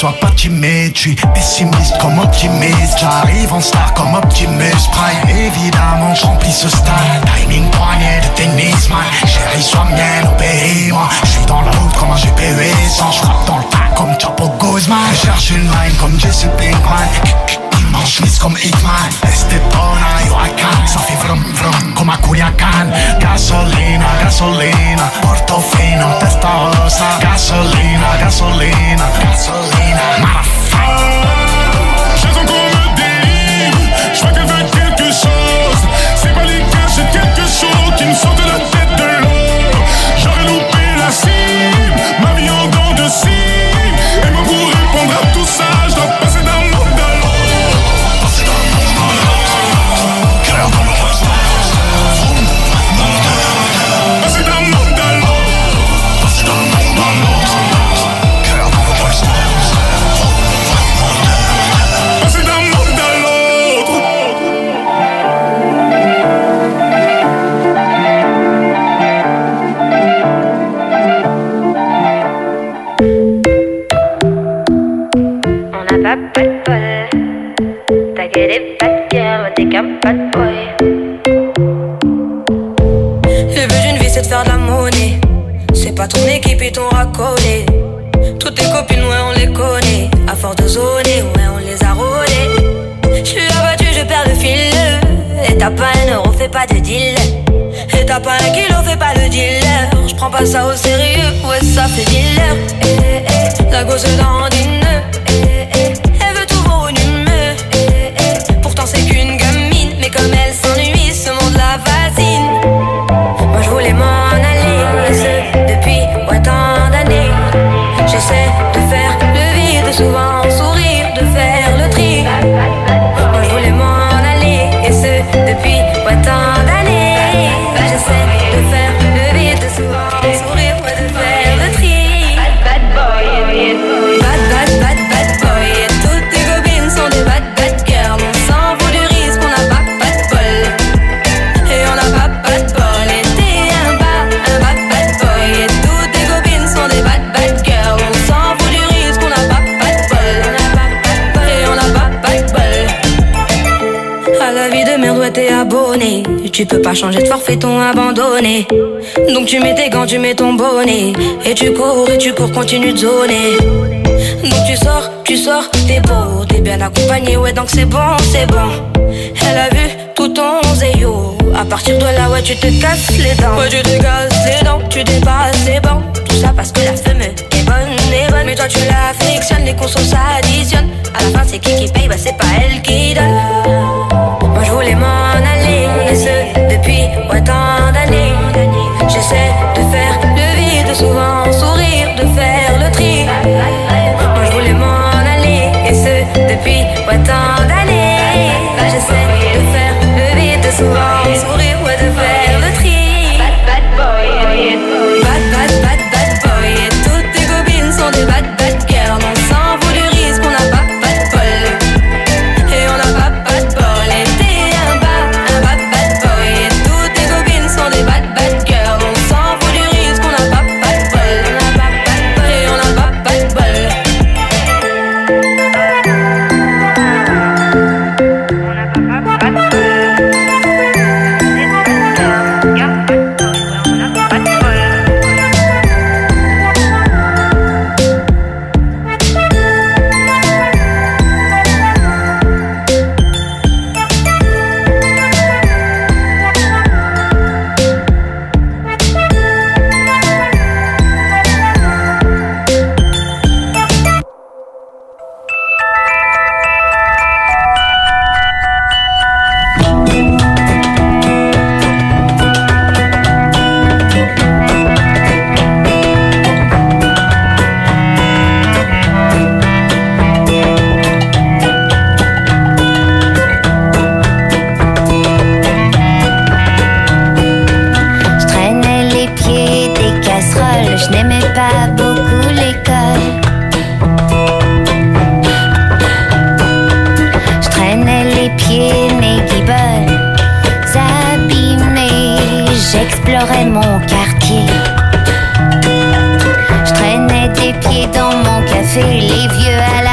sois pas timide, je suis pessimiste comme optimiste. J'arrive en star comme Optimus Prime. Évidemment, je remplis ce stade. Timing poignet de tennis, man. Chérie, sois mienne, obéis-moi. Je suis dans la route comme un GPU sans. Je frappe dans le tas comme Chapo Guzman. Je cherche une line comme Jesse Pinkman. Immense miss comme Hitman. Estepona, Huracan. Ça fait vrum vrum comme un Culiacan. Gasolina, gasolina. Portofino, Testarossa. Gasolina, gasolina, gasolina. Motherfucker. J'ai encore me délivre, je vois qu'elle veut quelque chose. C'est pas les gars, j'ai quelque chose qui me sort de la tête de l'eau. J'aurais loupé la cible, ma vie en dents de cible. Et moi pour répondre à tout ça, je dois passer d'un monde à l'autre. Passer d'un monde à l'autre. Cœur dans le rose. Passer d'un monde à l'autre. Passer d'un monde à l'autre. Cœur dans le rose. Passer d'un monde à l'autre. On n'a pas de bol. T'as que des bad girls, t'es qu'un bad boy. Le but d'une vie c'est de faire de la monnaie. C'est pas ton équipe et ton racolé. Toutes tes copines ouais on les connaît. À force de zoner ouais on les a rôlées. J'suis abattu je perds le fil. Et t'as pas un euro fais pas de deal. Et t'as pas un kilo fais pas le dealer. J'prends pas ça au sérieux ouais ça fait dealer. La gosse dans dîner. Elle veut tout voir une humeur. Pourtant c'est qu'une gamine. Mais comme elle s'ennuie ce monde la fascine. Moi je voulais m'en aller. Et ce depuis ouais tant d'années. J'essaie de faire le vide. Souvent sourire, de faire le tri. Moi je voulais m'en aller. Et ce depuis ouais tant d'années. J'essaie de faire le vide. Souvent sourire, ouais de faire le tri. Bad boy. Bad boy. Et toutes tes copines sont des bad girls. On s'en fout du risque, on n'a pas de bol. Et on n'a pas de bol. Et t'es un bad boy. Et toutes tes copines sont des bad girls. On s'en fout du risque, on n'a pas de bol. Et on n'a pas de bol. À la vie de merde, ouais t'es abonné. Tu peux pas changer de forfait, ton abandonné. Donc tu mets tes gants, tu mets ton bonnet. Et tu cours, continue de zoner. Donc tu sors, t'es beau, t'es bien accompagné, ouais donc c'est bon. Elle a vu tout ton zéyo. À partir de là, ouais tu te casses les dents. Ouais tu te casses les dents, tu dépasses les bancs. Tout ça parce que la femme est bonne. Mais toi tu l'affectionnes, les consos s'additionnent. À la fin c'est qui paye, bah c'est pas elle qui donne. Moi je voulais m'en aller, et ce depuis ouais tant d'années. J'essaie de faire le vide, souvent sourire, de faire le tri. Moi je voulais m'en aller, et ce depuis ouais tant d'années. J'essaie de faire le vide, souvent sourire, ouais de faire le tri. Bad boy. Bad boy. Et toutes tes copines sont des bad girls. On s'en fout du risque, on n'a pas de bol. Et on n'a pas de bol. Et t'es un bad boy. Et toutes tes copines sont des bad girls. On s'en fout du risque, on n'a pas de bol. Et on n'a pas de bol. j'explorais mon quartier. Je traînais des pieds dans mon café, les vieux à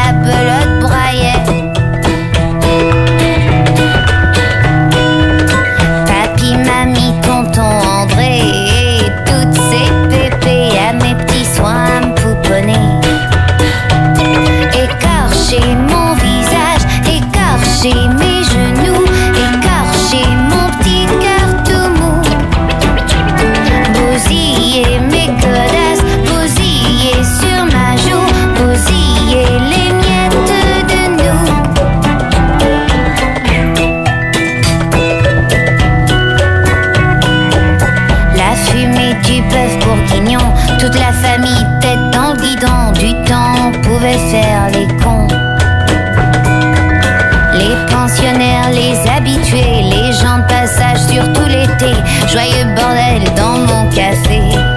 joyeux bordel dans mon café.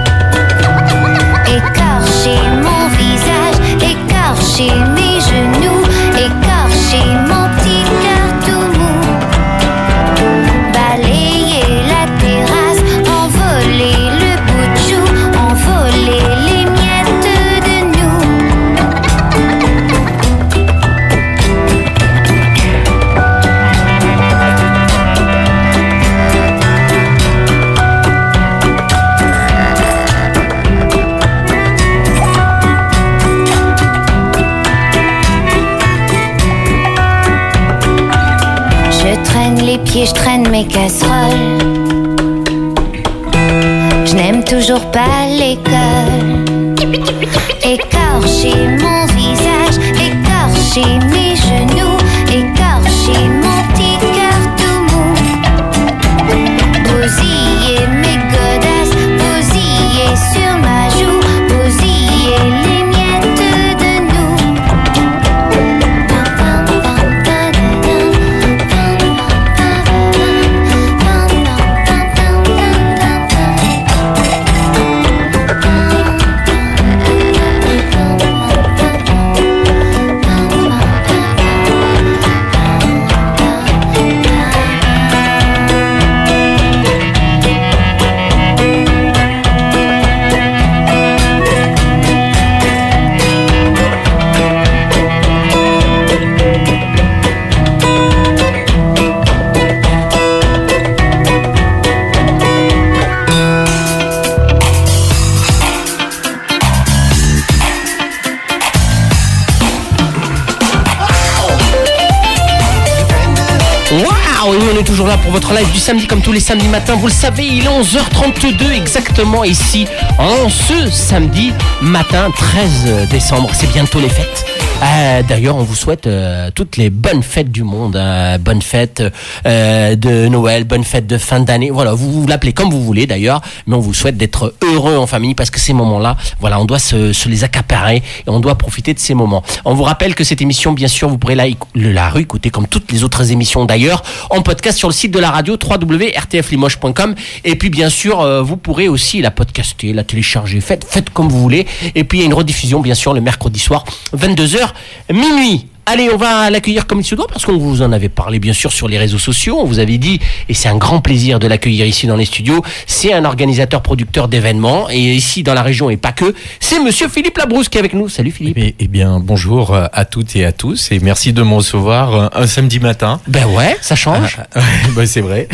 Écorcher mon visage, écorcher mes genoux, écorcher mon petit cœur tout mou. Balayer la terrasse, envoler le bout de joue, envoler les miettes de nous. Je traîne les pieds, je traîne mes casseroles. Je n'aime toujours pas l'école. Écorcher mon visage, écorcher mes genoux, écorcher mon petit cœur tout mou. Bousiller mes godasses, bousiller sur ma joue, bousiller les miettes de nous. Waouh, et nous on est toujours là pour votre live du samedi comme tous les samedis matins. Vous le savez, il est 11h32 exactement ici en ce samedi matin 13 décembre. C'est bientôt les fêtes. D'ailleurs, on vous souhaite toutes les bonnes fêtes du monde. Bonnes fêtes de Noël, bonnes fêtes de fin d'année. Voilà, vous l'appelez comme vous voulez d'ailleurs, mais on vous souhaite d'être heureux en famille parce que ces moments-là, voilà, on doit se les accaparer et on doit profiter de ces moments. On vous rappelle que cette émission, bien sûr, vous pourrez la réécouter comme toutes les autres émissions d'ailleurs en podcast sur le site de la radio www.rtflimoges.com et puis bien sûr, vous pourrez aussi la podcaster, la télécharger, faites comme vous voulez. Et puis il y a une rediffusion bien sûr le mercredi soir 22h minuit. Allez, on va l'accueillir comme il se doit parce qu'on vous en avait parlé bien sûr sur les réseaux sociaux. On vous avait dit, et c'est un grand plaisir de l'accueillir ici dans les studios, c'est un organisateur producteur d'événements et ici dans la région et pas que, c'est monsieur Philippe Labrousse qui est avec nous. Salut Philippe. Eh bien, bonjour à toutes et à tous et merci de me recevoir un samedi matin. Ben ouais, ça change. Ben c'est vrai.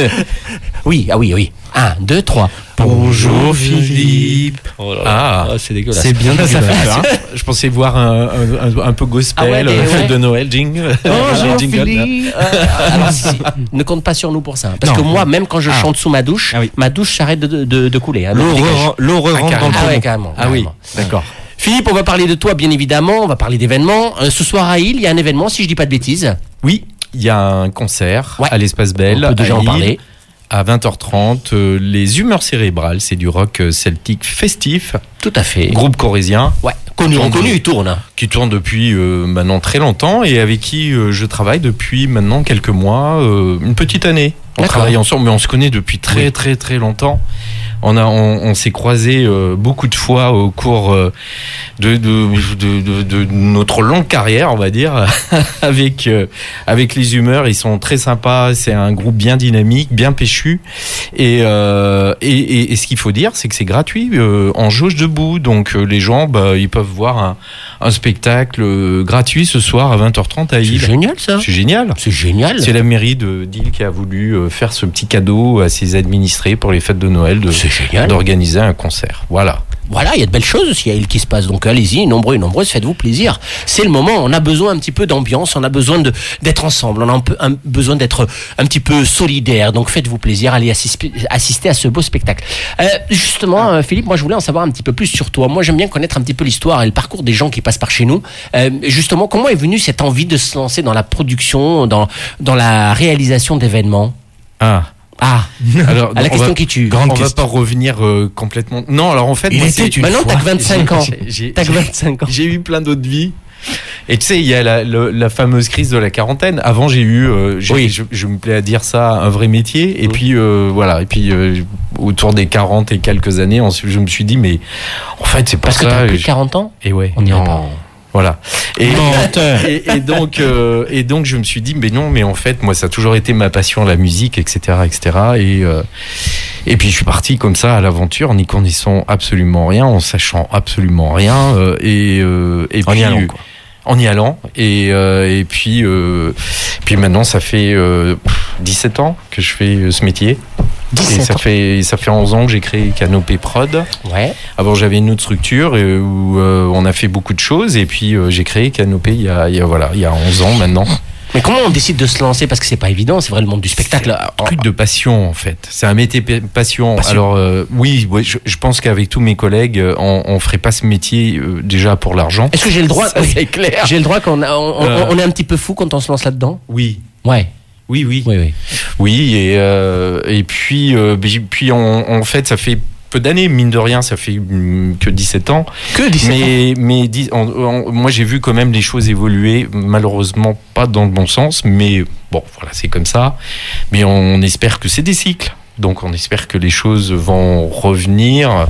Oui. 1, 2, 3. Bonjour Philippe. Oh là là. Ah, c'est dégueulasse. C'est bien, ça fait peur. Je pensais voir un peu gospel, fête de Noël, jingle. Bonjour jingle. Philippe. Alors, ne compte pas sur nous pour ça. Parce que moi, même quand je chante sous ma douche, ma douche s'arrête de couler. Hein, L'eau rentre dans le Ah ouais, carrément. Ah oui, d'accord. Philippe, on va parler de toi, bien évidemment. On va parler d'événements. Ce soir à Île, il y a un événement, si je dis pas de bêtises. Oui, il y a un concert à l'Espace Belle. On peut déjà en parler. À 20h30, les Humeurs Cérébrales, c'est du rock celtique festif. Tout à fait. Groupe corrézien. Ouais, connu, il tourne. Qui tourne depuis maintenant très longtemps et avec qui je travaille depuis maintenant quelques mois, une petite année. On travaille ensemble, mais on se connaît depuis très longtemps. On s'est croisés beaucoup de fois au cours de notre longue carrière, on va dire, avec les Humeurs. Ils sont très sympas. C'est un groupe bien dynamique, bien péchu. Et ce qu'il faut dire, c'est que c'est gratuit en jauge debout. Donc les gens, ils peuvent voir un spectacle gratuit ce soir à 20h30 à Île. C'est génial ça. C'est génial. C'est génial. C'est la mairie d'Île qui a voulu faire ce petit cadeau à ses administrés pour les fêtes de Noël d'organiser un concert. Voilà. Voilà, il y a de belles choses aussi à Île qui se passent. Donc allez-y, nombreux et nombreuses, faites-vous plaisir. C'est le moment, on a besoin un petit peu d'ambiance, on a besoin d'être ensemble, on a besoin d'être un petit peu solidaire. Donc faites-vous plaisir, allez assister à ce beau spectacle. Justement, Philippe, moi je voulais en savoir un petit peu plus sur toi. Moi j'aime bien connaître un petit peu l'histoire et le parcours des gens qui passent par chez nous. Justement, comment est venue cette envie de se lancer dans la production, dans la réalisation d'événements ? Alors, à la question qui tue. On va pas revenir complètement. Non, alors en fait, maintenant t'as que 25 ans. T'as que 25 ans. J'ai eu plein d'autres vies. Et tu sais, il y a la fameuse crise de la quarantaine. Avant, j'ai eu, je me plais à dire ça, un vrai métier. Et puis voilà. Et puis autour des 40 et quelques années, ensuite, je me suis dit, mais en fait, c'est pas Parce ça. que t'as plus de 40 ans. Et ouais. On n'irait pas. Voilà. Et donc, je me suis dit, mais non, mais en fait, moi, ça a toujours été ma passion, la musique, etc., etc. Et puis, je suis parti comme ça à l'aventure, en n'y connaissant absolument rien, en sachant absolument rien, et En puis, y allant, quoi. En y allant, et puis maintenant, ça fait 17 ans que je fais ce métier. 17 Et ça fait 11 ans que j'ai créé Canopée Prod. Ouais. Avant, j'avais une autre structure où on a fait beaucoup de choses. Et puis, j'ai créé Canopée il y a 11 ans maintenant. Mais comment on décide de se lancer? Parce que c'est pas évident, c'est vrai, le monde du spectacle. Un truc de passion, en fait. C'est un métier passion. Alors, oui, je pense qu'avec tous mes collègues, on ferait pas ce métier déjà pour l'argent. Est-ce que j'ai le droit? Ça, c'est clair. J'ai le droit qu'on on est un petit peu fou quand on se lance là-dedans? Oui. Ouais. Oui. Oui. Oui, et puis en fait, ça fait peu d'années, mine de rien, ça fait que 17 ans. Que 17 ans. Moi, j'ai vu quand même les choses évoluer, malheureusement pas dans le bon sens, mais bon, voilà, c'est comme ça. Mais on espère que c'est des cycles. Donc, on espère que les choses vont revenir.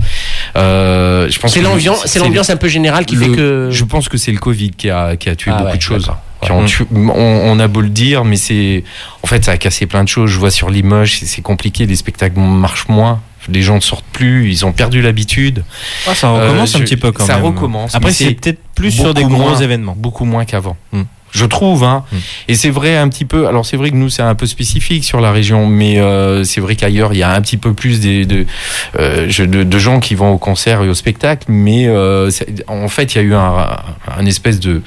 Je pense c'est l'ambiance un peu générale qui fait que. Je pense que c'est le Covid qui a tué beaucoup de choses. d'accord. On a beau le dire, mais en fait, ça a cassé plein de choses. Je vois sur Limoges, c'est compliqué, les spectacles marchent moins. Les gens ne sortent plus, ils ont perdu l'habitude. Ça recommence un petit peu quand même. Ça recommence. Après, c'est peut-être plus sur des gros événements. Beaucoup moins qu'avant. Je trouve, hein. Et c'est vrai un petit peu. Alors c'est vrai que nous c'est un peu spécifique sur la région, mais c'est vrai qu'ailleurs il y a un petit peu plus de gens qui vont au concert et au spectacle, mais en fait il y a eu un espèce de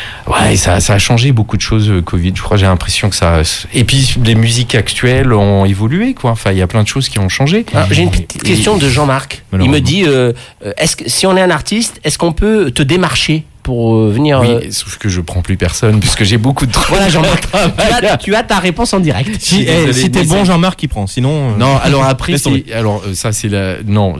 ça a changé beaucoup de choses Covid. Je crois, j'ai l'impression que ça. Et puis les musiques actuelles ont évolué, quoi. Enfin il y a plein de choses qui ont changé. Alors, j'ai une petite question de Jean-Marc. Il me dit est-ce que si on est un artiste, est-ce qu'on peut te démarcher pour venir. Oui, sauf que je prends plus personne puisque j'ai beaucoup de travail. Voilà, Jean-Marc, tu as ta réponse en direct. Si t'es bon, Jean-Marc, il prend. Sinon. Non, alors après, ça c'est la. Non,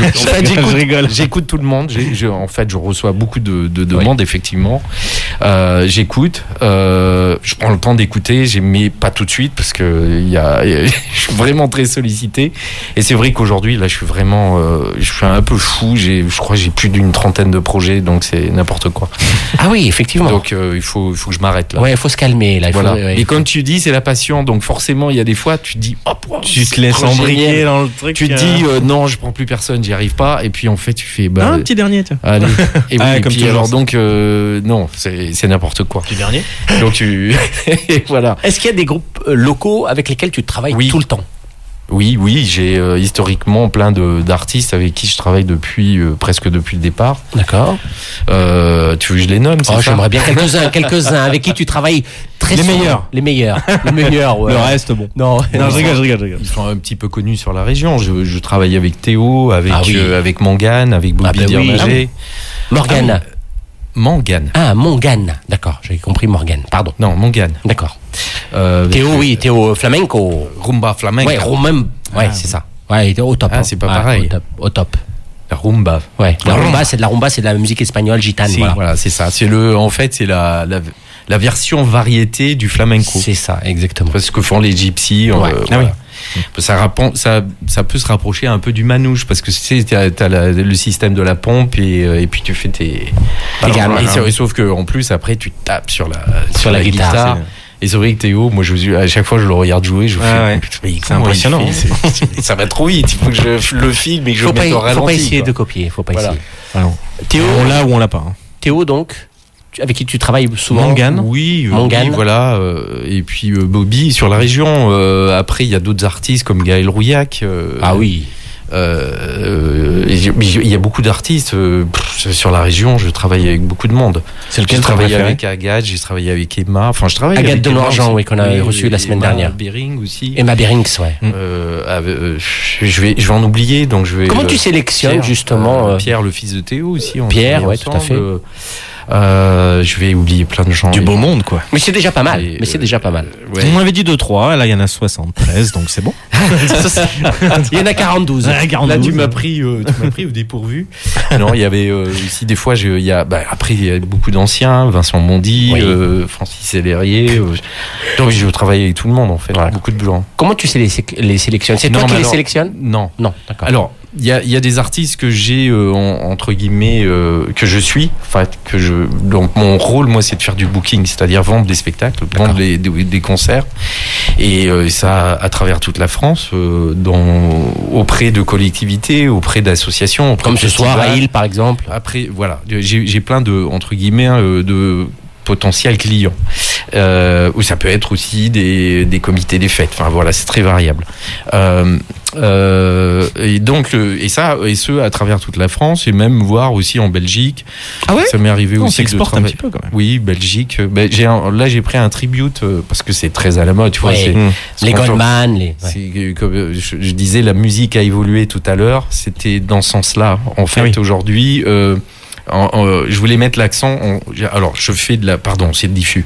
je rigole. J'écoute tout le monde. En fait, je reçois beaucoup de demandes, effectivement. J'écoute. Je prends le temps d'écouter. Mais pas tout de suite parce que je suis vraiment très sollicité. Et c'est vrai qu'aujourd'hui, là, je suis vraiment. Je suis un peu fou. Je crois que j'ai plus d'une trentaine de projets, donc c'est n'importe quoi. Ah oui, effectivement. Donc il faut que je m'arrête là. Ouais, il faut se calmer là. Et comme tu dis, c'est la passion. Donc forcément, il y a des fois, tu te dis, tu te laisses embriguer dans le truc. Tu te dis, non, je prends plus personne, j'y arrive pas. Et puis en fait, tu fais, un petit dernier, tiens. Allez. Et comme puis alors donc, non, c'est n'importe quoi. Petit dernier. Donc voilà. Est-ce qu'il y a des groupes locaux avec lesquels tu travailles tout le temps? Oui, j'ai historiquement plein d'artistes avec qui je travaille presque depuis le départ. D'accord. Tu veux que je les nomme? J'aimerais bien quelques-uns avec qui tu travailles très souvent. Les meilleurs. Ouais. Le reste, bon. Non, je rigole. Ils sont un petit peu connus sur la région. Je travaille avec Théo, avec Mangane, avec Bobby Dirmager. Morgane. Mangane. Ah, Mangane. D'accord, j'avais compris Morgane. Pardon. Non, Mangane. D'accord. Théo flamenco. Rumba flamenco. Ouais, c'est ça. Ouais, il était au top. Ah, c'est pas pareil. Au top. La rumba. Ouais, la rumba, c'est de la musique espagnole gitane. Voilà, c'est ça. C'est la version variété du flamenco. C'est ça, exactement. C'est ce que font les gypsies. Ça peut se rapprocher un peu du manouche parce que tu sais, t'as le système de la pompe et puis tu fais tes gammes. Sauf que en plus après tu tapes sur la guitare. Et c'est vrai que Théo, moi à chaque fois je le regarde jouer, je fais c'est impressionnant. Ça va trop vite, il faut que je le filme et que je le mette au ralenti. Faut pas essayer de copier, faut pas essayer. Alors, Théo, on l'a ou on l'a pas. Théo donc, avec qui tu travailles souvent? Mangane. Oui, voilà. Et puis Bobby sur la région. Après, il y a d'autres artistes comme Gaël Rouillac. Oui. Il y a beaucoup d'artistes sur la région. Je travaille avec beaucoup de monde. C'est lequel? J'ai travaillé avec Agathe, j'ai travaillé avec Emma. Enfin, je travaille Agathe avec de Noirgeant, qu'on a reçu la semaine dernière. Bering aussi. Emma Berings, ouais. Je vais en oublier, donc je vais. Comment tu sélectionnes justement Pierre, le fils de Théo aussi. Pierre, ouais, tout à fait. Je vais oublier plein de gens. Du beau monde, quoi. Mais c'est déjà pas mal. Mais c'est déjà pas mal. Ouais. On m'avait dit 2-3, là il y en a 73, donc c'est bon. Il y en a 42. Là, tu m'as pris au dépourvu. Non, il y avait aussi des fois, après, il y a beaucoup d'anciens, Vincent Bondy, Oui. Francis Hellerier. Donc, je travaille avec tout le monde, en fait. Ouais. Beaucoup de blancs. Comment tu sais les sélectionnes? C'est Non, toi qui mais les alors- sélectionnes? Non. Non, d'accord. Alors, il y a des artistes que j'ai, entre guillemets, que je suis. Enfin, donc, mon rôle, moi, c'est de faire du booking, c'est-à-dire vendre des spectacles, vendre des concerts. Et ça, à travers toute la France, auprès de collectivités, auprès d'associations. auprès Comme de ce soir à festivals. Lille, par exemple. Après, voilà, j'ai plein de, entre guillemets, de potentiels clients. Ou ça peut être aussi des comités des fêtes. Enfin voilà, c'est très variable. Et donc, et ce à travers toute la France et même voire aussi en Belgique. Ah ouais? Ça m'est arrivé On aussi de s'exporte un travailler. petit peu quand même. Oui, Belgique. Là, j'ai pris un tribute parce que c'est très à la mode. Tu vois, Ouais. Les Goldman, les. c'est comme je disais, la musique a évolué tout à l'heure. C'était dans ce sens-là. En fait, oui. aujourd'hui, je voulais mettre l'accent. Alors, je fais pardon, c'est diffus.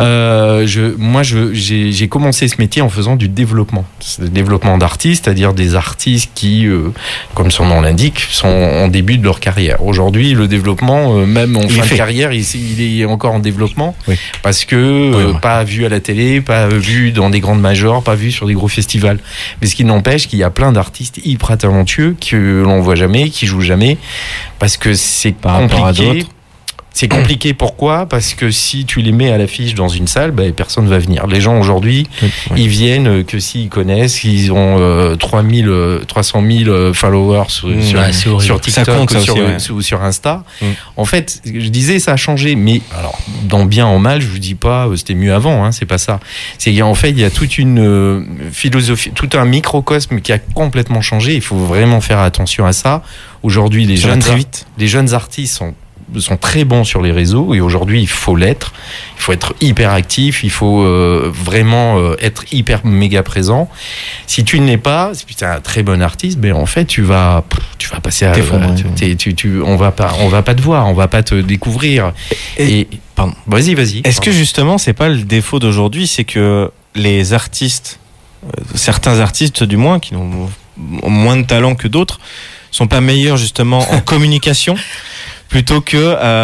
J'ai commencé ce métier en faisant du développement. C'est le développement d'artistes, c'est-à-dire des artistes qui, comme son nom l'indique, sont en début de leur carrière. Aujourd'hui, le développement, même en fin de carrière, il est encore en développement parce que pas vu à la télé, pas vu dans des grandes majors, pas vu sur des gros festivals. Mais ce qui n'empêche qu'il y a plein d'artistes hyper talentueux que l'on voit jamais, qui jouent jamais, parce que c'est rapport à compliqué. d'autres. C'est compliqué, pourquoi? Parce que si tu les mets à l'affiche dans une salle, personne va venir. Les gens aujourd'hui, ils viennent que s'ils connaissent, ils ont 300 000 followers sur TikTok Ça compte, ou sur Insta. En fait, je disais, ça a changé, mais alors, dans bien en mal, je vous dis pas, c'était mieux avant, hein, c'est pas ça. C'est en fait, il y a toute une philosophie, tout un microcosme qui a complètement changé. Il faut vraiment faire attention à ça. Aujourd'hui, les jeunes artistes sont très bons sur les réseaux et aujourd'hui il faut l'être, il faut être hyper actif, il faut vraiment être hyper méga présent. Si tu ne l'es pas, si tu es un très bon artiste, en fait tu vas passer à on va pas te voir, on va pas te découvrir. Pardon, vas-y. Est-ce que justement c'est pas le défaut d'aujourd'hui, c'est que les artistes, certains artistes du moins qui ont moins de talent que d'autres, sont pas meilleurs justement en communication plutôt que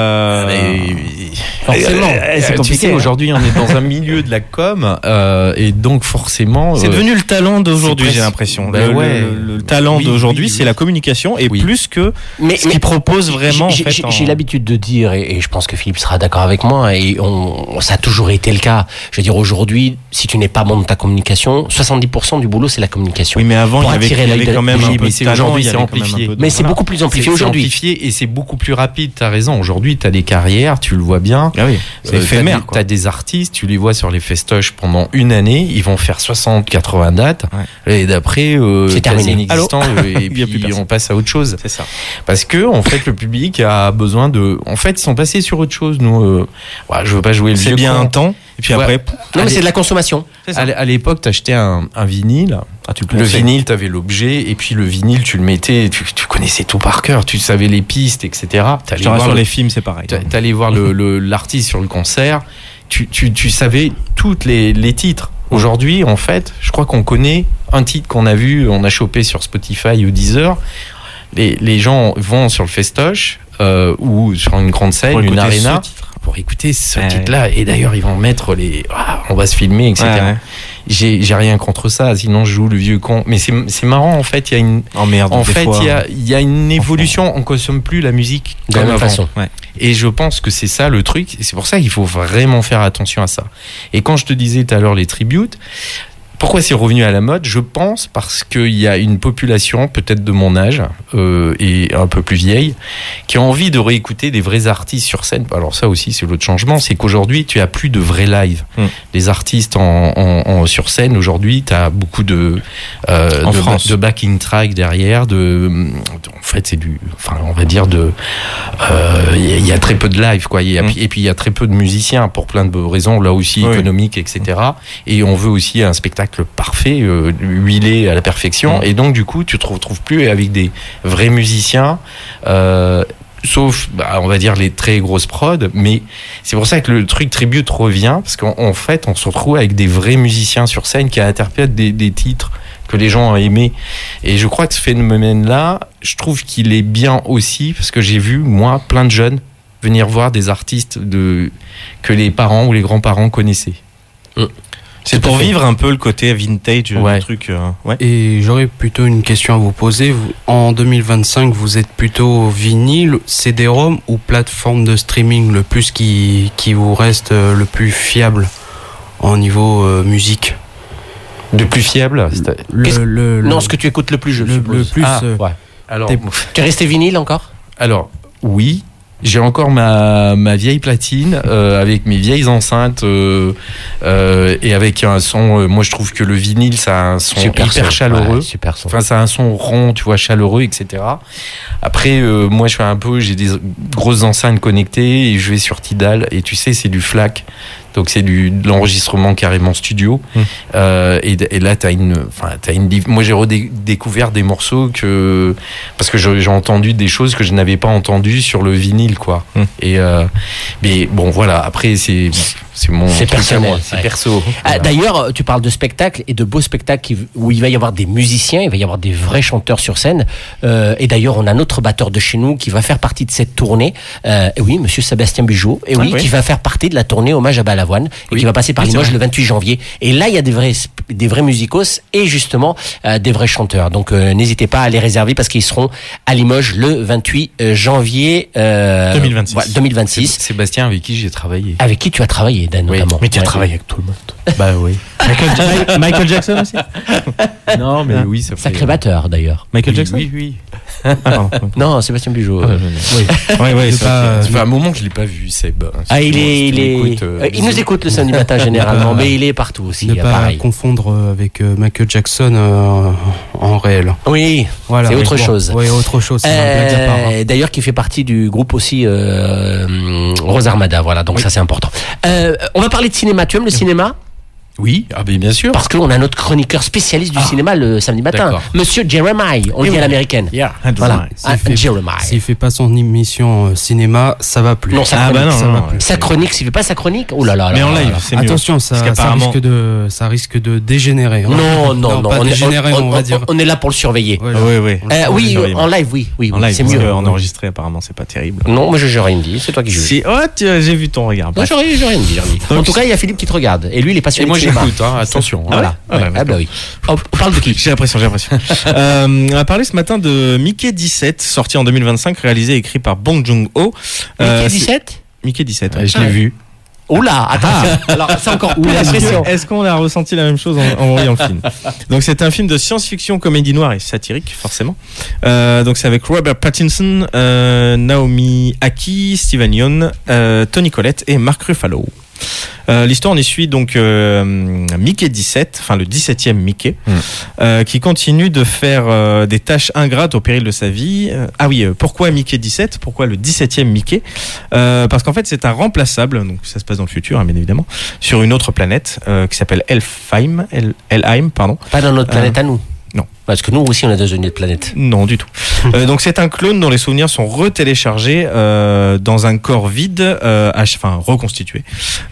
forcément, c'est compliqué. Tu sais, aujourd'hui on est dans un milieu de la com et donc forcément c'est devenu le talent d'aujourd'hui, j'ai l'impression. Le talent d'aujourd'hui, c'est la communication et plus que ce qu'ils proposent vraiment. J'ai l'habitude de dire, et je pense que Philippe sera d'accord avec moi, et ça a toujours été le cas. Je veux dire, aujourd'hui, si tu n'es pas bon dans ta communication, 70% du boulot, c'est la communication. Oui, mais avant, il y avait quand même un peu de talent. Aujourd'hui, c'est amplifié. Mais c'est beaucoup plus amplifié aujourd'hui. Et c'est beaucoup plus rapide, t'as raison. Aujourd'hui, t'as des carrières, tu le vois bien. Ah oui, c'est éphémère. T'as des artistes, tu les vois sur les festoches pendant une année, ils vont faire 60-80 dates, et d'après, c'est quasi inexistant, et puis on passe à autre chose. C'est ça. Parce que, en fait, le public a besoin de. En fait, ils sont passés sur autre chose. Nous, je veux pas jouer le vieux. C'est bien un temps, et puis après. Non, mais c'est de la consommation. À l'époque, t'achetais un vinyle. Le vinyle, t'avais l'objet, et puis le vinyle, tu le mettais, tu connaissais tout par cœur, tu savais les pistes, etc. Sur les films, c'est pareil. T'allais voir l'artiste sur le concert, tu savais toutes les titres. Aujourd'hui, en fait, je crois qu'on connaît un titre qu'on a vu, on a chopé sur Spotify ou Deezer. Les gens vont sur le festoche ou sur une grande scène, une arena, pour écouter ce titre-là. Et d'ailleurs, ils vont mettre on va se filmer, etc. J'ai rien contre ça, sinon je joue le vieux con. Mais c'est marrant, en fait, il y a une. Il y a une évolution. On consomme plus la musique de la même façon. Et je pense que c'est ça le truc. Et c'est pour ça qu'il faut vraiment faire attention à ça. Et quand je te disais tout à l'heure les tributes, pourquoi c'est revenu à la mode? Je pense parce qu'il y a une population, peut-être de mon âge, et un peu plus vieille, qui a envie de réécouter des vrais artistes sur scène. Alors ça aussi, c'est l'autre changement, c'est qu'aujourd'hui, tu as plus de vrais lives. Les artistes sur scène, aujourd'hui, tu as beaucoup de backing track derrière, en fait, c'est on va dire il y a très peu de live, quoi. Et puis, il y a très peu de musiciens, pour plein de raisons, là aussi, économiques, etc. Et on veut aussi un spectacle parfait, huilé à la perfection, et donc du coup tu te retrouves plus avec des vrais musiciens sauf, on va dire, les très grosses prods. Mais c'est pour ça que le truc tribute revient, parce qu'en fait, on se retrouve avec des vrais musiciens sur scène qui interprètent des titres que les gens ont aimés. Et je crois que ce phénomène-là, je trouve qu'il est bien aussi, parce que j'ai vu, moi, plein de jeunes venir voir des artistes que les parents ou les grands-parents connaissaient. C'est pour vivre un peu le côté vintage du truc. Ouais. Et j'aurais plutôt une question à vous poser. En 2025, vous êtes plutôt vinyle, CD-ROM ou plateforme de streaming le plus qui vous reste le plus fiable en niveau musique? Le plus fiable Non, ce que tu écoutes le plus, je suppose. Le plus. Ouais. Alors, tu es resté vinyle encore? Alors, oui. J'ai encore ma vieille platine avec mes vieilles enceintes et avec un son. Moi, je trouve que le vinyle, ça a un son hyper chaleureux. Ouais, super son. Enfin, ça a un son rond, tu vois, chaleureux, etc. Après, moi, j'ai des grosses enceintes connectées et je vais sur Tidal et tu sais, c'est du FLAC. Donc c'est de l'enregistrement carrément studio. Et là t'as moi j'ai redécouvert des morceaux parce que j'ai entendu des choses que je n'avais pas entendues sur le vinyle, quoi. Et mais bon, voilà, après c'est personnel, c'est perso. Voilà. D'ailleurs, tu parles de spectacles et de beaux spectacles où il va y avoir des musiciens, il va y avoir des vrais chanteurs sur scène. Et d'ailleurs, on a notre batteur de chez nous qui va faire partie de cette tournée. Et oui, monsieur Sébastien Bugeaud. Et oui, qui va faire partie de la tournée Hommage à Balavoine et qui va passer par Limoges le 28 janvier. Et là, il y a des vrais musicos et justement des vrais chanteurs. Donc, n'hésitez pas à les réserver parce qu'ils seront à Limoges le 28 janvier 2026. 2026. Sébastien, avec qui j'ai travaillé. Avec qui tu as travaillé, Dan, notamment. Mais tu as travaillé avec tout le monde. Bah oui. Michael Jackson aussi. Non, mais oui, ça fait... Sacré batteur, d'ailleurs. Michael Jackson. Oui. Non, Sébastien Bugeaud. Ça fait un moment que je l'ai pas vu, Seb. Il nous écoute le samedi matin généralement, mais il est partout aussi. Ne pas confondre avec Michael Jackson en réel. Oui, voilà, c'est autre chose. Oui, autre chose. D'ailleurs, qui fait partie du groupe aussi Rose Armada. Voilà, donc ça c'est important. On va parler de cinéma. Tu aimes le cinéma? Oui, bien sûr. Parce qu'on a notre chroniqueur spécialiste du cinéma le samedi matin, d'accord. Monsieur Jeremiah, on le dit à l'américaine. Voilà. Jeremiah. S'il fait pas son émission cinéma, ça va plus. Non, sa chronique, sa chronique, s'il fait pas sa chronique, oh là là. Mais en live, c'est mieux. Attention, ça risque de dégénérer. Non, pas dégénérer, on va dire. On est là pour le surveiller. Oui, en live, oui. En live, c'est mieux. En enregistré, apparemment, c'est pas terrible. Non, moi j'ai rien dit, c'est toi qui juges. J'ai vu ton regard. Moi j'ai rien dit. En tout cas, il y a Philippe qui te regarde et lui il est passionné. Et moi j'écoute, attention. Voilà. Bah oui. On parle de qui? J'ai l'impression. On va parler ce matin de Mickey 17, sorti en 2025, réalisé et écrit par Bong Joon-ho. Mickey 17? Mickey 17. Je l'ai vu. Oula, attends. Alors, c'est encore Est-ce qu'on a ressenti la même chose en voyant le film? Donc, c'est un film de science-fiction, comédie noire et satirique, forcément. Donc, c'est avec Robert Pattinson, Naomi Aki, Steven Yeun, Toni Collette et Mark Ruffalo. L'histoire, on y suit donc Mickey 17, enfin le 17e Mickey, qui continue de faire des tâches ingrates au péril de sa vie. Pourquoi Mickey 17? Pourquoi le 17e Mickey? Parce qu'en fait, c'est un remplaçable, donc ça se passe dans le futur, bien évidemment, sur une autre planète qui s'appelle Elfheim, pardon. Pas dans notre planète à nous. Non. Parce que nous aussi, on a 2 unités de planète. Non, du tout. Donc, c'est un clone dont les souvenirs sont retéléchargés dans un corps vide, reconstitué,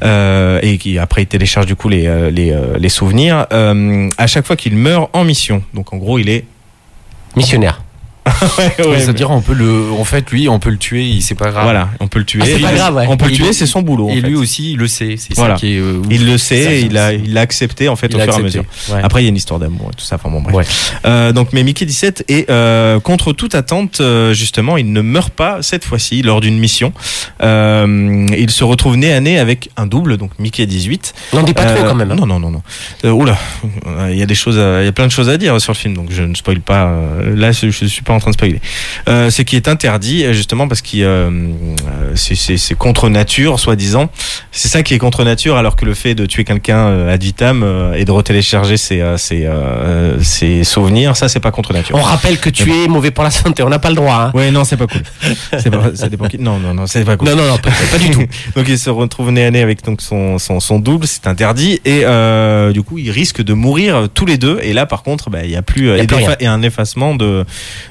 et qui après il télécharge du coup les souvenirs à chaque fois qu'il meurt en mission. Donc, en gros, il est missionnaire. C'est-à-dire on peut le tuer, c'est pas grave. Voilà, on peut le tuer. C'est pas grave, On peut le tuer, c'est son boulot. Et lui aussi, il le sait. C'est voilà. ça qui est. Il le sait, il l'a accepté en fait au fur et à mesure. Ouais. Après, il y a une histoire d'amour et tout ça. Enfin bon, bref. Ouais. Mais Mickey 17 est contre toute attente, justement, il ne meurt pas cette fois-ci lors d'une mission. Il se retrouve nez à nez avec un double, donc Mickey 18. N'en dis pas trop quand même. Hein. Non. Oula, il y a plein de choses à dire sur le film, donc je ne spoil pas. Là, je suis pas en train de spoiler. C'est qui est interdit justement parce qu'il c'est contre nature, soi-disant. C'est ça qui est contre nature, alors que le fait de tuer quelqu'un ad vitam et de retélécharger ses souvenirs, ça c'est pas contre nature. On rappelle que tu es mauvais pour la santé, on n'a pas le droit. Hein. Ouais, non, c'est pas cool. Ça dépend qui. Non, c'est pas cool. Non, pas du tout. Donc il se retrouve nez à nez avec donc son double, c'est interdit, et du coup ils risquent de mourir tous les deux. Et là, par contre, il y a plus et un effacement de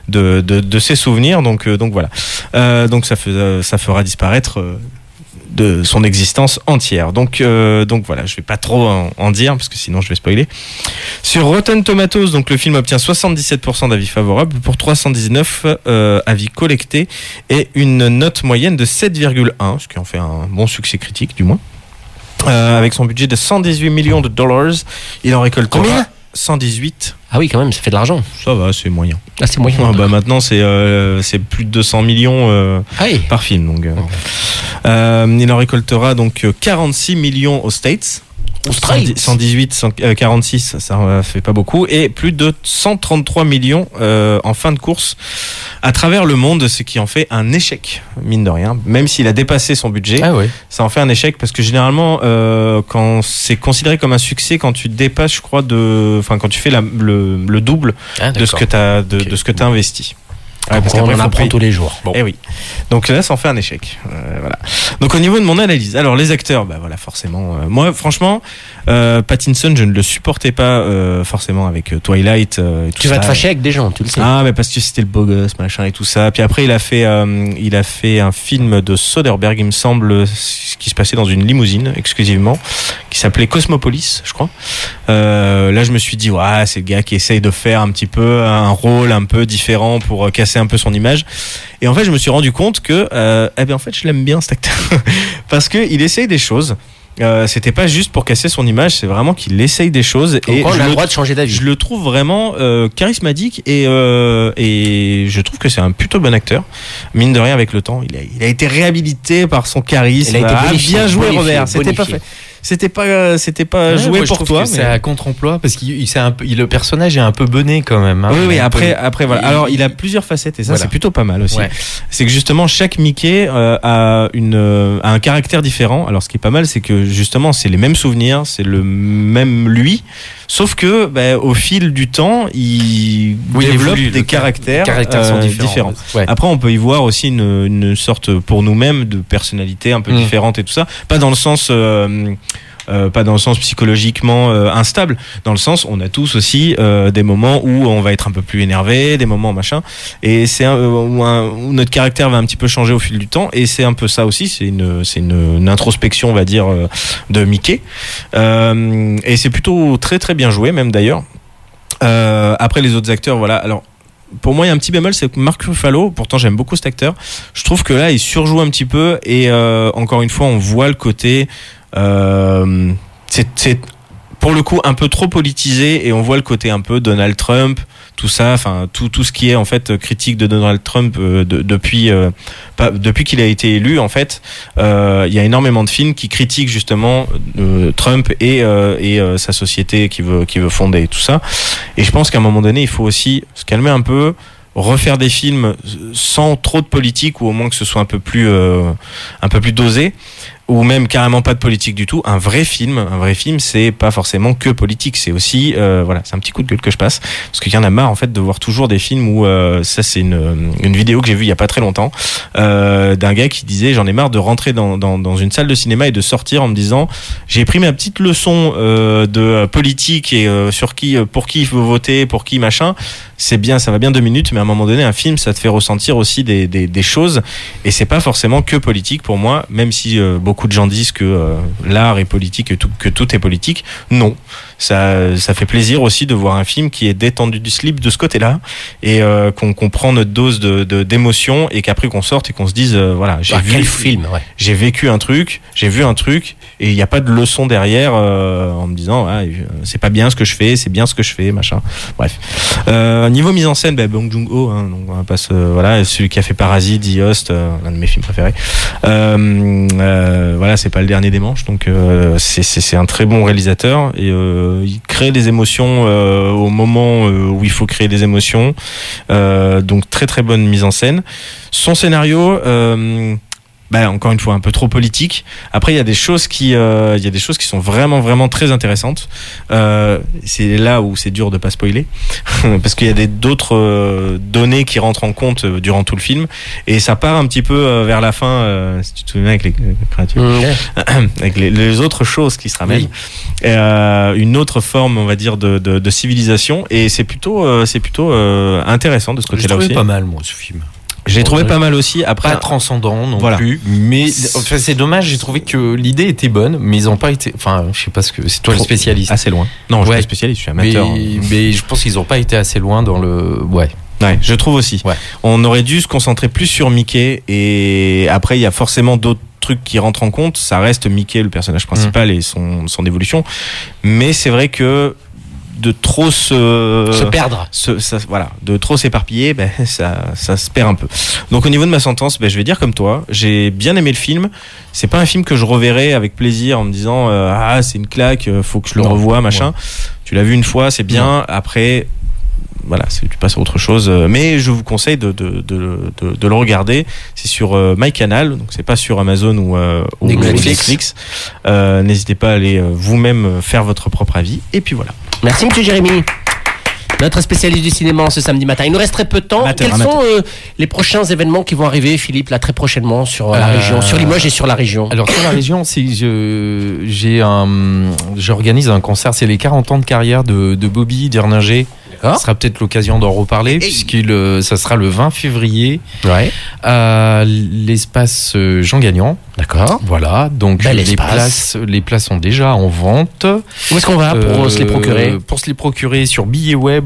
ses souvenirs. Donc voilà. Donc ça fera disparaître de son existence entière. Donc voilà, je vais pas trop en dire parce que sinon je vais spoiler. Sur Rotten Tomatoes, donc le film obtient 77% d'avis favorables pour 319 avis collectés et une note moyenne de 7,1, ce qui en fait un bon succès critique du moins. Avec son budget de 118 millions de dollars, il en récolte combien ? 118. Ah oui, quand même, ça fait de l'argent. Ça va, c'est moyen. Ah, c'est moyen. Maintenant, c'est plus de 200 millions par film. Donc, il en récoltera donc 46 millions aux States. 118, 46, ça fait pas beaucoup, et plus de 133 millions en fin de course à travers le monde, ce qui en fait un échec, mine de rien. Même s'il a dépassé son budget, ça en fait un échec parce que généralement, quand c'est considéré comme un succès, quand tu dépasses, je crois, quand tu fais le double de ce que t'as investi. Parce qu'on en apprend tous les jours. Bon. Eh oui. Donc là, ça en fait un échec. Voilà. Donc au niveau de mon analyse, alors les acteurs, forcément. Moi, franchement, Pattinson, je ne le supportais pas forcément avec Twilight. Et tout tu vas te fâcher avec des gens, tu le sais. Ah, mais parce que c'était le beau gosse, machin et tout ça. Puis après, il a fait un film de Soderbergh, il me semble, qui se passait dans une limousine exclusivement, qui s'appelait Cosmopolis, je crois. Là, je me suis dit, c'est le gars qui essaye de faire un petit peu un rôle un peu différent pour casser un peu son image. Et en fait, je me suis rendu compte que, en fait, je l'aime bien cet acteur parce que il essaye des choses. C'était pas juste pour casser son image, c'est vraiment qu'il essaye des choses. Et on a le droit de changer d'avis. Je le trouve vraiment charismatique et je trouve que c'est un plutôt bon acteur. Mine de rien, avec le temps, il a été réhabilité par son charisme. Il a été bonifié, bien joué, Robert. C'était pas fait. C'était pas joué pour toi. C'est à contre-emploi parce qu'il le personnage est un peu bené quand même. Hein, oui. Après voilà. Alors il a plusieurs facettes et ça c'est plutôt pas mal aussi. Ouais. C'est que justement chaque Mickey a un caractère différent. Alors ce qui est pas mal, c'est que justement c'est les mêmes souvenirs, c'est le même lui, sauf que au fil du temps, il développe des caractères sont différents. Ouais. Après on peut y voir aussi une sorte pour nous-mêmes de personnalité un peu différente et tout ça. Pas dans le sens psychologiquement instable, dans le sens on a tous aussi des moments où on va être un peu plus énervé, des moments machin, et c'est où notre caractère va un petit peu changer au fil du temps, et c'est un peu ça aussi, c'est une introspection, on va dire, de Mickey, et c'est plutôt très très bien joué même d'ailleurs. Après les autres acteurs, voilà, alors pour moi il y a un petit bémol, c'est que Mark Ruffalo, pourtant j'aime beaucoup cet acteur, je trouve que là il surjoue un petit peu, et encore une fois on voit le côté c'est pour le coup un peu trop politisé, et on voit le côté un peu Donald Trump, tout ça, enfin tout ce qui est en fait critique de Donald Trump depuis qu'il a été élu, en fait. Il y a énormément de films qui critiquent justement Trump et sa société qui veut fonder et tout ça. Et je pense qu'à un moment donné, il faut aussi se calmer un peu, refaire des films sans trop de politique, ou au moins que ce soit un peu plus dosé, ou même carrément pas de politique du tout. Un vrai film, c'est pas forcément que politique, c'est aussi c'est un petit coup de gueule que je passe, parce qu'il y en a marre en fait de voir toujours des films où ça c'est une vidéo que j'ai vue il y a pas très longtemps, d'un gars qui disait j'en ai marre de rentrer dans une salle de cinéma et de sortir en me disant j'ai pris ma petite leçon de politique et pour qui il faut voter, pour qui machin. C'est bien, ça va bien 2 minutes, mais à un moment donné un film ça te fait ressentir aussi des choses, et c'est pas forcément que politique pour moi, même si beaucoup de gens disent que l'art est politique, que tout est politique. Non, ça fait plaisir aussi de voir un film qui est détendu du slip de ce côté-là, et qu'on prend notre dose d'émotion, et qu'après qu'on sorte et qu'on se dise j'ai vécu un truc, j'ai vu un truc, et il n'y a pas de leçon derrière en me disant c'est pas bien ce que je fais, c'est bien ce que je fais, machin. Bref. Niveau mise en scène, Bong Joon-ho, donc on passe celui qui a fait Parasite, The Host, l'un de mes films préférés. C'est pas le dernier des manches, donc c'est un très bon réalisateur, et il crée des émotions au moment où il faut créer des émotions, donc très très bonne mise en scène. Son scénario, encore une fois un peu trop politique. Après il y a des choses qui sont vraiment très intéressantes. C'est là où c'est dur de pas spoiler parce qu'il y a d'autres données qui rentrent en compte durant tout le film et ça part un petit peu vers la fin si tu te souviens avec les créatures avec les autres choses qui se ramènent. Une autre forme on va dire de civilisation et c'est plutôt intéressant de ce côté-là aussi. J'ai trouvé pas mal moi ce film. J'ai trouvé pas mal aussi. Après, pas transcendant non plus, mais enfin, c'est dommage. J'ai trouvé que l'idée était bonne, mais ils ont pas été. Enfin, je sais pas ce que c'est toi le spécialiste. Assez loin. Non, je suis pas spécialiste, je suis amateur. Mais je pense qu'ils ont pas été assez loin dans le. Ouais, je trouve aussi. Ouais. On aurait dû se concentrer plus sur Mickey et après il y a forcément d'autres trucs qui rentrent en compte. Ça reste Mickey le personnage principal et son évolution, mais c'est vrai que de trop se perdre, de trop s'éparpiller, ça se perd un peu. Donc au niveau de ma sentence, je vais dire comme toi, j'ai bien aimé le film. C'est pas un film que je reverrai avec plaisir en me disant c'est une claque, faut que je le revoie, machin. Ouais. Tu l'as vu une fois, c'est bien. Après, voilà, tu passes à autre chose. Mais je vous conseille de le regarder. C'est sur MyCanal, donc c'est pas sur Amazon ou Netflix. N'hésitez pas à aller vous-même faire votre propre avis. Et puis voilà. Merci M. Jérémy, notre spécialiste du cinéma ce samedi matin. Il nous reste très peu de temps. Quels sont les prochains événements qui vont arriver, Philippe, là très prochainement sur la région, sur Limoges et sur la région? Alors sur la région, j'organise un concert, c'est les 40 ans de carrière de Bobby Derninger. Ce sera peut-être l'occasion d'en reparler ça sera le 20 février à l'espace Jean Gagnant. D'accord. Voilà, donc les places sont déjà en vente. Où est-ce qu'on va pour se les procurer? Pour se les procurer sur billet web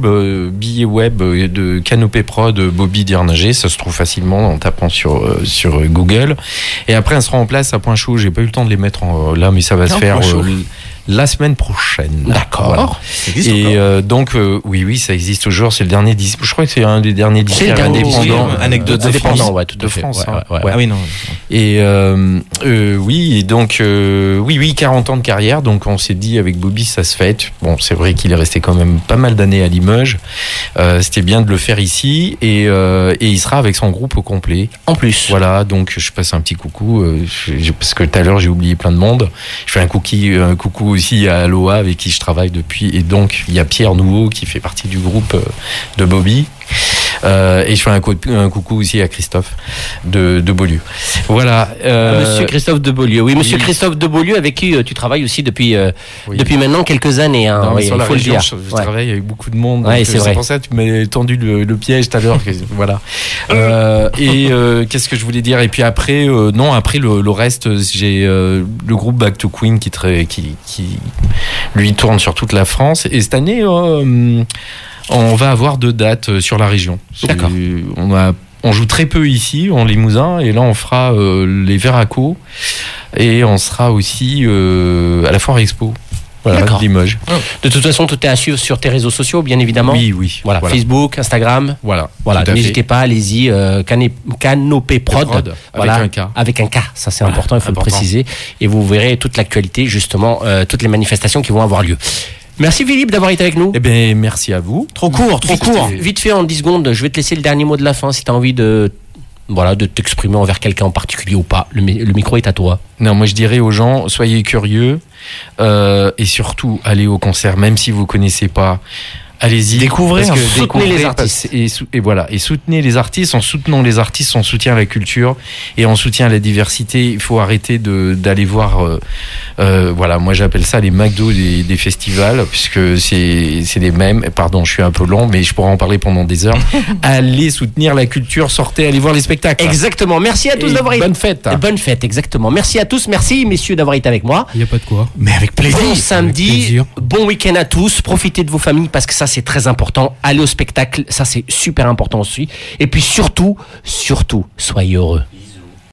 de Canopée Prod Bobby Derninger, ça se trouve facilement en tapant sur Google. Et après, on sera en place à Point-Chaud. J'ai pas eu le temps de les mettre là, mais ça va se faire la semaine prochaine. D'accord. Voilà. Et donc oui, ça existe toujours. C'est le dernier disque. Je crois que c'est un des derniers disques indépendants. Anecdote de France. De France. Ah oui, non. Et oui, et donc 40 ans de carrière. Donc on s'est dit avec Bobby, ça se fête. Bon, c'est vrai qu'il est resté quand même pas mal d'années à Limoges. C'était bien de le faire ici et il sera avec son groupe au complet. En plus. Voilà, donc je passe un petit coucou parce que tout à l'heure j'ai oublié plein de monde. Je fais un coucou aussi à Aloha avec qui je travaille depuis, et donc il y a Pierre Nouveau qui fait partie du groupe de Bobby. Et je fais un coucou aussi à Christophe de Beaulieu. Voilà. Monsieur Christophe de Beaulieu. Oui, Monsieur Christophe de Beaulieu, avec qui tu travailles aussi depuis maintenant quelques années. Hein. Non, sur la région, je travaille avec beaucoup de monde. Ouais, c'est vrai. pour ça que tu m'as tendu le piège tout à l'heure. Voilà. Qu'est-ce que je voulais dire? Et puis après, après le reste, j'ai le groupe Back to Queen qui lui tourne sur toute la France. Et cette année, on va avoir 2 dates sur la région. D'accord. On joue très peu ici, en Limousin, et là on fera les Veracos, et on sera aussi à la Foire Expo. Voilà, de Limoges. De toute façon, tout est à suivre sur tes réseaux sociaux, bien évidemment. Oui. Voilà. Facebook, Instagram. Voilà. N'hésitez pas, allez-y. Canopée Prod. Voilà. Avec un K. Avec un K. Ça, c'est important, il faut le préciser. Et vous verrez toute l'actualité, justement, toutes les manifestations qui vont avoir lieu. Merci Philippe d'avoir été avec nous. Eh bien, merci à vous. Trop court. Vite fait, en 10 secondes, je vais te laisser le dernier mot de la fin si tu as envie de t'exprimer envers quelqu'un en particulier ou pas. Le micro est à toi. Non, moi je dirais aux gens, soyez curieux et surtout allez au concert, même si vous connaissez pas. Allez-y, découvrez, soutenez les artistes. Et voilà, et soutenez les artistes. En soutenant les artistes, on soutient la culture et on soutient la diversité. Il faut arrêter d'aller voir. Voilà, moi j'appelle ça les McDo des festivals, puisque c'est les mêmes. Pardon, je suis un peu long, mais je pourrais en parler pendant des heures. Allez soutenir la culture, sortez, allez voir les spectacles. Exactement. Merci à tous d'avoir été. Bonne fête. Bonne fête, exactement. Merci à tous. Merci messieurs d'avoir été avec moi. Il n'y a pas de quoi. Mais avec plaisir. Bon samedi, bon week-end à tous. Profitez de vos familles parce que ça c'est très important. Allez au spectacle, ça c'est super important aussi. Et puis surtout, soyez heureux.